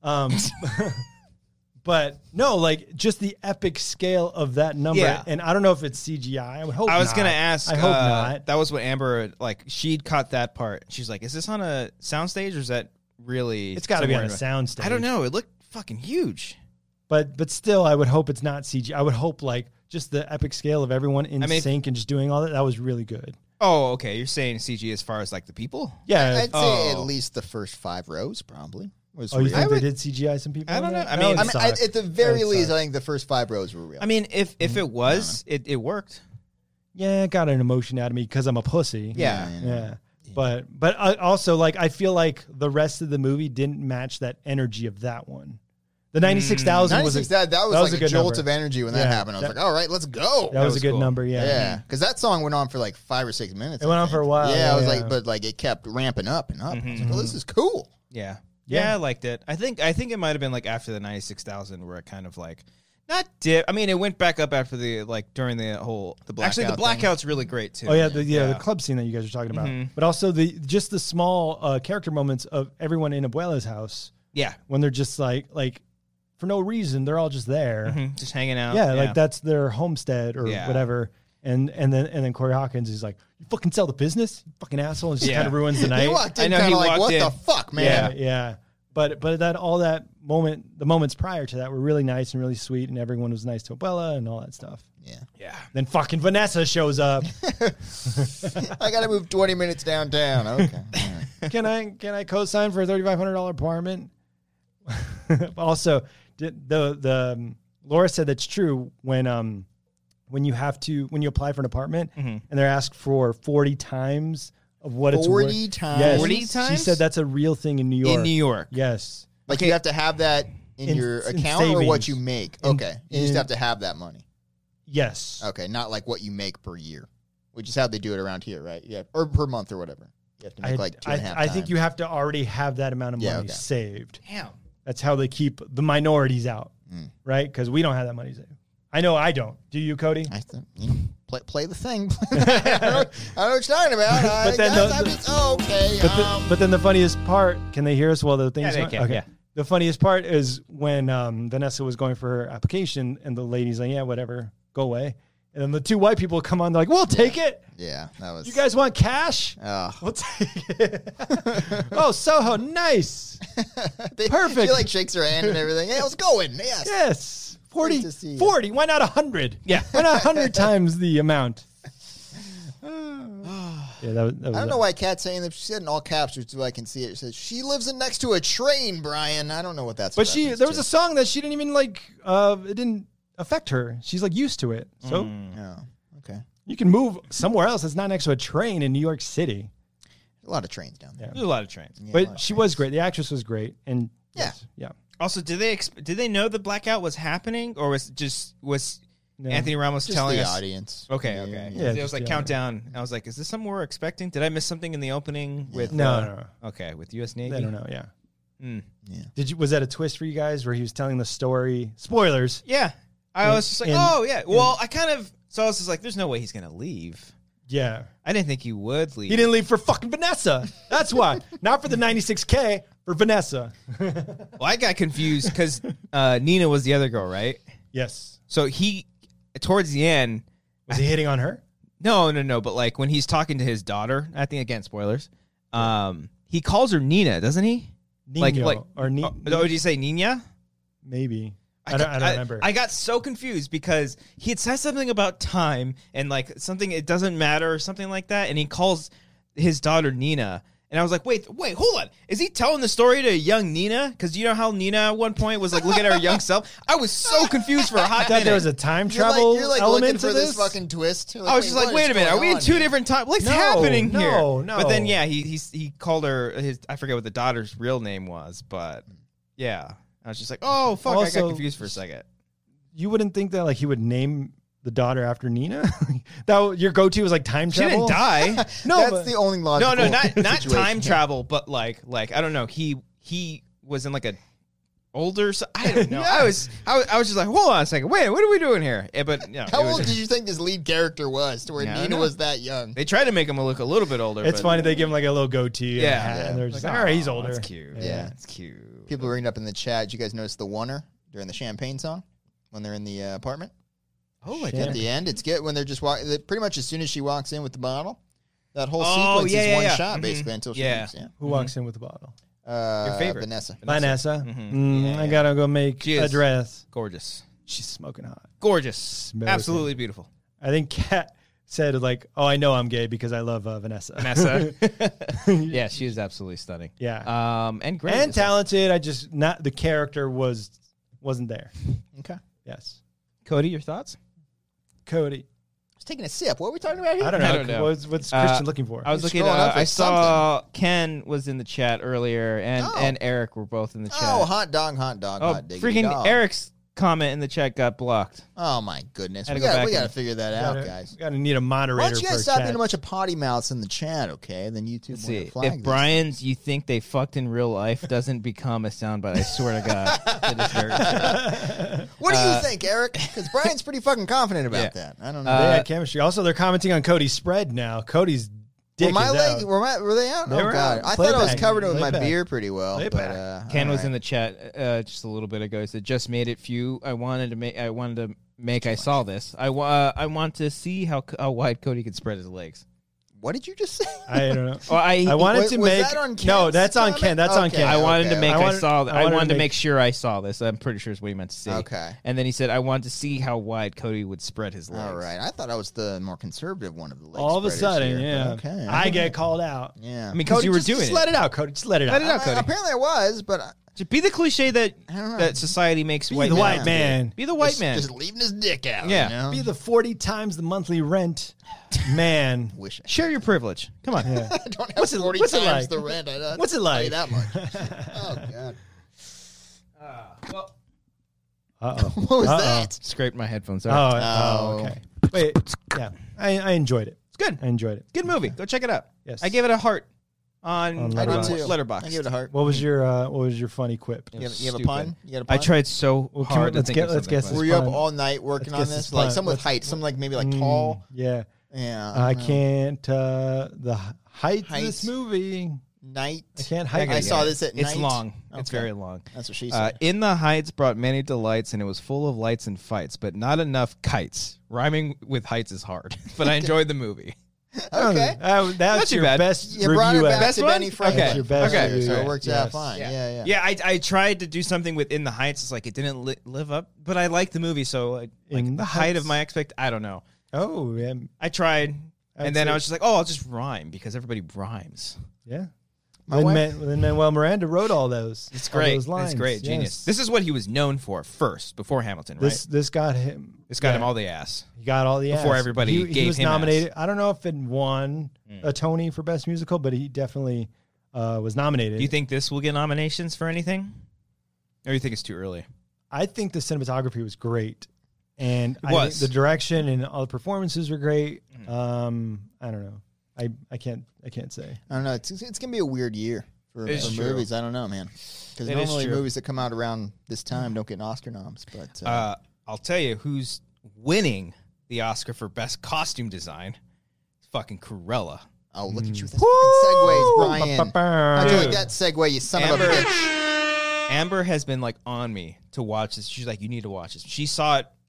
But no, like just the epic scale of that number. Yeah. And I don't know if it's CGI. I would hope I was not. gonna ask. I hope not. That was what Amber like. She'd caught that part. She's like, "Is this on a soundstage or is that really?" It's got to be on a somewhere in- soundstage. I don't know. It looked fucking huge. But still, I would hope it's not CG. I would hope like just the epic scale of everyone in sync and just doing all that. That was really good. Oh, okay. You're saying CG as far as like the people? Yeah. I'd say at least the first 5 rows probably. Was Oh, you real. think they did CGI some people? I in don't know. that? I That mean- would I suck. at the very That would least, suck. I think the first 5 rows were real. I mean, if it was, it worked. Yeah, it got an emotion out of me because I'm a pussy. Yeah. Yeah. But also, like, I feel like the rest of the movie didn't match that energy of that one. The 96,000 was 96, that was like a good jolt number. of energy when that Yeah, happened. I was like, all right, let's go. That was a good cool. number, yeah. Yeah, because that song went on for like 5 or 6 minutes. It went I on for a think. while, Yeah, I was yeah. like, but like it kept ramping up and up. I was like, oh, this is cool. Yeah. Yeah. Yeah, I liked it. I think it might have been like after the 96,000 where it kind of like not dip. I mean, it went back up after the like during the whole Actually, the blackout blackout's really great too. Oh yeah, the club scene that you guys are talking about, but also just the small character moments of everyone in Abuela's house. Yeah. When they're just like for no reason, they're all just there, just hanging out. Yeah, like that's their homestead or Yeah. whatever. And then Corey Hawkins is like, "You fucking sell the business, you fucking asshole," and just Yeah. kind of ruins the night. He walked in kind of like, what the fuck, man? Yeah. But that moment, the moments prior to that were really nice and really sweet, and everyone was nice to Abuela and all that stuff. Yeah. Then fucking Vanessa shows up. I got to move 20 minutes downtown. Okay. Can I co-sign for a $3,500 apartment? Also, the Laura said that's true when you apply for an apartment and they're asked for 40 times of what it's 40 worth. times? Yes. 40 She times? said that's a real thing in New York. In New York. Yes. Like you have to have that in your in account or what savings. you make? In- Okay. You just in- have to have that money. Yes. Okay, not like what you make per year, which is how they do it around here, right? Yeah, or per month or whatever. You have to make like 2.5 I think times. you have to already have that amount of money Yeah, okay. saved. Damn. That's how they keep the minorities out, right? Because we don't have that money saved. I know I don't. Do you, Cody? I think, play the thing. I don't know what you're talking about. But then okay. But then the funniest part, can they hear us while the thing's they going? can, Okay. yeah. The funniest part is when Vanessa was going for her application and the lady's like, yeah, whatever, go away. And then the two white people come on, they're like, we'll take it. Yeah, that was. You guys want cash? We'll take it. Oh, Soho, nice. Perfect. She like shakes her hand and everything. Yeah, let's go in. Yes. Yes. 40, Great to see you. 40. Why not 100? Yeah. Why not 100 times the amount? Yeah, that was I don't know why Kat's saying that. She said in all caps, so I can see it. She says she lives next to a train, Brian. I don't know what that's. But there was a song that she didn't even like. It didn't affect her. She's like used to it. So Yeah. Okay. you can move somewhere else that's not next to a train in New York City. A lot of trains down there. There's a lot of trains. Yeah, a lot But of she trains. was great. The actress was great. And Yeah. yeah. Also, did they know the blackout was happening, or was No. Anthony Ramos Just telling the us? audience. Okay, Yeah, okay. yeah. It Just was like the countdown. I was like, is this something we're expecting? Did I miss something in the opening with? No. Okay, with U.S. Navy. I don't know. Yeah. Mm. Yeah. Was that a twist for you guys where he was telling the story? Spoilers. Yeah, I was just like, And- oh yeah. Well, I kind of. So I was just like, there's no way he's gonna leave. Yeah. I didn't think he would leave. He didn't leave for fucking Vanessa. That's why. Not for the 96K, for Vanessa. Well, I got confused because Nina was the other girl, right? Yes. So he, towards the end, Was he hitting on her? no. But like when he's talking to his daughter, I think again spoilers. He calls her Nina, doesn't he? Nino, or Ni- did you say Nina? Maybe. I don't remember. I got so confused because he had said something about time and like something it doesn't matter or something like that, and he calls his daughter Nina. And I was like, wait, hold on. Is he telling the story to young Nina? Because you know how Nina at one point was like looking at her young self? I was so confused for a hot I thought minute. there was a time travel You're like element looking to for this. fucking twist. You're I was just like, what wait is a minute, are going we in on two here? different times? What's No, happening no, here? no. But then, yeah, he called her his. I forget what the daughter's real name was, but yeah, I was just like, oh fuck, I Also, got confused for a second. You wouldn't think that like he would name the daughter after Nina? That your go-to was like time She travel? didn't die. No, That's but- the only logical. No, not situation. time travel, but like I don't know. He was in like a older. I don't know. Yeah. I was just like, hold on a second, wait, what are we doing here? But you know, How it was- old did you think this lead character was to where Yeah, I Nina know. was that young? They tried to make him look a little bit older. It's but, funny they give him like a little goatee and a Yeah. hat, and they're just Like, like, all right, he's "Aw, older. That's cute. Yeah. it's cute. People bringing up in the chat. Did you guys notice the oneer during the champagne song when they're in the apartment? Oh, I Shit. At did. the end, it's good when they're just walking. Pretty much as soon as she walks in with the bottle, that whole Oh, sequence yeah, is yeah, one yeah. shot Mhm. basically until she Yeah. leaves. Yeah. Who walks in with the bottle? Your favorite. Vanessa. Vanessa. Mhm. Yeah, I yeah. gotta go make She a is. dress. Gorgeous, She's smoking hot. gorgeous, Smoking. absolutely beautiful. I think Kat said like, "Oh, I know I'm gay because I love Vanessa." Vanessa. Yeah, she is absolutely stunning. Yeah. And great. And talented. I just not the character wasn't there. Okay. Yes. Cody, your thoughts? Cody. I was taking a sip. What are we talking about here? I don't know. I don't know. What's Christian looking for? I was He's looking. scrolling up for I saw Ken was in the chat earlier, and Eric were both in the chat. Oh, hot dog, hot diggity freaking dog. Eric's comment in the chat got blocked. Oh my goodness. Had to We go back got to and- figure that out, guys. Gotta need a moderator. Why don't you for guys a stop chat. being a bunch of potty mouths in the chat, okay? Then YouTube Let's will see. flag If Brian's "you think they fucked in real life" doesn't become a soundbite, I swear to God, it is very sad. What do you think, Eric? Because Brian's pretty fucking confident about Yeah. that. I don't know. They had chemistry. Also, they're commenting on Cody's spread now. Cody's dick were my is leg? out. Were they out? They Oh were god! out. I Play thought I was back. covered with Play my back. beer pretty well. Play But back. Ken all was right. in the chat just a little bit ago. He said, "Just made it few. I wanted to make. I saw this. I want to see how wide Cody could spread his legs." What did you just say? I don't know. Well, I wanted was to was make. that on No, Ken's that's on comment? Ken. That's on Okay. Ken. I wanted to make. I wanted- I wanted to make- make sure I saw this. I'm pretty sure is what he meant to say. Okay. And then he said, "I wanted to see how wide Cody would spread his legs." All right. I thought I was the more conservative one of the legs. All of a sudden, yeah. Okay. I get called out. Yeah. I mean, because Cody, you were just doing it. let it out, Cody. Just let it out. Let it out, Cody. Apparently I was, but Just be the cliche that I don't know. that society makes Be white the men white out to be. man. Be the white man. Just leaving his dick out. Yeah. You know? Be the 40 times the monthly rent man. Wish I Share your privilege. Come on. Yeah. I don't have What's it- 40 what's it times like? the rent. I don't What's it pay like? that much. Oh, God. Well, Uh-oh. What was Uh-oh. that? scraped my headphones. Oh, Sorry. oh, okay. Wait, yeah. I enjoyed it. It's good. I enjoyed it. Good movie. Go check it out. Yes. I gave it a heart on On Letterboxd. Letterboxd. I give it a heart. What was your funny quip? You have a Stupid. pun? You got a pun? I tried so Well, hard to let's think get- of let's something guess funny. this Were you up pun. all night working on Let's this? guess Like this some pun. with height, some like maybe like tall. Yeah. Yeah. I don't know. can't. The height of Heights. this movie. Night. I can't I height. gotta I it. saw this at night. It's long. It's Okay. very long. That's what she said. In the Heights brought many delights, and it was full of lights and fights, but not enough kites. Rhyming with heights is hard, but I enjoyed the movie. Okay. That's Not too your bad. best You brought it review back ever. Best to one? Benny Frank. Okay. That's your best Okay. review So it ever. works Yes. out fine. Yeah. Yeah. I tried to do something within the Heights. It's like it didn't live up, but I liked the movie, so like In the the height of Heights. my I don't know. Oh, yeah. I tried, I'd and then say- I was just like, oh, I'll just rhyme because everybody rhymes. Yeah. My wife- Lin-Manuel Miranda wrote all those. It's all great. those lines. It's great. Yes. Genius. This is what he was known for first, before Hamilton, right? This got him. This got yeah, him all the ass. He got all the before ass. everybody He gave was him nominated. ass. I don't know if it won a Tony for Best Musical, but he definitely was nominated. Do you think this will get nominations for anything? Or you think it's too early? I think the cinematography was great, and I was. think the direction and all the performances were great. I don't know. I can't say. I don't know. It's gonna be a weird year for It's true. movies. I don't know, man. Because It is normally true. movies that come out around this time don't get an Oscar noms. But I'll tell you who's winning the Oscar for Best Costume Design. It's fucking Cruella. oh, look at you with the segues, Brian. Ba-ba-ba. How'd you like Dude. that segue, you son of a Amber. bitch? Amber has been like on me to watch this. She's like, you need to watch this. She saw it.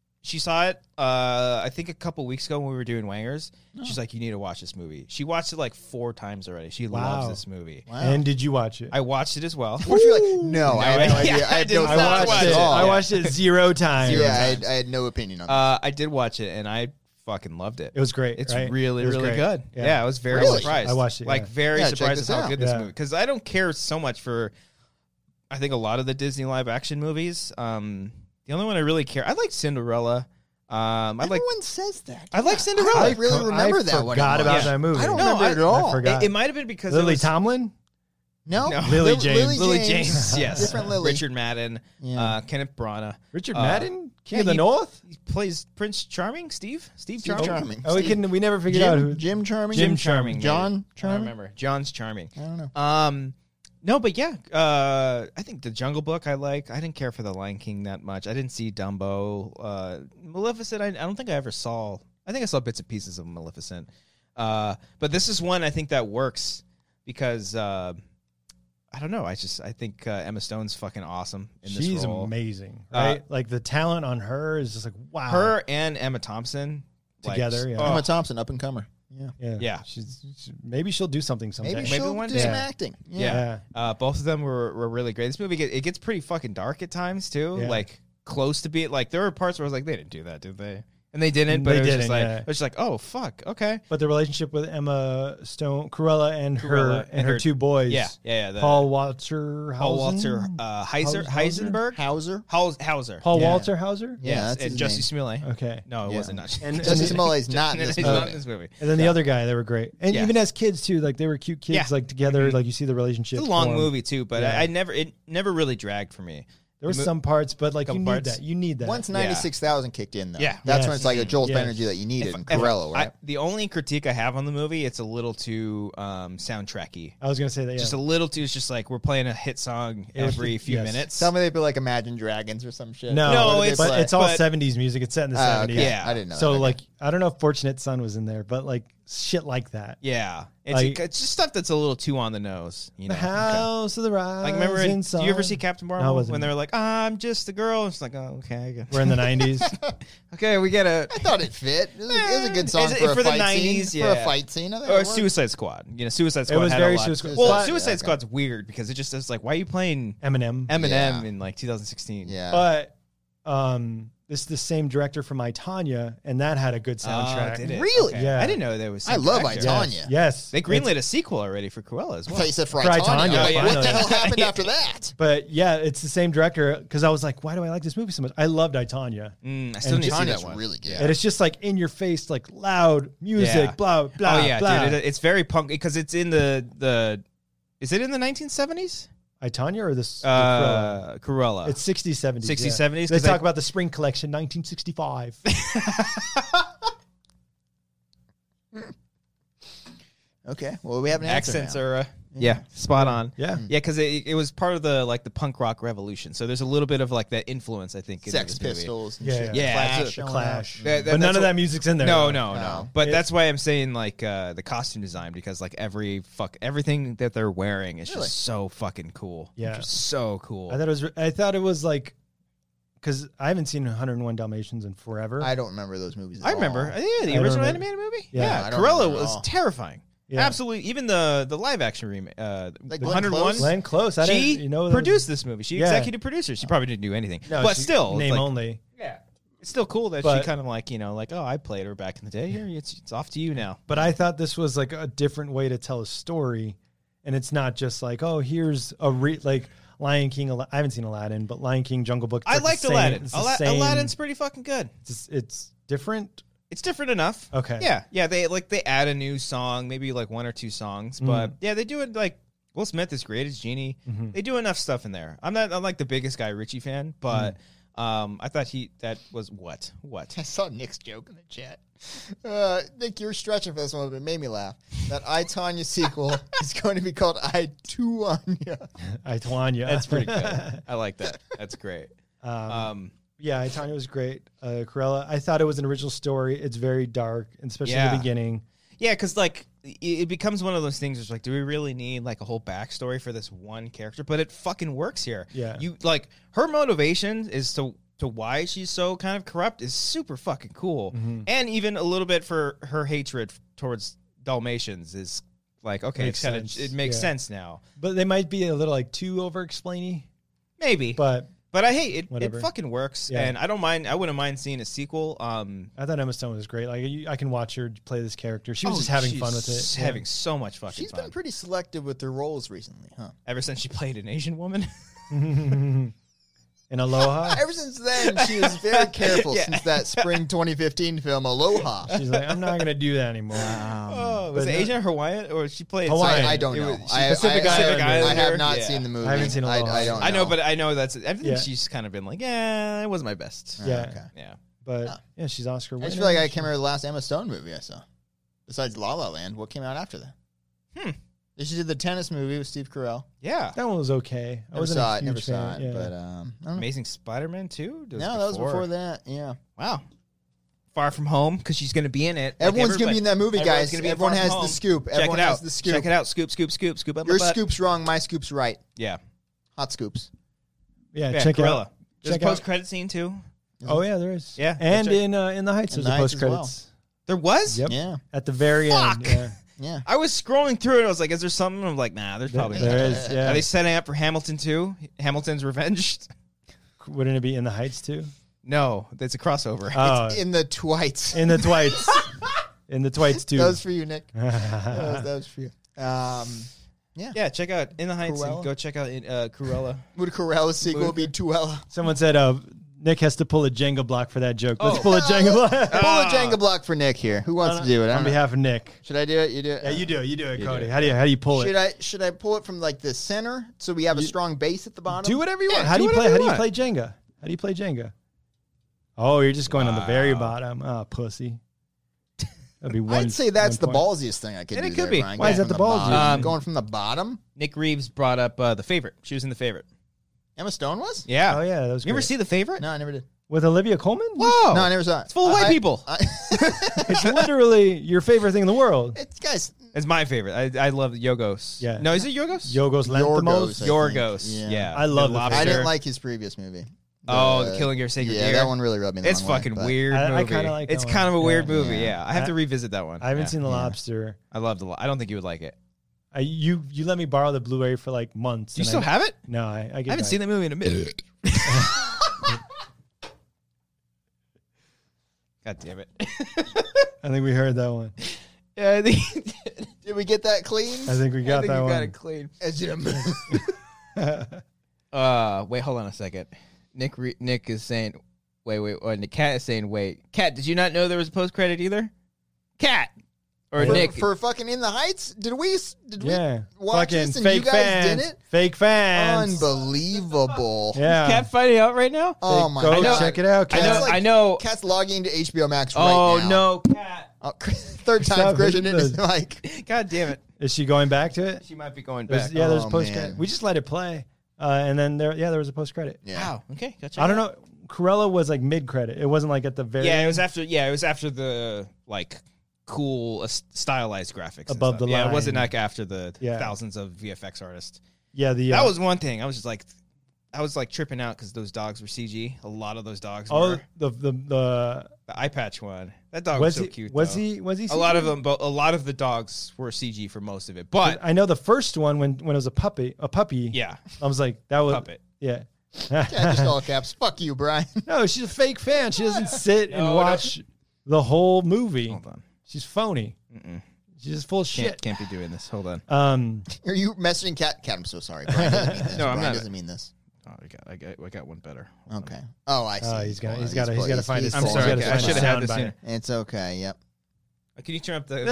I think a couple weeks ago when we were doing Wangers. She's like, you need to watch this movie. She watched it like 4 times already. She loves Wow. this movie. Wow. And did you watch it? I watched it as well. What if you're like, no, I had no I- idea. yeah, I had I no did I not thoughts watched watch it. at all. I watched it 0 times. Yeah, I had no opinion on that. I did watch it and I fucking loved it. It was great. It's right? really, It was really great. good. Yeah. I was very Really? surprised. I watched it, Like, yeah. very Yeah, check surprised this at how out. good this Yeah. movie. Because I don't care so much for, I think, a lot of the Disney live action movies. The only one I really care, I like Cinderella. Everyone says that. I like Cinderella. I really remember that one. Forgot about that movie. I don't No, remember it at all. I forgot. It might have been because Lily it was, Tomlin. No, No. Lily James. Lily James, yes. Different Lily. Richard Madden, Yeah. Kenneth Branagh. Richard Uh, Madden, King yeah, of the he- North. He plays Prince Charming, Steve Charming. Charming. Oh, we never figured out who. Jim Charming. Jim Charming. John maybe. I don't Charming. remember. John's Charming. I don't know. No, but yeah, I think the Jungle Book I like. I didn't care for the Lion King that much. I didn't see Dumbo. Maleficent, I don't think I ever saw. I think I saw bits and pieces of Maleficent. But this is one I think that works because I don't know. I think Emma Stone's fucking awesome in this She's role. amazing, right? Like the talent on her is just like wow. Her and Emma Thompson Together, like, yeah. oh, Emma Thompson, up and comer. Yeah. Yeah. maybe she'll do something someday. Maybe Maybe she'll one do day. some Yeah. acting. Yeah. Both of them were really great. This movie it gets pretty fucking dark at times too. Yeah. Like close to be like there were parts where I was like, they didn't do that, did they? And they didn't, but They it was didn't, just like yeah. it was just like, oh fuck, okay. But the relationship with Emma Stone, Cruella, and her 2 boys. Yeah. Paul Walter Heisenberg, Hauser. Hauser, Paul Yeah. Walter Hauser. Yeah, yes, that's and his Jussie name. Smollett. Okay. No, it Yeah. wasn't. Not. And Jussie Smollett's not in this He's movie. not in this movie. And then the other guy, they were great. And Yes. even as kids too, like they were cute kids, Yeah. like together. Like you see the relationship. It's a long form. movie too, but Yeah. it never really dragged for me. There were some parts, but like you Couple need parts. that. You need that. Once 96,000 kicked in, though. Yeah. That's Yes. when it's like a Joel's Yes. energy that you needed in If Corello, right? the only critique I have on the movie, it's a little too soundtracky. I was gonna say that. Yeah. Just a little too. It's just like we're playing a hit song every few Yes. minutes. Tell me they'd be like Imagine Dragons or some shit. No, No, What did they but play? it's all but- 70s music. It's set in the Oh, 70s. okay. Yeah. I didn't know. So that. like I don't know if Fortunate Son was in there, but like shit like that. Yeah, it's just stuff that's a little too on the nose. You know, The House of the Rising like remember? Do Sun. you ever see Captain No, I Marvel wasn't. when they were like, "I'm just a girl"? It's like, oh, okay, I guess. We're in the 90s. Okay, we get a I thought it fit. It was a good song Is it for a for the fight 90s, scene. For yeah. a fight scene. I think it or worked. Suicide Squad. You know, Suicide Squad was had very a lot. Suicide Well, Squad. Suicide Yeah, okay. Squad's weird because it just is like, why are you playing Eminem. Eminem Yeah. in like 2016? Yeah. But this is the same director from I, Tonya, and that had a good soundtrack. Did it? Really? Okay. Yeah. I didn't know there was. I love I, Tonya. Yes. Yes. They greenlit a sequel already for Cruella as I well. thought you said for For I, I, Tonya. Tonya, Like, what finally. the hell happened after that? But yeah, it's the same director because I was like, why do I like this movie so much? I loved I, Tonya. I still need to see that Tonya's one. really good. And it's just like in your face, like loud music, Yeah. blah, blah, Oh yeah, blah. dude, it's very punk because it's in the. Is it in the 1970s? I, Tonya or this? Cruella? Cruella. It's 60s, 70s. 60s, yeah. 70s? They 'Cause talk about the spring collection, 1965. Okay. Well, we have an answer accents now. are spot on. Yeah. Yeah, because it was part of the punk rock revolution. So there's a little bit of like that influence, I think. Sex in this movie. Pistols. And Yeah, shit. yeah. Clash. The showing Clash. up. That- But none that's of what- that music's in there. No, though. no. But It- that's why I'm saying like the costume design because like everything that they're wearing is Really? just so fucking cool. Yeah. Just so cool. I thought it was like, because I haven't seen 101 Dalmatians in forever. I don't remember those movies. I remember. All. Yeah, the I original remember. animated movie. Yeah. Yeah, I don't Cruella remember at was all. terrifying. Yeah. Absolutely. Even the live action remake, Like Glenn 101. Close? Glenn Close. I She didn't, you know, produced this movie. She Yeah. executive producer. She probably didn't do anything, No, but she- still, name like, only. Yeah, it's still cool that But- she kind of like oh, I played her back in the day. Here, it's off to you now. But I thought this was like a different way to tell a story, and it's not just like, oh, here's a like Lion King. I haven't seen Aladdin, but Lion King, Jungle Book. it's I like the liked same- Aladdin. it's the same- Aladdin's pretty fucking good. It's different. It's different enough. Okay. Yeah. They add a new song, maybe like one or two songs, but yeah, they do it like Will Smith is great as Genie. Mhm. They do enough stuff in there. I'm like the biggest Guy Ritchie fan, but I thought that was what. I saw Nick's joke in the chat. Nick, you're stretching for this one, but it made me laugh. That I, Tonya sequel is going to be called I, Tonya. I, Tonya. That's pretty good. I like that. That's great. Yeah, I, Tonya was great. Cruella, I thought it was an original story. It's very dark, especially Yeah. the beginning. Yeah, because like it becomes one of those things. It's like, do we really need like a whole backstory for this one character? But it fucking works here. Yeah. You like her motivation is to why she's so kind of corrupt is super fucking cool, and even a little bit for her hatred towards Dalmatians is like okay, Makes it's kind of sense. it makes Yeah. sense now. But they might be a little like too over-explainy. Maybe, But I hate it. Whatever. It fucking works, Yeah. and I don't mind. I wouldn't mind seeing a sequel. I thought Emma Stone was great. Like I can watch her play this character. She was Oh, just having she's fun with it. having so much fucking She's fun. been pretty selective with her roles recently, huh? Ever since she played an Asian woman. In Aloha, Ever since then, she was very careful Yeah. since that spring 2015 film, Aloha. she's like, I'm not gonna do that anymore. Oh, was but it no- Asian or Hawaiian, or she played Hawaiian. I don't It know. was- I, Pacific I, Islander. I have not Yeah. seen the movie. I haven't seen Aloha. I don't know. I know, but I know that's. I think Yeah. she's kind of been like, yeah, it wasn't my best. Yeah, okay. Yeah. but yeah, she's Oscar I winner. just feel like I can't remember the last Emma Stone movie I saw. Besides La La Land, what came out after that? She did the tennis movie with Steve Carell. Yeah. That one was okay. I Never wasn't saw a it. huge Never fan. saw it. Yeah. But I don't know. Amazing Spider-Man 2? No, that was before that. Yeah. Wow. Far From Home, because she's going to be in it. Everyone's going to be in that movie, Everyone's guys. gonna be in Everyone Far has From the Home. scoop. Check Everyone it has out. the scoop. Check it out. Scoop, scoop, scoop, scoop up my Your butt. scoop's wrong. My scoop's right. Yeah. Hot scoops. Yeah, Yeah, check it Cruella. out. There's a Check out. post-credit scene, too. Oh yeah, there is. Yeah, and check- in the Heights, In there's the a Heights post as well. credits. There was? Yep. Yeah. At the very end. Yeah. Yeah. I was scrolling through it. I was like, is there something? I'm like, nah, there's probably There not. is. Yeah. Are they setting up for Hamilton 2? Hamilton's Revenge? Wouldn't it be in the Heights too? No, it's a crossover. Oh, In the Twites. in the Twites. In the Twites too. That was for you, Nick. that was for you. Yeah. Yeah, check out In the Heights Cruella? and go check out Cruella. Would Corella's sequel be Tuella? Someone said Nick has to pull a Jenga block for that joke. Let's Oh. pull a Jenga block. Pull a Jenga block for Nick here. Who wants to do it? I on don't know. behalf of Nick. Should I do it? You do it? Yeah, you do it. You do it, You Cody. do it. How do you pull Should it? I pull it from like the center so we have a strong base at the bottom? Do whatever you want. Yeah, How do do you play? whatever How you do you play Jenga? How do you play Jenga? Oh, you're just going on the very Wow. bottom. Oh, pussy. That'd be one. I'd say that's the 1 point. ballsiest thing I could And do. it could there, be. Brian. Why is Going that from the bottom. ballsiest? Going from the bottom? Nick Reeves brought up The Favorite. She was in The Favorite. Emma Stone was? Yeah. Oh yeah, that was. You ever great. see The Favorite? No, I never did. with Olivia Colman? Whoa. No, I never saw it. It's full of white people. It's literally your favorite thing in the world. It's guys. It's my favorite. I love Yogos. Yeah. No, is it Yogos? Yorgos Lanthimos. I Yorgos. think. Yeah. I love The The lobster. I didn't like his previous movie. Oh, the Killing Your Sacred Yeah, Deer. that one really rubbed me the It's wrong way, fucking but- weird I movie. kinda like that it's one. kind of a weird Yeah. movie. Yeah. Yeah, I have to revisit that one. I haven't Yeah. seen The Lobster. I loved it. I don't think you would like it. You let me borrow the Blu-ray for like months. Do you and still I, have it? No, I I haven't seen that movie in a minute. God damn it. I think we heard that one. Yeah, I think Did we get that clean? I think we got that you one. got it clean. As you Wait, hold on a second. Nick is saying, wait. Or the Cat is saying, wait. Cat, did you not know there was a post credit either? Cat or Nick for fucking In the Heights? Did we Yeah. watch Fucking this and fake you guys fans. did it? Fake fans. Unbelievable. Yeah. Cat finding out right now? Oh my Go god. check it out. Cat. I know. Cat's logging into HBO Max right Oh now. no, Cat! Oh, third time Stop Christian hitting in his the- mic. God damn it! Is she going back to it? She might be going There's- back. Yeah, there's Oh, a post man. credit. We just let it play, and then there was a post credit. Yeah. Wow. Okay, gotcha. I don't know. Cruella was like mid credit. It wasn't like at the very Yeah, it was after. Yeah, it was after the like cool stylized graphics and Above stuff. the Yeah, line. it wasn't like after the Yeah. thousands of VFX artists. Yeah, the That was one thing. I was like tripping out because those dogs were CG. A lot of those dogs were. the eye patch one. That dog was so cute. Was though. he A lot of them, but a lot of the dogs were CG for most of it. But I know the first one when it was a puppy. yeah, I was like that was puppet. Yeah. Yeah, just all caps. Fuck you, Brian. No, she's a fake fan. She doesn't sit and No, watch the whole movie. Hold on. She's phony. She's just full of shit. Can't be doing this. Hold on. Are you messaging Cat? Cat, I'm so sorry. Brian doesn't mean this. No, I'm Brian not. doesn't mean this. Oh, I got one better. Hold Okay. on. Oh, I see. He's got to pulling- find his. I'm he's sorry, gotta I find should his have had this soundbite. sooner. It's okay. Yep. Can you turn up the?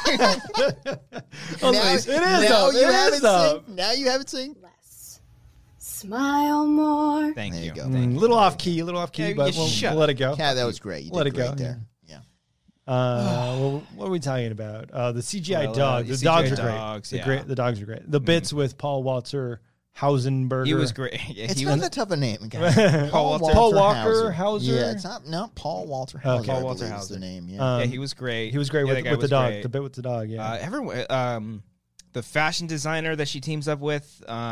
Oh, Now- it is now up. you It have is it up. sing. Now you have it sing. Smile more. Thank There you. you go. Thank you. Little off key, but Yeah, we'll shut let it go. Cat, that was great. You Let did it go. great there. Yeah. Well, what are we talking about? The CGI Well, dog. The CGI dogs are dogs, great. yeah. The dogs are great. The bits with Paul Walter Hausenberger. He was great. Yeah, It's he not was. that tough a name, guys. Paul Walker Hauser? Yeah, it's not. No, Paul Walter Hauser. Okay. I Paul Walter believe is Hauser. the name. Yeah. Yeah, he was great. He was great Yeah, that with guy the was dog. great. The bit with the dog. Yeah. Everyone, the fashion designer that she teams up with,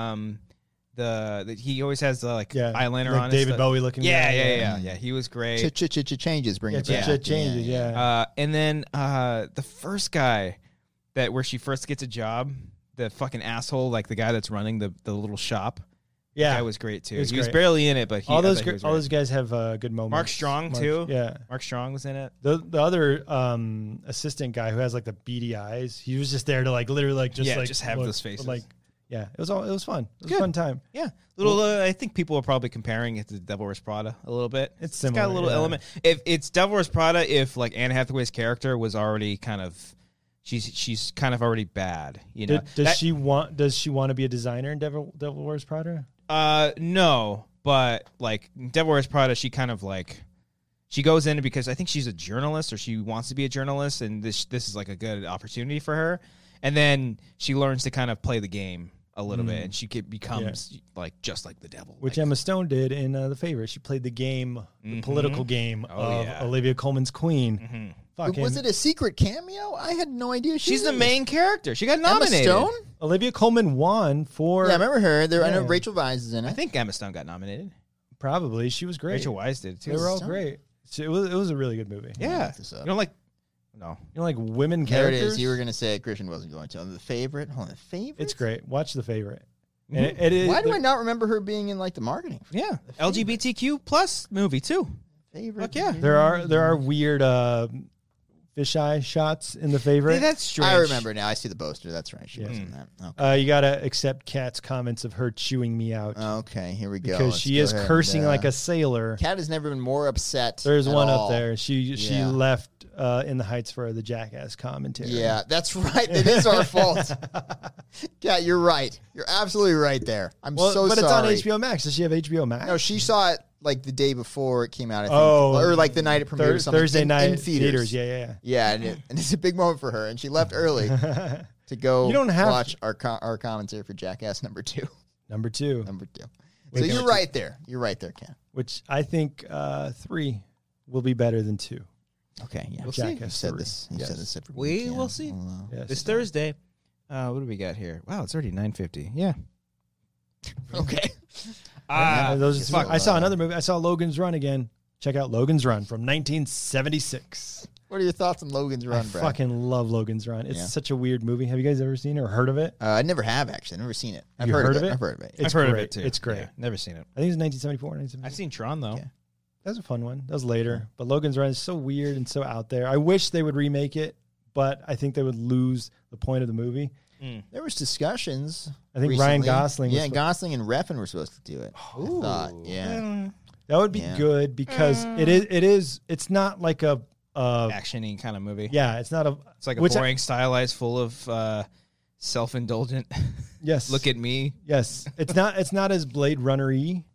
he always has the eyeliner like on. David and stuff. Bowie looking. Yeah, guy. yeah. He was great. Changes. Bring it back. Changes. Yeah. And then the first guy where she first gets a job, the fucking asshole, like the guy that's running the little shop. Yeah. That guy was great too. He was He was great. barely in it, but all I those thought he was all great. those guys have good moments. Mark Strong too. Yeah. Mark Strong was in it. The other assistant guy who has like the beady eyes, he was just there to like literally like just have look, those faces. Like, yeah, it was fun. It was Good. a fun time. Yeah, little. I think people are probably comparing it to Devil Wears Prada a little bit. It's got a similar, little yeah. element. If it's Devil Wears Prada, if like Anne Hathaway's character was already kind of, she's kind of already bad. You know, Does she want to be a designer in Devil Wears Prada? No, but like Devil Wears Prada, she kind of like she goes in because I think she's a journalist or she wants to be a journalist, and this is like a good opportunity for her. And then she learns to kind of play the game a little bit, and she becomes like just like the devil. Which Emma Stone did in The Favorite. She played the game, the political game of Olivia Colman's Queen. Was it a secret cameo? I had no idea. She's the main character. She got Emma nominated. Stone? Olivia Colman won for. Yeah, I remember her. I know Yeah. Rachel Weisz is in it. I think Emma Stone got nominated. Probably. She was great. Rachel Weisz did too. They were all Stone? great. So it was a really good movie. Yeah. look this up. You don't like? No. You know, like women There it characters. is. You were going to say it. Christian wasn't going to. The Favorite. Hold on. The Favorite? It's great. Watch The Favorite. Mhm. And it is. Why do I not remember her being in like the marketing? Yeah. LGBTQ plus movie too. Favorite. Fuck yeah. There are weird fisheye shots in The Favorite. Hey, that's strange. I remember now. I see the poster. That's right. She was in that. Okay. You gotta accept Kat's comments of her chewing me out. Okay, here we go. Because Let's she go is ahead cursing and, like a sailor. Cat has never been more upset. There's at one all. up there. She Yeah. left In the Heights for the Jackass commentary. Yeah, that's right. It is our fault. Cat, you're right. You're absolutely right there. I'm so but sorry. it's on HBO Max. Does she have HBO Max? No, she saw it like the day before it came out. I think, Oh, or like the night it premiered. or something, Thursday in, night in theaters. Yeah. Yeah, and it's a big moment for her, and she left early to go You don't have watch our commentary for Jackass number 2. Number 2. So Which- you're right there. You're right there, Ken. Which I think 3 will be better than 2. Okay, yeah. We'll see. You Jackass said 3. this. You Yes. said this every We week, will yeah. see. Well, Yes. This Thursday. What do we got here? Wow, it's already 9:50. Yeah. okay. I saw another movie. I saw Logan's Run again. Check out Logan's Run from 1976. What are your thoughts on Logan's Run, I Brad? fucking love Logan's Run. It's Yeah. such a weird movie. Have you guys ever seen it or heard of it? I never have, actually. I've never seen it. I've You heard heard of of it. it? I've heard of it. It's I've heard great. of it too. It's great. Yeah, never seen it. I think it's 1974. I've seen Tron though. Yeah. That's a fun one. That was later. But Logan's Run is so weird and so out there. I wish they would remake it, but I think they would lose the point of the movie. There was discussions. I think recently. Ryan Gosling. Yeah, Gosling and Refn were supposed to do it. I thought, yeah. That would be good because it's not like a action-y kind of movie. Yeah, it's not a. It's like a boring, stylized, full of self-indulgent. Yes. Look at me. Yes, it's not as Blade Runner-y.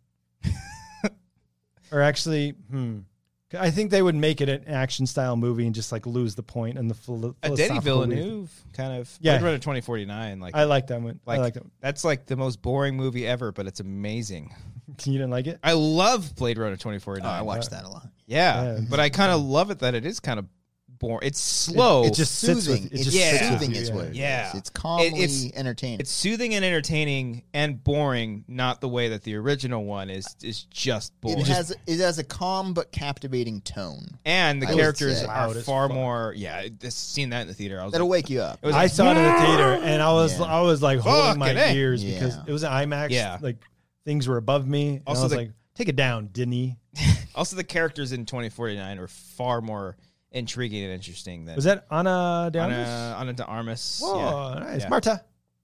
Or actually, I think they would make it an action-style movie and just like lose the point and the philosophical. Denny Villeneuve kind of. Yeah. Blade Runner 2049. Like I like that one. I like that one. That's like the most boring movie ever, but it's amazing. You didn't like it? I love Blade Runner 2049. I watched that a lot. Yeah, but I kind of love it that it is kind of boring. It's slow. It just soothing. It's soothing is what it is. It's calmly entertaining. It's soothing and entertaining and boring, not the way that the original one is just boring. It has a calm but captivating tone. And the characters are far more. Yeah, seeing that in the theater, that'll wake you up. I saw it in the theater, and I was like holding my ears Yeah. because it was an IMAX. Yeah. Like things were above me. And Also I was the- like, take it down, Denny. Also, the characters in 2049 are far more intriguing and interesting than Was that Ana de Armas? Ana de Armas. Whoa, yeah. nice. Yeah. Marta.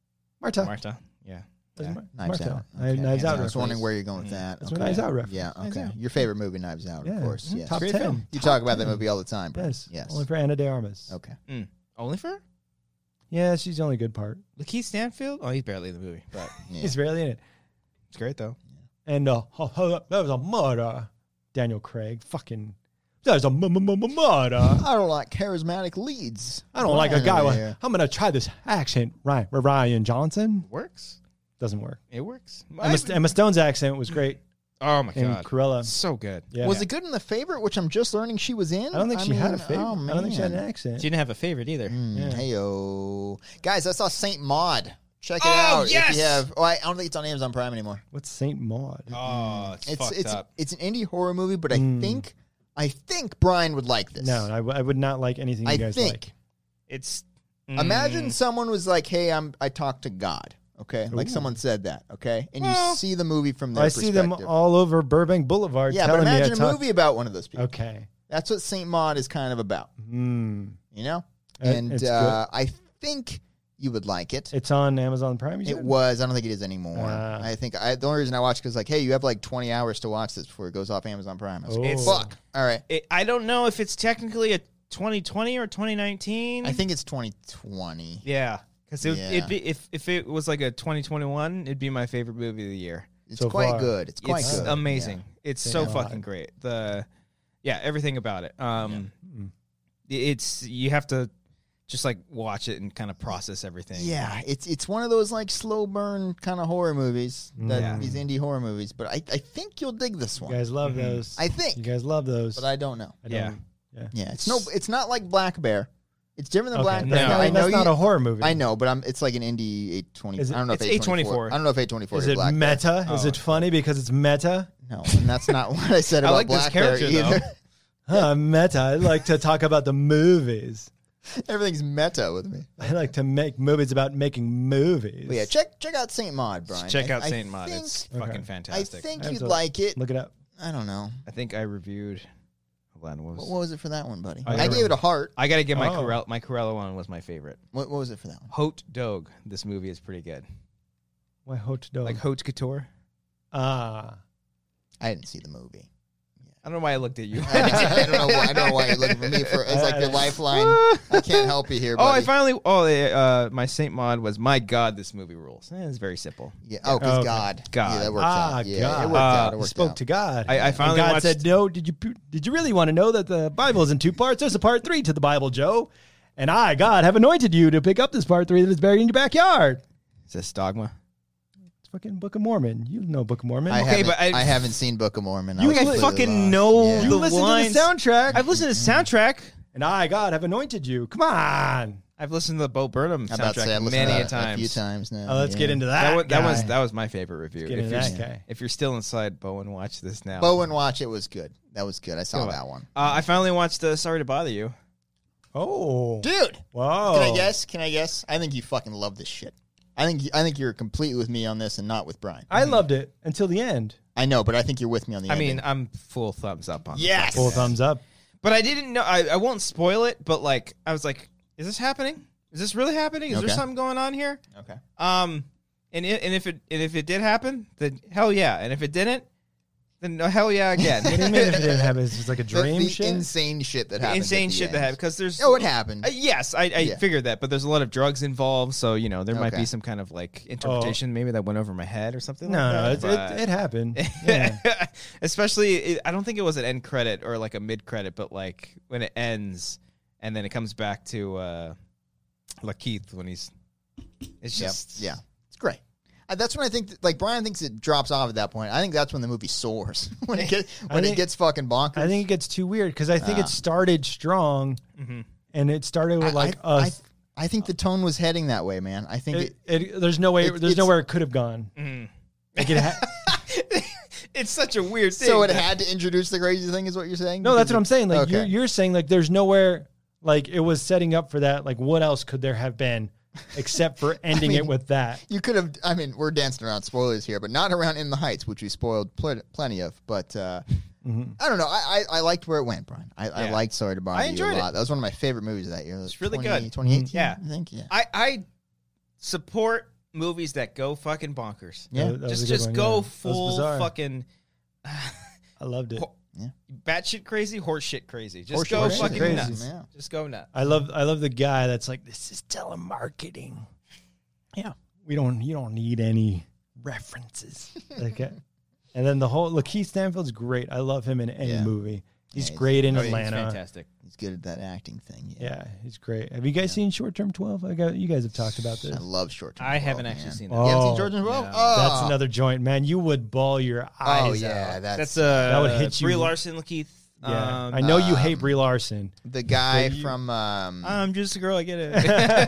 Yeah. That's Knives Marta. Out. Knives Yeah, Out. I was wondering where you're going with that. That's what Knives Out reference. Yeah, Knives okay. Out. Your favorite movie, Knives Out, Yeah. of course. Mhm. Yes. Top Great 10. film. You Top talk about 10. that movie all the time, bro. Yes. Yes. Only for Ana de Armas. Okay. Only for her? Yeah, she's the only good part. Lakeith Stanfield? Oh, he's barely in the movie, but He's barely in it. it's great though. And that was a murder. Daniel Craig. Fucking. That was a murder. I don't like charismatic leads. I don't like a guy over with. here. I'm gonna try this accent. Ryan Johnson Works. doesn't work. It works. Emma Stone's accent was great. Oh my And god, Cruella. so good. Yeah. Was it good in The Favorite, which I'm just learning she was in? I don't think she had a mean, favorite. oh, I don't think she had an man. accent. She didn't have a favorite either. Yeah. Heyo. Guys, I saw Saint Maud. Check it Oh, out. yes! If you have, I don't think it's on Amazon Prime anymore. What's Saint Maud? Oh, it's fucked up. It's an indie horror movie, but I think Brian would like this. No, I would not like anything you guys like. It's Imagine someone was like, "Hey, I talked to God." Okay, like Ooh. someone said that. Okay, and you see the movie from their I perspective. see them all over Burbank Boulevard. Yeah, but telling me I imagine a talk- movie about one of those people. Okay. That's what Saint Maud is kind of about. Mm. You know, It's and good. I think you would like it. It's on Amazon Prime. You It said? was. I don't think it is anymore. Ah. I think the only reason I watched because like, hey, you have like 20 hours to watch this before it goes off Amazon Prime. I was like, Oh. fuck. All right. I don't know if it's technically a 2020 or 2019. I think it's 2020. Yeah, because Yeah. it'd be if it was like a 2021, it'd be my favorite movie of the year. It's So quite far. good. It's quite good. amazing. Yeah. It's so Thank fucking God. great. Everything about it. It's you have to just like watch it and kind of process everything. Yeah, it's one of those like slow burn kind of horror movies, that Yeah. these indie horror movies. But I think you'll dig this You one. guys love those. I think. You guys love those. But I don't know. I don't. Yeah. Yeah, it's not like Black Bear. It's different than Okay. Black No. Bear. No, I know that's not you- a horror movie. I know, but it's like an indie 820. Is it- I don't know it's if 824. 824. I don't know if 824 Is is it Black Bear. meta? Is it funny because it's meta? No, and that's not what I said I about like this Black Bear character, either. Huh, meta. I like to talk about the movies. Everything's meta with me. I like to make movies about making movies. But yeah, check out Saint Maud, Brian. Check out I Saint Maud. think- It's Okay. fucking I fantastic. think I have you'd to like it. Look it up. I don't know. I think I reviewed. Hold on, What was it for that one, buddy? I I never- gave it a heart. I got to get my Oh. Cruella. My Cruella one was my favorite. What was it for that one? Haute Dog. This movie is pretty good. Why Haute Dog? Like Haute Couture. Ah. I didn't see the movie. I don't know why I looked at you. I don't know why you're looking for me as like your lifeline. I can't help you here, Oh, I buddy. finally. My Saint Maud was my God. This movie rules. It's very simple. Yeah. Oh, because Okay. God. God. Yeah, that works Ah, out. Yeah, God. it worked out. It You worked spoke out. to God. I finally And God watched- said, "No, did you really want to know that the Bible is in two parts? There's a part 3 to the Bible, Joe. And I, God, have anointed you to pick up this part 3 that is buried in your backyard." Is this Dogma? It's fucking Book of Mormon. You know Book of Mormon. I Okay, haven't, but I haven't seen Book of Mormon. You was guys completely fucking lost. know Yeah. You the listen lines. to the soundtrack. I've listened to the soundtrack. And I, God, have anointed you. Come on. I've listened to the Bo Burnham I'm about to say, soundtrack I've listened many to a that times. a few times now. Oh, let's Yeah. get into that. That was guy. my favorite review. Get If into you're, that guy. if you're still inside Bowen, watch this now. Bowen Watch, it was good. That was good. I saw Go that one. I finally watched Sorry to Bother You. Oh. Dude, Whoa. can I guess? I think you fucking love this shit. I think you're completely with me on this and not with Brian. I loved it until the end. I know, but I think you're with me on the I ending. mean, I'm full thumbs up on Yes! that. Full thumbs up. But I didn't know. I won't spoil it, but like I was like, is this happening? Is this really happening? Is there something going on here? Okay. And if it did happen, then hell yeah. And if it didn't, then hell yeah again. What do you mean if it didn't happen? It's just like a dream the shit? insane shit that happened. Insane shit that happened because there's. Oh, it happened. Yes, I figured that, but there's a lot of drugs involved, so there might Okay. be some kind of like interpretation maybe that went over my head or something. No, like that. it happened. Yeah. Especially, I don't think it was an end credit or like a mid credit, but like when it ends and then it comes back to Lakeith when he's. It's just yeah, it's great. That's when I think, like Brian thinks it drops off at that point. I think that's when the movie soars when it gets fucking bonkers. I think it gets too weird because I think it started strong, and it started with like us. I think the tone was heading that way, man. I think there's no way. There's nowhere it could have gone. Like it's such a weird thing. So it had to introduce the crazy thing, is what you're saying? No, that's what I'm saying. Like Okay. you're saying, like there's nowhere. Like it was setting up for that. Like what else could there have been, except for ending it with that? You could have. I mean, we're dancing around spoilers here, but not around In the Heights, which we spoiled plenty of. But I don't know. I liked where it went, Brian. I liked Sorry to Bother I You enjoyed a lot. it. That was one of my favorite movies of that year. It's really good. 2018, Yeah. I think. Yeah. I support movies that go fucking bonkers. Yeah. That was a good just one, go yeah. That was full bizarre. fucking I loved it. batshit crazy, horse shit crazy. Just Horse go shit fucking crazy. nuts. Yeah. Just go nuts. I love the guy that's like, this is telemarketing. Yeah. You don't need any references. Okay. And then the whole Lakeith Stanfield's great. I love him in any Yeah. movie. He's Yeah, great in Oh, yeah, he's Atlanta. fantastic. He's good at that acting thing. Yeah, he's great. Have you guys seen Short Term 12? You guys have talked about this. I love Short Term. I haven't actually seen that. You haven't seen Oh, Short Term 12? no. That's another joint, man. You would bawl your eyes Oh yeah, out. That's that would hit you. Brie Larson, Lakeith. Yeah. I know you hate Brie Larson. The guy So you- from I'm just a girl. I get it.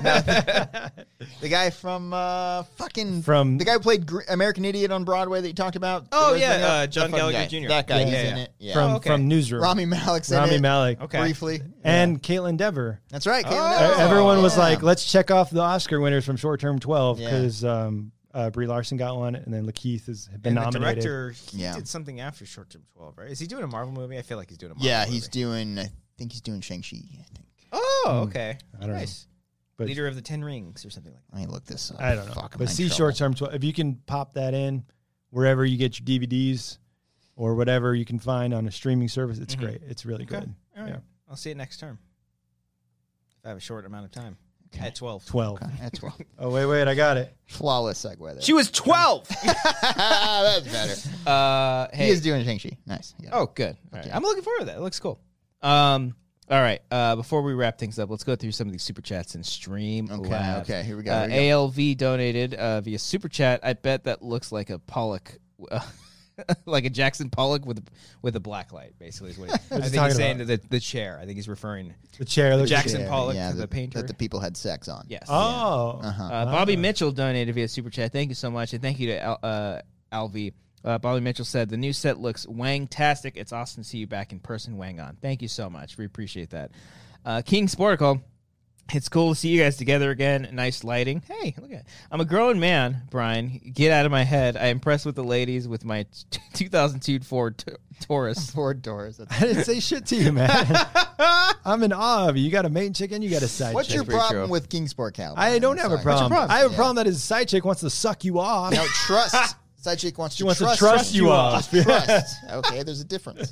the guy from From the guy who played American Idiot on Broadway that you talked about. Oh, That yeah, was bringing up? John The fucking Gallagher guy. Jr. That guy, Yeah, he's yeah, in yeah. it. Yeah. from okay. from Newsroom. Rami Malek's in Rami it. Malek. Okay. Briefly. And Caitlin Dever. That's right. Oh. Caitlin Dever. Everyone was Yeah. like, let's check off the Oscar winners from Short Term 12 Yeah. because Brie Larson got one, and then Lakeith has been And the nominated. director, he Yeah. did something after Short Term 12, right? Is he doing a Marvel movie? I feel like he's doing a Marvel Yeah, movie. he's doing. I think he's doing Shang-Chi. I think. Oh, okay. I don't know. Nice. But Leader of the Ten Rings or something like that. Let me look this up. I don't know. Fuck, am I But in see trouble? Short Term 12. If you can pop that in wherever you get your DVDs or whatever you can find on a streaming service, it's great. It's really Okay. good. All right. Yeah. I'll see it next term. If I have a short amount of time. At 12. 12. Okay, at 12. Oh, wait. I got it. Flawless segue there. She was 12. That's better. Hey. He is doing Shang-Chi. Nice. Yeah. Oh, good. All right. I'm looking forward to that. It looks cool. All right. Before we wrap things up, let's go through some of these super chats and stream. Okay, here we go. ALV donated via super chat. I bet that looks like a Pollock, like a Jackson Pollock with a black light. Basically, is what I think talking he's saying about? to the chair. I think he's referring The chair. to looks- Jackson Yeah, Pollock, yeah, the painter. that the people had sex on. Yes. Oh. Bobby Mitchell donated via super chat. Thank you so much, and thank you to Alv. Bobby Mitchell said the new set looks wang-tastic. It's awesome to see you back in person, Wang on. Thank you so much. We appreciate that. King Sporticle. It's cool to see you guys together again. Nice lighting. Hey, look at it. I'm a grown man, Brian. Get out of my head. I'm impressed with the ladies with my 2002 Ford Taurus. Ford Taurus. I didn't say shit to you, man. I'm in awe of you. You got a main chick and you got a side What's chick. your problem with Kingsport Cal? I don't have a problem. I have a problem that his side chick wants to suck you off. Now trust. Side chick wants She to wants to trust, trust you off. Trust. Okay, there's a difference.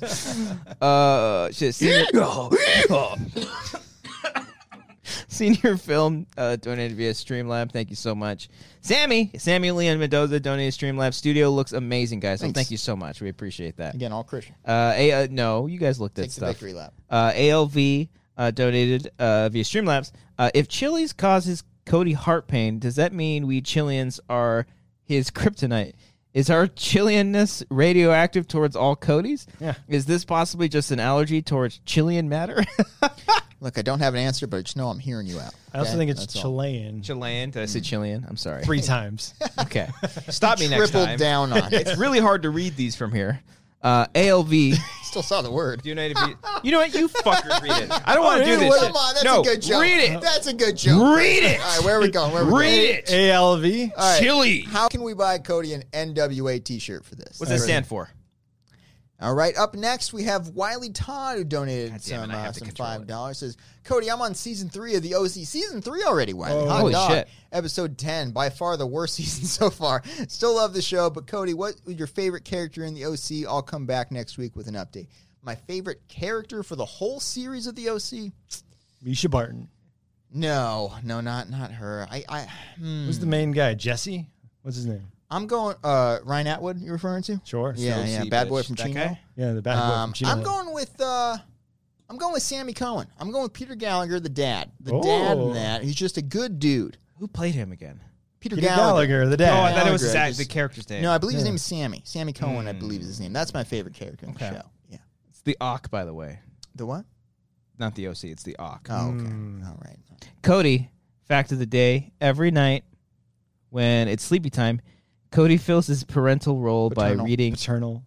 Senior Film donated via Streamlab. Thank you so much. Samuel Leon Mendoza donated Streamlab. Studio looks amazing, guys. So Thanks. thank you so much. We appreciate that. Again, all Christian. No, you guys looked at Take the stuff. victory lap. ALV donated via Streamlabs. If Chili's causes Cody heart pain, does that mean we Chileans are his kryptonite? Is our Chileanness radioactive towards all Codys? Yeah. Is this possibly just an allergy towards Chilean matter? Look, I don't have an answer, but just know I'm hearing you out. I also okay? think it's That's all. Chilean. Chilean? Did I say Chilean? I'm sorry. 3 times. Okay. Stop me next Tripled time. down on it. It's really hard to read these from here. ALV. Still saw the word. You know what? You fuckers read it. I don't want to do this. Come on, that's a good joke. Read it. That's a good joke. Read it. All right, where are we going? Read it. ALV. All right. Chili. How can we buy Cody an NWA t-shirt for this? What's that stand for? All right, up next we have Wiley Todd, who donated some $5. Says, Cody, I'm on season 3 of the OC. Season 3 already, Wiley. Oh, Hot holy dog. shit. Episode 10, by far the worst season so far. Still love the show, but Cody, what was your favorite character in the OC? I'll come back next week with an update. My favorite character for the whole series of the OC? Misha Barton. No, not her. Who's the main guy? Jesse? What's his name? I'm going Ryan Atwood. You referring to? Sure. Yeah. Bad boy from Chino. Yeah, the bad boy from Chino. I'm going with Sammy Cohen. I'm going with Peter Gallagher, the dad. The dad in that. He's just a good dude. Who played him again? Peter Gallagher, the dad. Oh, I thought it was the character's name. No, I believe his name is Sammy. Sammy Cohen, I believe is his name. That's my favorite character in the show. Yeah. It's the Auk, by the way. The what? Not the OC. It's the Auk. Oh, okay. All right. Cody, fact of the day: every night when it's sleepy time, Cody fills his parental role by reading paternal.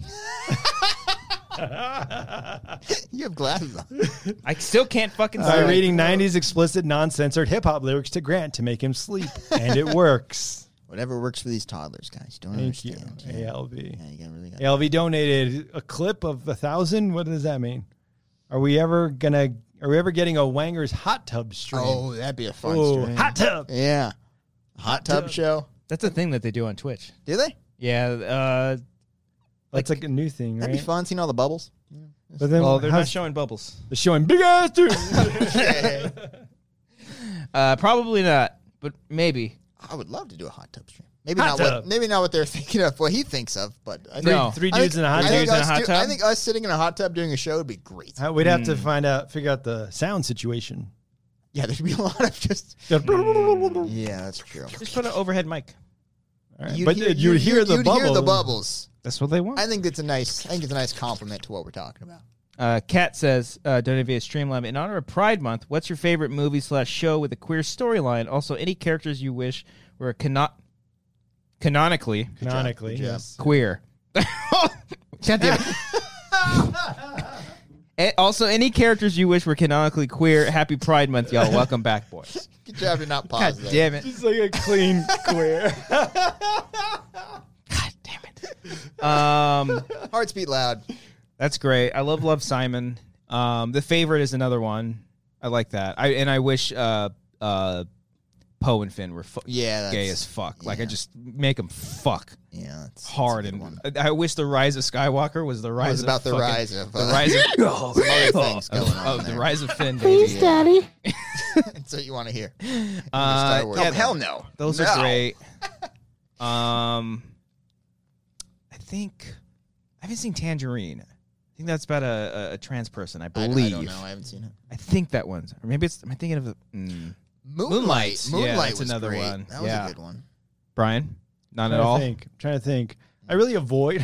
You have glasses on. I still can't fucking see. By reading 90s explicit, non-censored hip-hop lyrics to Grant to make him sleep. And it works. Whatever works for these toddlers, guys. Don't Thank understand. you, ALV. Yeah, you really got ALV donated a clip of 1,000. What does that mean? Are we ever getting a Wanger's hot tub stream? Oh, that'd be a fun stream. Hot tub. Yeah. Hot tub show. That's a thing that they do on Twitch. Do they? Yeah. That's like a new thing, right? That'd be fun, seeing all the bubbles. But then Well, they're not showing bubbles. They're showing big ass dudes. Probably not, but maybe. I would love to do a hot tub stream. Maybe not what they're thinking of, what he thinks of, but I think, three dudes in a hot tub. I think us sitting in a hot tub doing a show would be great. We'd have to figure out the sound situation. Yeah, there'd be a lot of just. Yeah, that's true. Just put an overhead mic. All right. But you'd hear the bubbles. Hear the bubbles. That's what they want. I think it's a nice compliment to what we're talking about. Kat says, donated via Streamlab, in honor of Pride Month, what's your favorite movie/show with a queer storyline? Also, any characters you wish were canonically yes. queer. God damn it. Also, any characters you wish were canonically queer. Happy Pride Month, y'all. Welcome back, boys. Good job to not pause God damn it. Just like a clean queer. God damn it. Hearts beat loud. That's great. I love Simon. The Favorite is another one. I like that. I wish Poe and Finn were gay as fuck. Yeah. Like, I just make them fuck. Yeah, that's hard. And I wish the Rise of Skywalker was the rise. It was about of the rise of the rise of some other things going on. The rise of Finn. Please, Daddy. That's what you want to hear. Star Wars. Hell no. Those are great. I think I haven't seen Tangerine. I think that's about a trans person. I believe. I don't know. I haven't seen it. I think that one's, or maybe it's. Am I thinking of the Moonlight? Yeah, Moonlight that's was another great. one. That was a good one. Brian, not at all. I'm trying to think. I really avoid.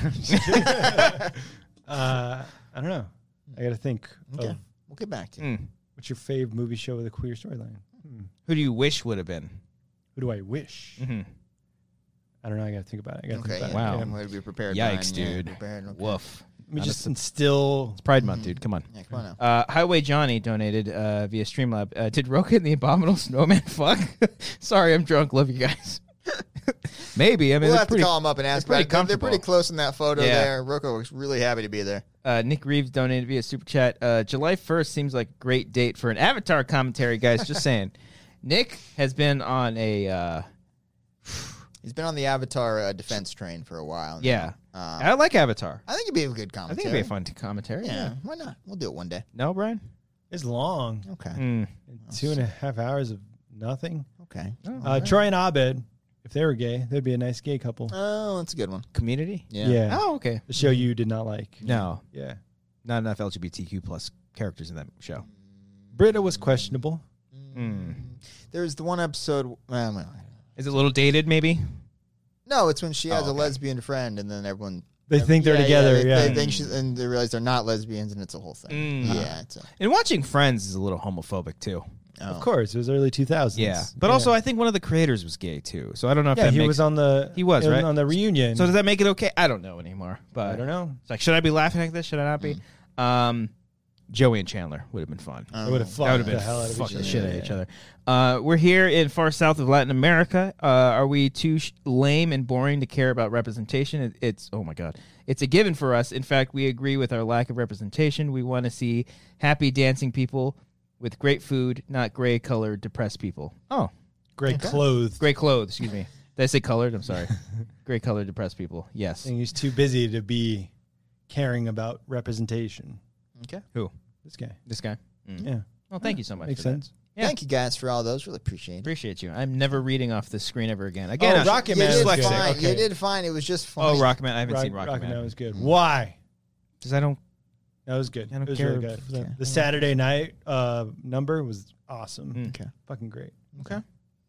I don't know. I got to think. Okay, we'll get back to you. What's your fave movie show with a queer storyline? Who do you wish would have been? Who do I wish? Mm-hmm. I don't know. I got to think about it. Wow. Way to be prepared. Yikes, Brian. dude. Yeah, prepared. Okay. Woof. Let me just instill. It's Pride Month, dude. Come on. Yeah, come on now. Highway Johnny donated via Streamlab. Did Roka and the Abominable Snowman fuck? Sorry, I'm drunk. Love you guys. Maybe. I mean, we'll have to call him up and ask about it. They're pretty close in that photo there. Rocco was really happy to be there. Nick Reeves donated via Super Chat. July 1st seems like a great date for an Avatar commentary, guys. Just saying. Nick has been on a... He's been on the Avatar defense train for a while. Yeah. I like Avatar. I think it'd be a good commentary. I think it'd be a fun commentary. Yeah, why not? We'll do it one day. No, Brian? It's long. Okay. 2.5 hours of nothing. Okay. Troy and Abed, if they were gay, they'd be a nice gay couple. Oh, that's a good one. Community? Yeah. Oh, okay. The show you did not like. No. Yeah. Not enough LGBTQ plus characters in that show. Britta was questionable. There's the one episode... Is it a little dated, maybe? No, it's when she has a lesbian friend, and then everyone... They think they're together, They think and they realize they're not lesbians, and it's a whole thing. Yeah. And watching Friends is a little homophobic, too. Of course, it was early 2000s. Yeah, but also I think one of the creators was gay too. So I don't know if Yeah, that he makes, was on the he was right on the reunion. So does that make it okay? I don't know anymore. But I don't know. It's like, should I be laughing like this? Should I not be? Joey and Chandler would have been fun. They would have That would have fucked been the hell out of fuck each the other. shit out of each other. We're here in far south of Latin America. Are we too lame and boring to care about representation? It's oh my god, it's a given for us. In fact, we agree with our lack of representation. We want to see happy dancing people with great food, not gray-colored, depressed people. Oh, Great clothes. Gray clothes. Excuse me. Did I say colored? I'm sorry. Gray-colored, depressed people. Yes. And he's too busy to be caring about representation. Okay. Who? This guy. This guy. Yeah. Well, thank you so much. Makes for that. sense. Yeah. Thank you guys for all those. Really appreciate it. Appreciate you. I'm never reading off the screen ever again. Again, Rocket You Man did was good. fine. Okay. You did fine. It was just funny. Oh, Rocket Man. I haven't seen Rocket Man. was good. Why? Because I don't. That was good. I don't it was care. really good. Okay. The Saturday night number was awesome. Okay. Fucking great. Okay.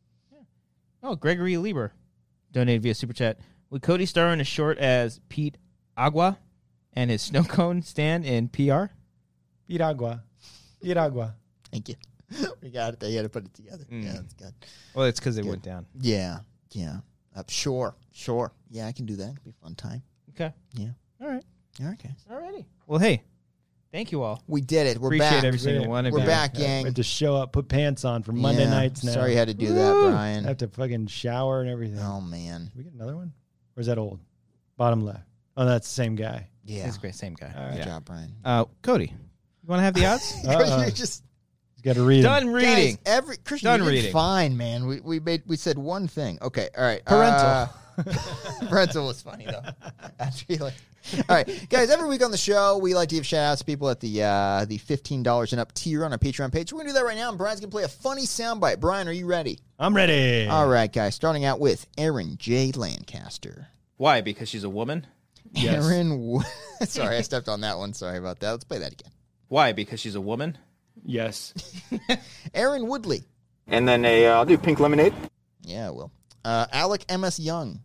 Oh, Gregory Lieber donated via Super Chat. Would Cody star in a short as Pete Agua and his snow cone stand in PR? Piragua. Piragua. Thank you. We got it. They had to put it together. Yeah, that's good. Well, it's because it Good. went down. Yeah. Sure. Yeah, I can do that. It'll be a fun time. Okay. Yeah. All right. All right, guys. Alrighty. Well, hey, thank you all. We did it. We're Appreciate back. every single one of We're you. back, We gang. had to show up, put pants on for Monday Yeah. nights now. Sorry you had to do that, Brian. I have to fucking shower and everything. Oh, man. Did we get another one? Or is that old? Bottom left. Oh, that's the same guy. Yeah. He's a great, same guy. All right. Good job, Brian. Cody, you want to have the odds? You just He's got to read Done them. reading. Guys, Christian, Done you did reading. fine, man. We said one thing. Okay, all right. Parental. Parental was funny though. That's really. All right, guys. Every week on the show, we like to give shout outs to people at the $15 and up tier on our Patreon page. We're gonna do that right now, and Brian's gonna play a funny soundbite. Brian, are you ready? I'm ready. All right, guys. Starting out with Aaron J. Lancaster. Why? Because she's a woman? Yes. Aaron. Sorry, I stepped on that one. Sorry about that. Let's play that again. Why? Because she's a woman? Yes. Aaron Woodley. And then I'll do pink lemonade. Yeah, I will. Alec M.S. Young.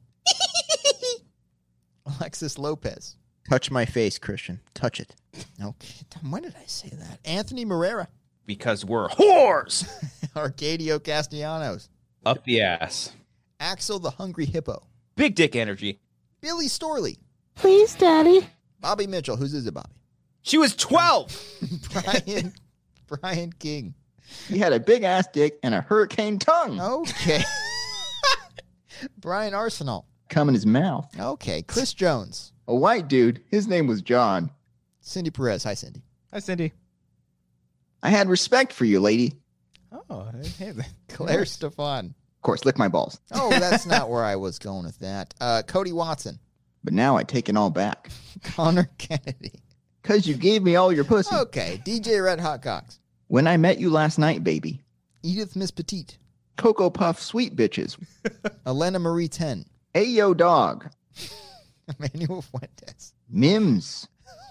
Alexis Lopez. Touch my face, Christian. Touch it. Okay. When did I say that? Anthony Morera. Because we're whores. Arcadio Castellanos. Up the ass. Axel the Hungry Hippo. Big dick energy. Billy Storley. Please, Daddy. Bobby Mitchell. Whose is it, Bobby? She was 12. Brian King. He had a big ass dick and a hurricane tongue. Okay. Brian Arsenal. Come in his mouth. Okay. Chris Jones. A white dude. His name was John. Cindy Perez. Hi, Cindy. Hi, Cindy. I had respect for you, lady. Oh, hey, Claire Stefan. Of course, lick my balls. Oh, that's not where I was going with that. Cody Watson. But now I take it all back. Connor Kennedy. Because you gave me all your pussy. Okay. DJ Red Hot Cox. When I met you last night, baby. Edith Miss Petite. Cocoa Puff sweet bitches. Elena Marie 10. Ayo dog. Emmanuel Fuentes. Mims.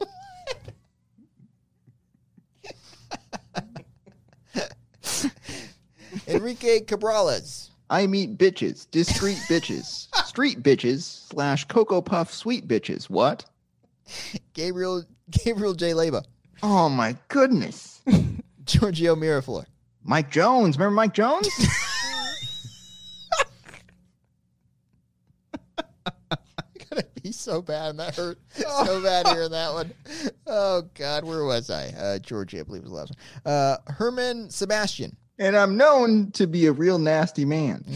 Enrique Cabrales. I meet bitches. Discreet bitches. Street bitches / Cocoa Puff sweet bitches. What? Gabriel J. Leyba. Oh my goodness. Giorgio Miraflor. Mike Jones. Remember Mike Jones? Gonna be so bad, and that hurt so bad hearing that one. Oh God, where was I? Georgia, I believe was the last one. Herman Sebastian. And I'm known to be a real nasty man.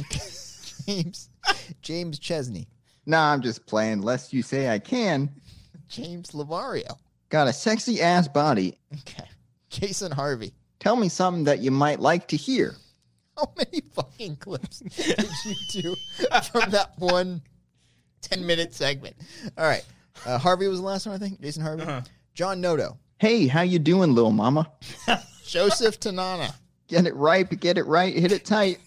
James Chesney. Nah, I'm just playing, lest you say I can. James Lavario. Got a sexy ass body. Okay. Jason Harvey. Tell me something that you might like to hear. How many fucking clips did you do from that one 10-minute segment? All right. Harvey was the last one, I think. Jason Harvey. John Noto. Hey, how you doing, little mama? Joseph Tanana. Get it right, hit it tight.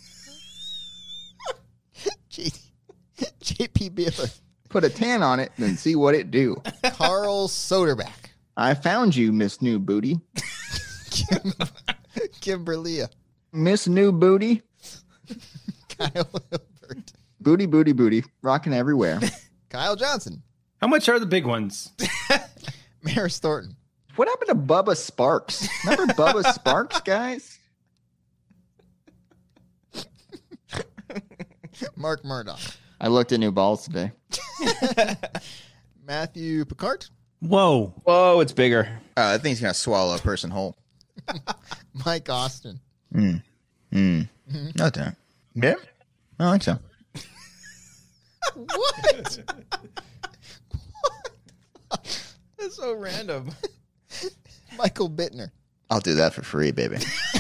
JP Beeler. Put a 10 on it, then see what it do. Carl Soderback. I found you, Miss New Booty. Kimberlia. Miss New Booty. Kyle Hilbert. Booty, booty, booty. Rocking everywhere. Kyle Johnson. How much are the big ones? Maris Thornton. What happened to Bubba Sparks? Remember Bubba Sparks, guys? Mark Murdoch. I looked at new balls today. Matthew Picard. Whoa. Whoa, it's bigger. I think he's going to swallow a person whole. Mike Austin. No, don't. Yeah? I don't think so. What? That's so random. Michael Bittner. I'll do that for free, baby.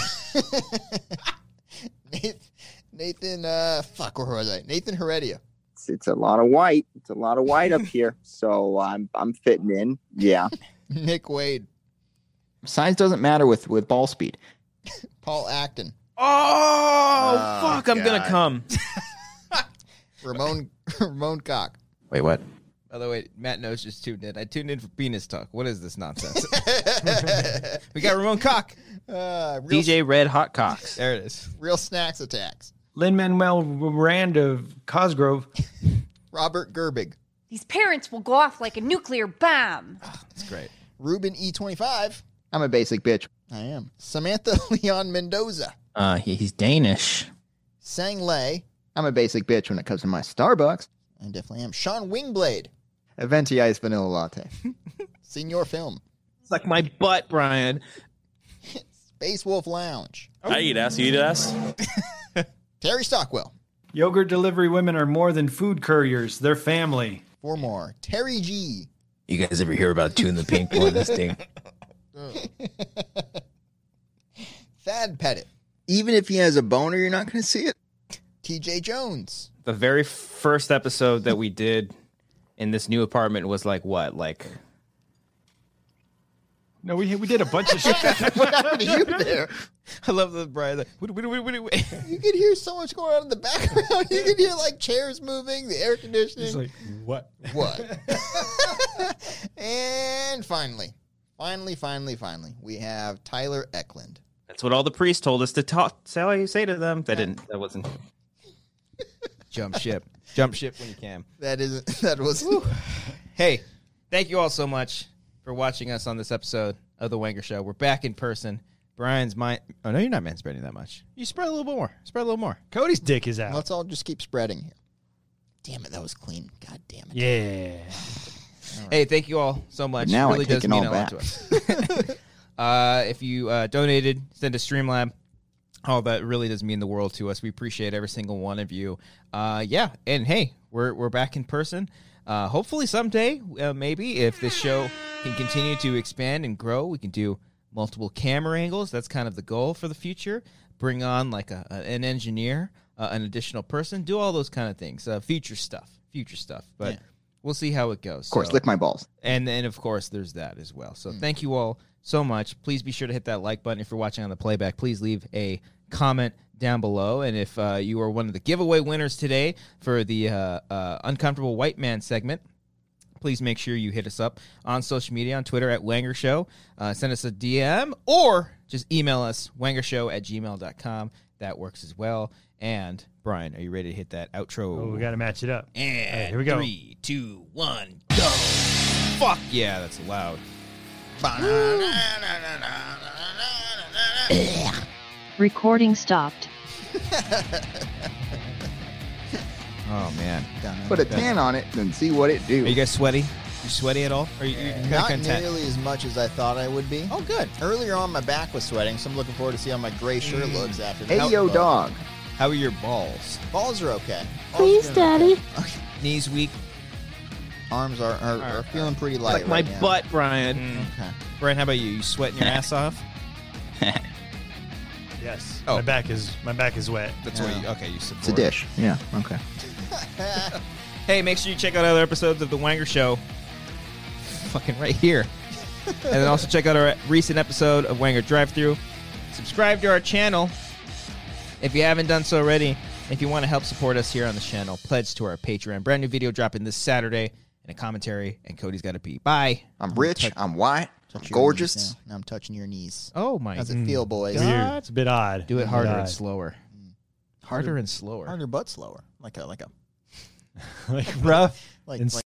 Nathan, where was I? Nathan Heredia. It's a lot of white. It's a lot of white up here. So I'm fitting in. Yeah. Nick Wade. Size doesn't matter with ball speed. Paul Acton. Oh, fuck, I'm going to come. Ramon Cock. Wait, what? By the way, Matt knows just tuned in. I tuned in for penis talk. What is this nonsense? We got Ramon Cock. DJ Red Hot Cox. There it is. Real Snacks Attacks. Lin-Manuel Miranda of Cosgrove. Robert Gerbig. These parents will go off like a nuclear bomb. That's great. Ruben E25. I'm a basic bitch. I am. Samantha Leon Mendoza. He's Danish. Sang Lei. I'm a basic bitch when it comes to my Starbucks. I definitely am. Sean Wingblade. A venti iced vanilla latte. Senior Film. Suck my butt, Brian. Space Wolf Lounge. I eat ass. You eat ass? Terry Stockwell. Yogurt delivery women are more than food couriers. They're family. 4 more. Terry G. You guys ever hear about Two in the Pink Boy, this thing? Thad Pettit. Even if he has a boner, you're not going to see it. TJ Jones. The very first episode that we did in this new apartment was like what? Like... No, we did a bunch of shit. What happened to you there? I love the Brian. Like, You could hear so much going on in the background. You could hear like chairs moving, the air conditioning. It's like, what? What? And finally, we have Tyler Eklund. That's what all the priests told us to talk. That's how you say to them. That wasn't. Jump ship when you can. That was. Hey, thank you all so much for watching us on this episode of The Wanger Show. We're back in person. Brian's mind. Oh, no, you're not manspreading that much. You spread a little bit more. Spread a little more. Cody's dick is out. Let's all just keep spreading here. Damn it, that was clean. God damn it. Yeah. Right. Hey, thank you all so much. But now it really I take does it mean all a lot to us. If you donated, send to Streamlab. All that really does mean the world to us. We appreciate every single one of you. Yeah, and hey, we're back in person. Hopefully someday, maybe, if this show can continue to expand and grow, we can do multiple camera angles. That's kind of the goal for the future. Bring on like an engineer, an additional person, do all those kind of things. Future stuff. But we'll see how it goes. Of course, lick my balls. And then, of course, there's that as well. So thank you all so much. Please be sure to hit that like button. If you're watching on the playback, please leave a comment down below. And if you are one of the giveaway winners today for the Uncomfortable White Man segment, please make sure you hit us up on social media, on Twitter at Wanger Show. Send us a DM or just email us, wangershow@gmail.com. That works as well. And, Brian, are you ready to hit that outro? Oh, we got to match it up. And right, here we go. 3, 2, 1, go. Fuck yeah, that's loud. Recording stopped. Oh, man. Put a tan on it and see what it do. Are you guys sweaty? You sweaty at all? Or you Not nearly as much as I thought I would be. Oh, good. Earlier on, my back was sweating, so I'm looking forward to see how my gray shirt looks after Hey, that. yo, dog. How are your balls? Balls are okay. Please, Daddy. Knees weak? Arms are feeling pretty light. Like my right now. butt, Brian. Okay. Brian, how about you? You sweating your ass off? Yes. Oh. My back is wet. That's what you, okay, you support. It's a dish. Yeah, okay. Hey, make sure you check out other episodes of The Wanger Show. Fucking right here. And then also check out our recent episode of Wanger Drive-Thru. Subscribe to our channel if you haven't done so already. If you want to help support us here on the channel, pledge to our Patreon. Brand new video dropping this Saturday and a commentary, and Cody's got to pee. Bye. I'm rich. I'm white. I'm Touch your gorgeous. knees now I'm touching your knees. Oh, my How's it feel, boys? Weird. It's a bit odd. Do it A bit harder and odd. slower. Harder and slower. Harder but slower. Like a Like rough like and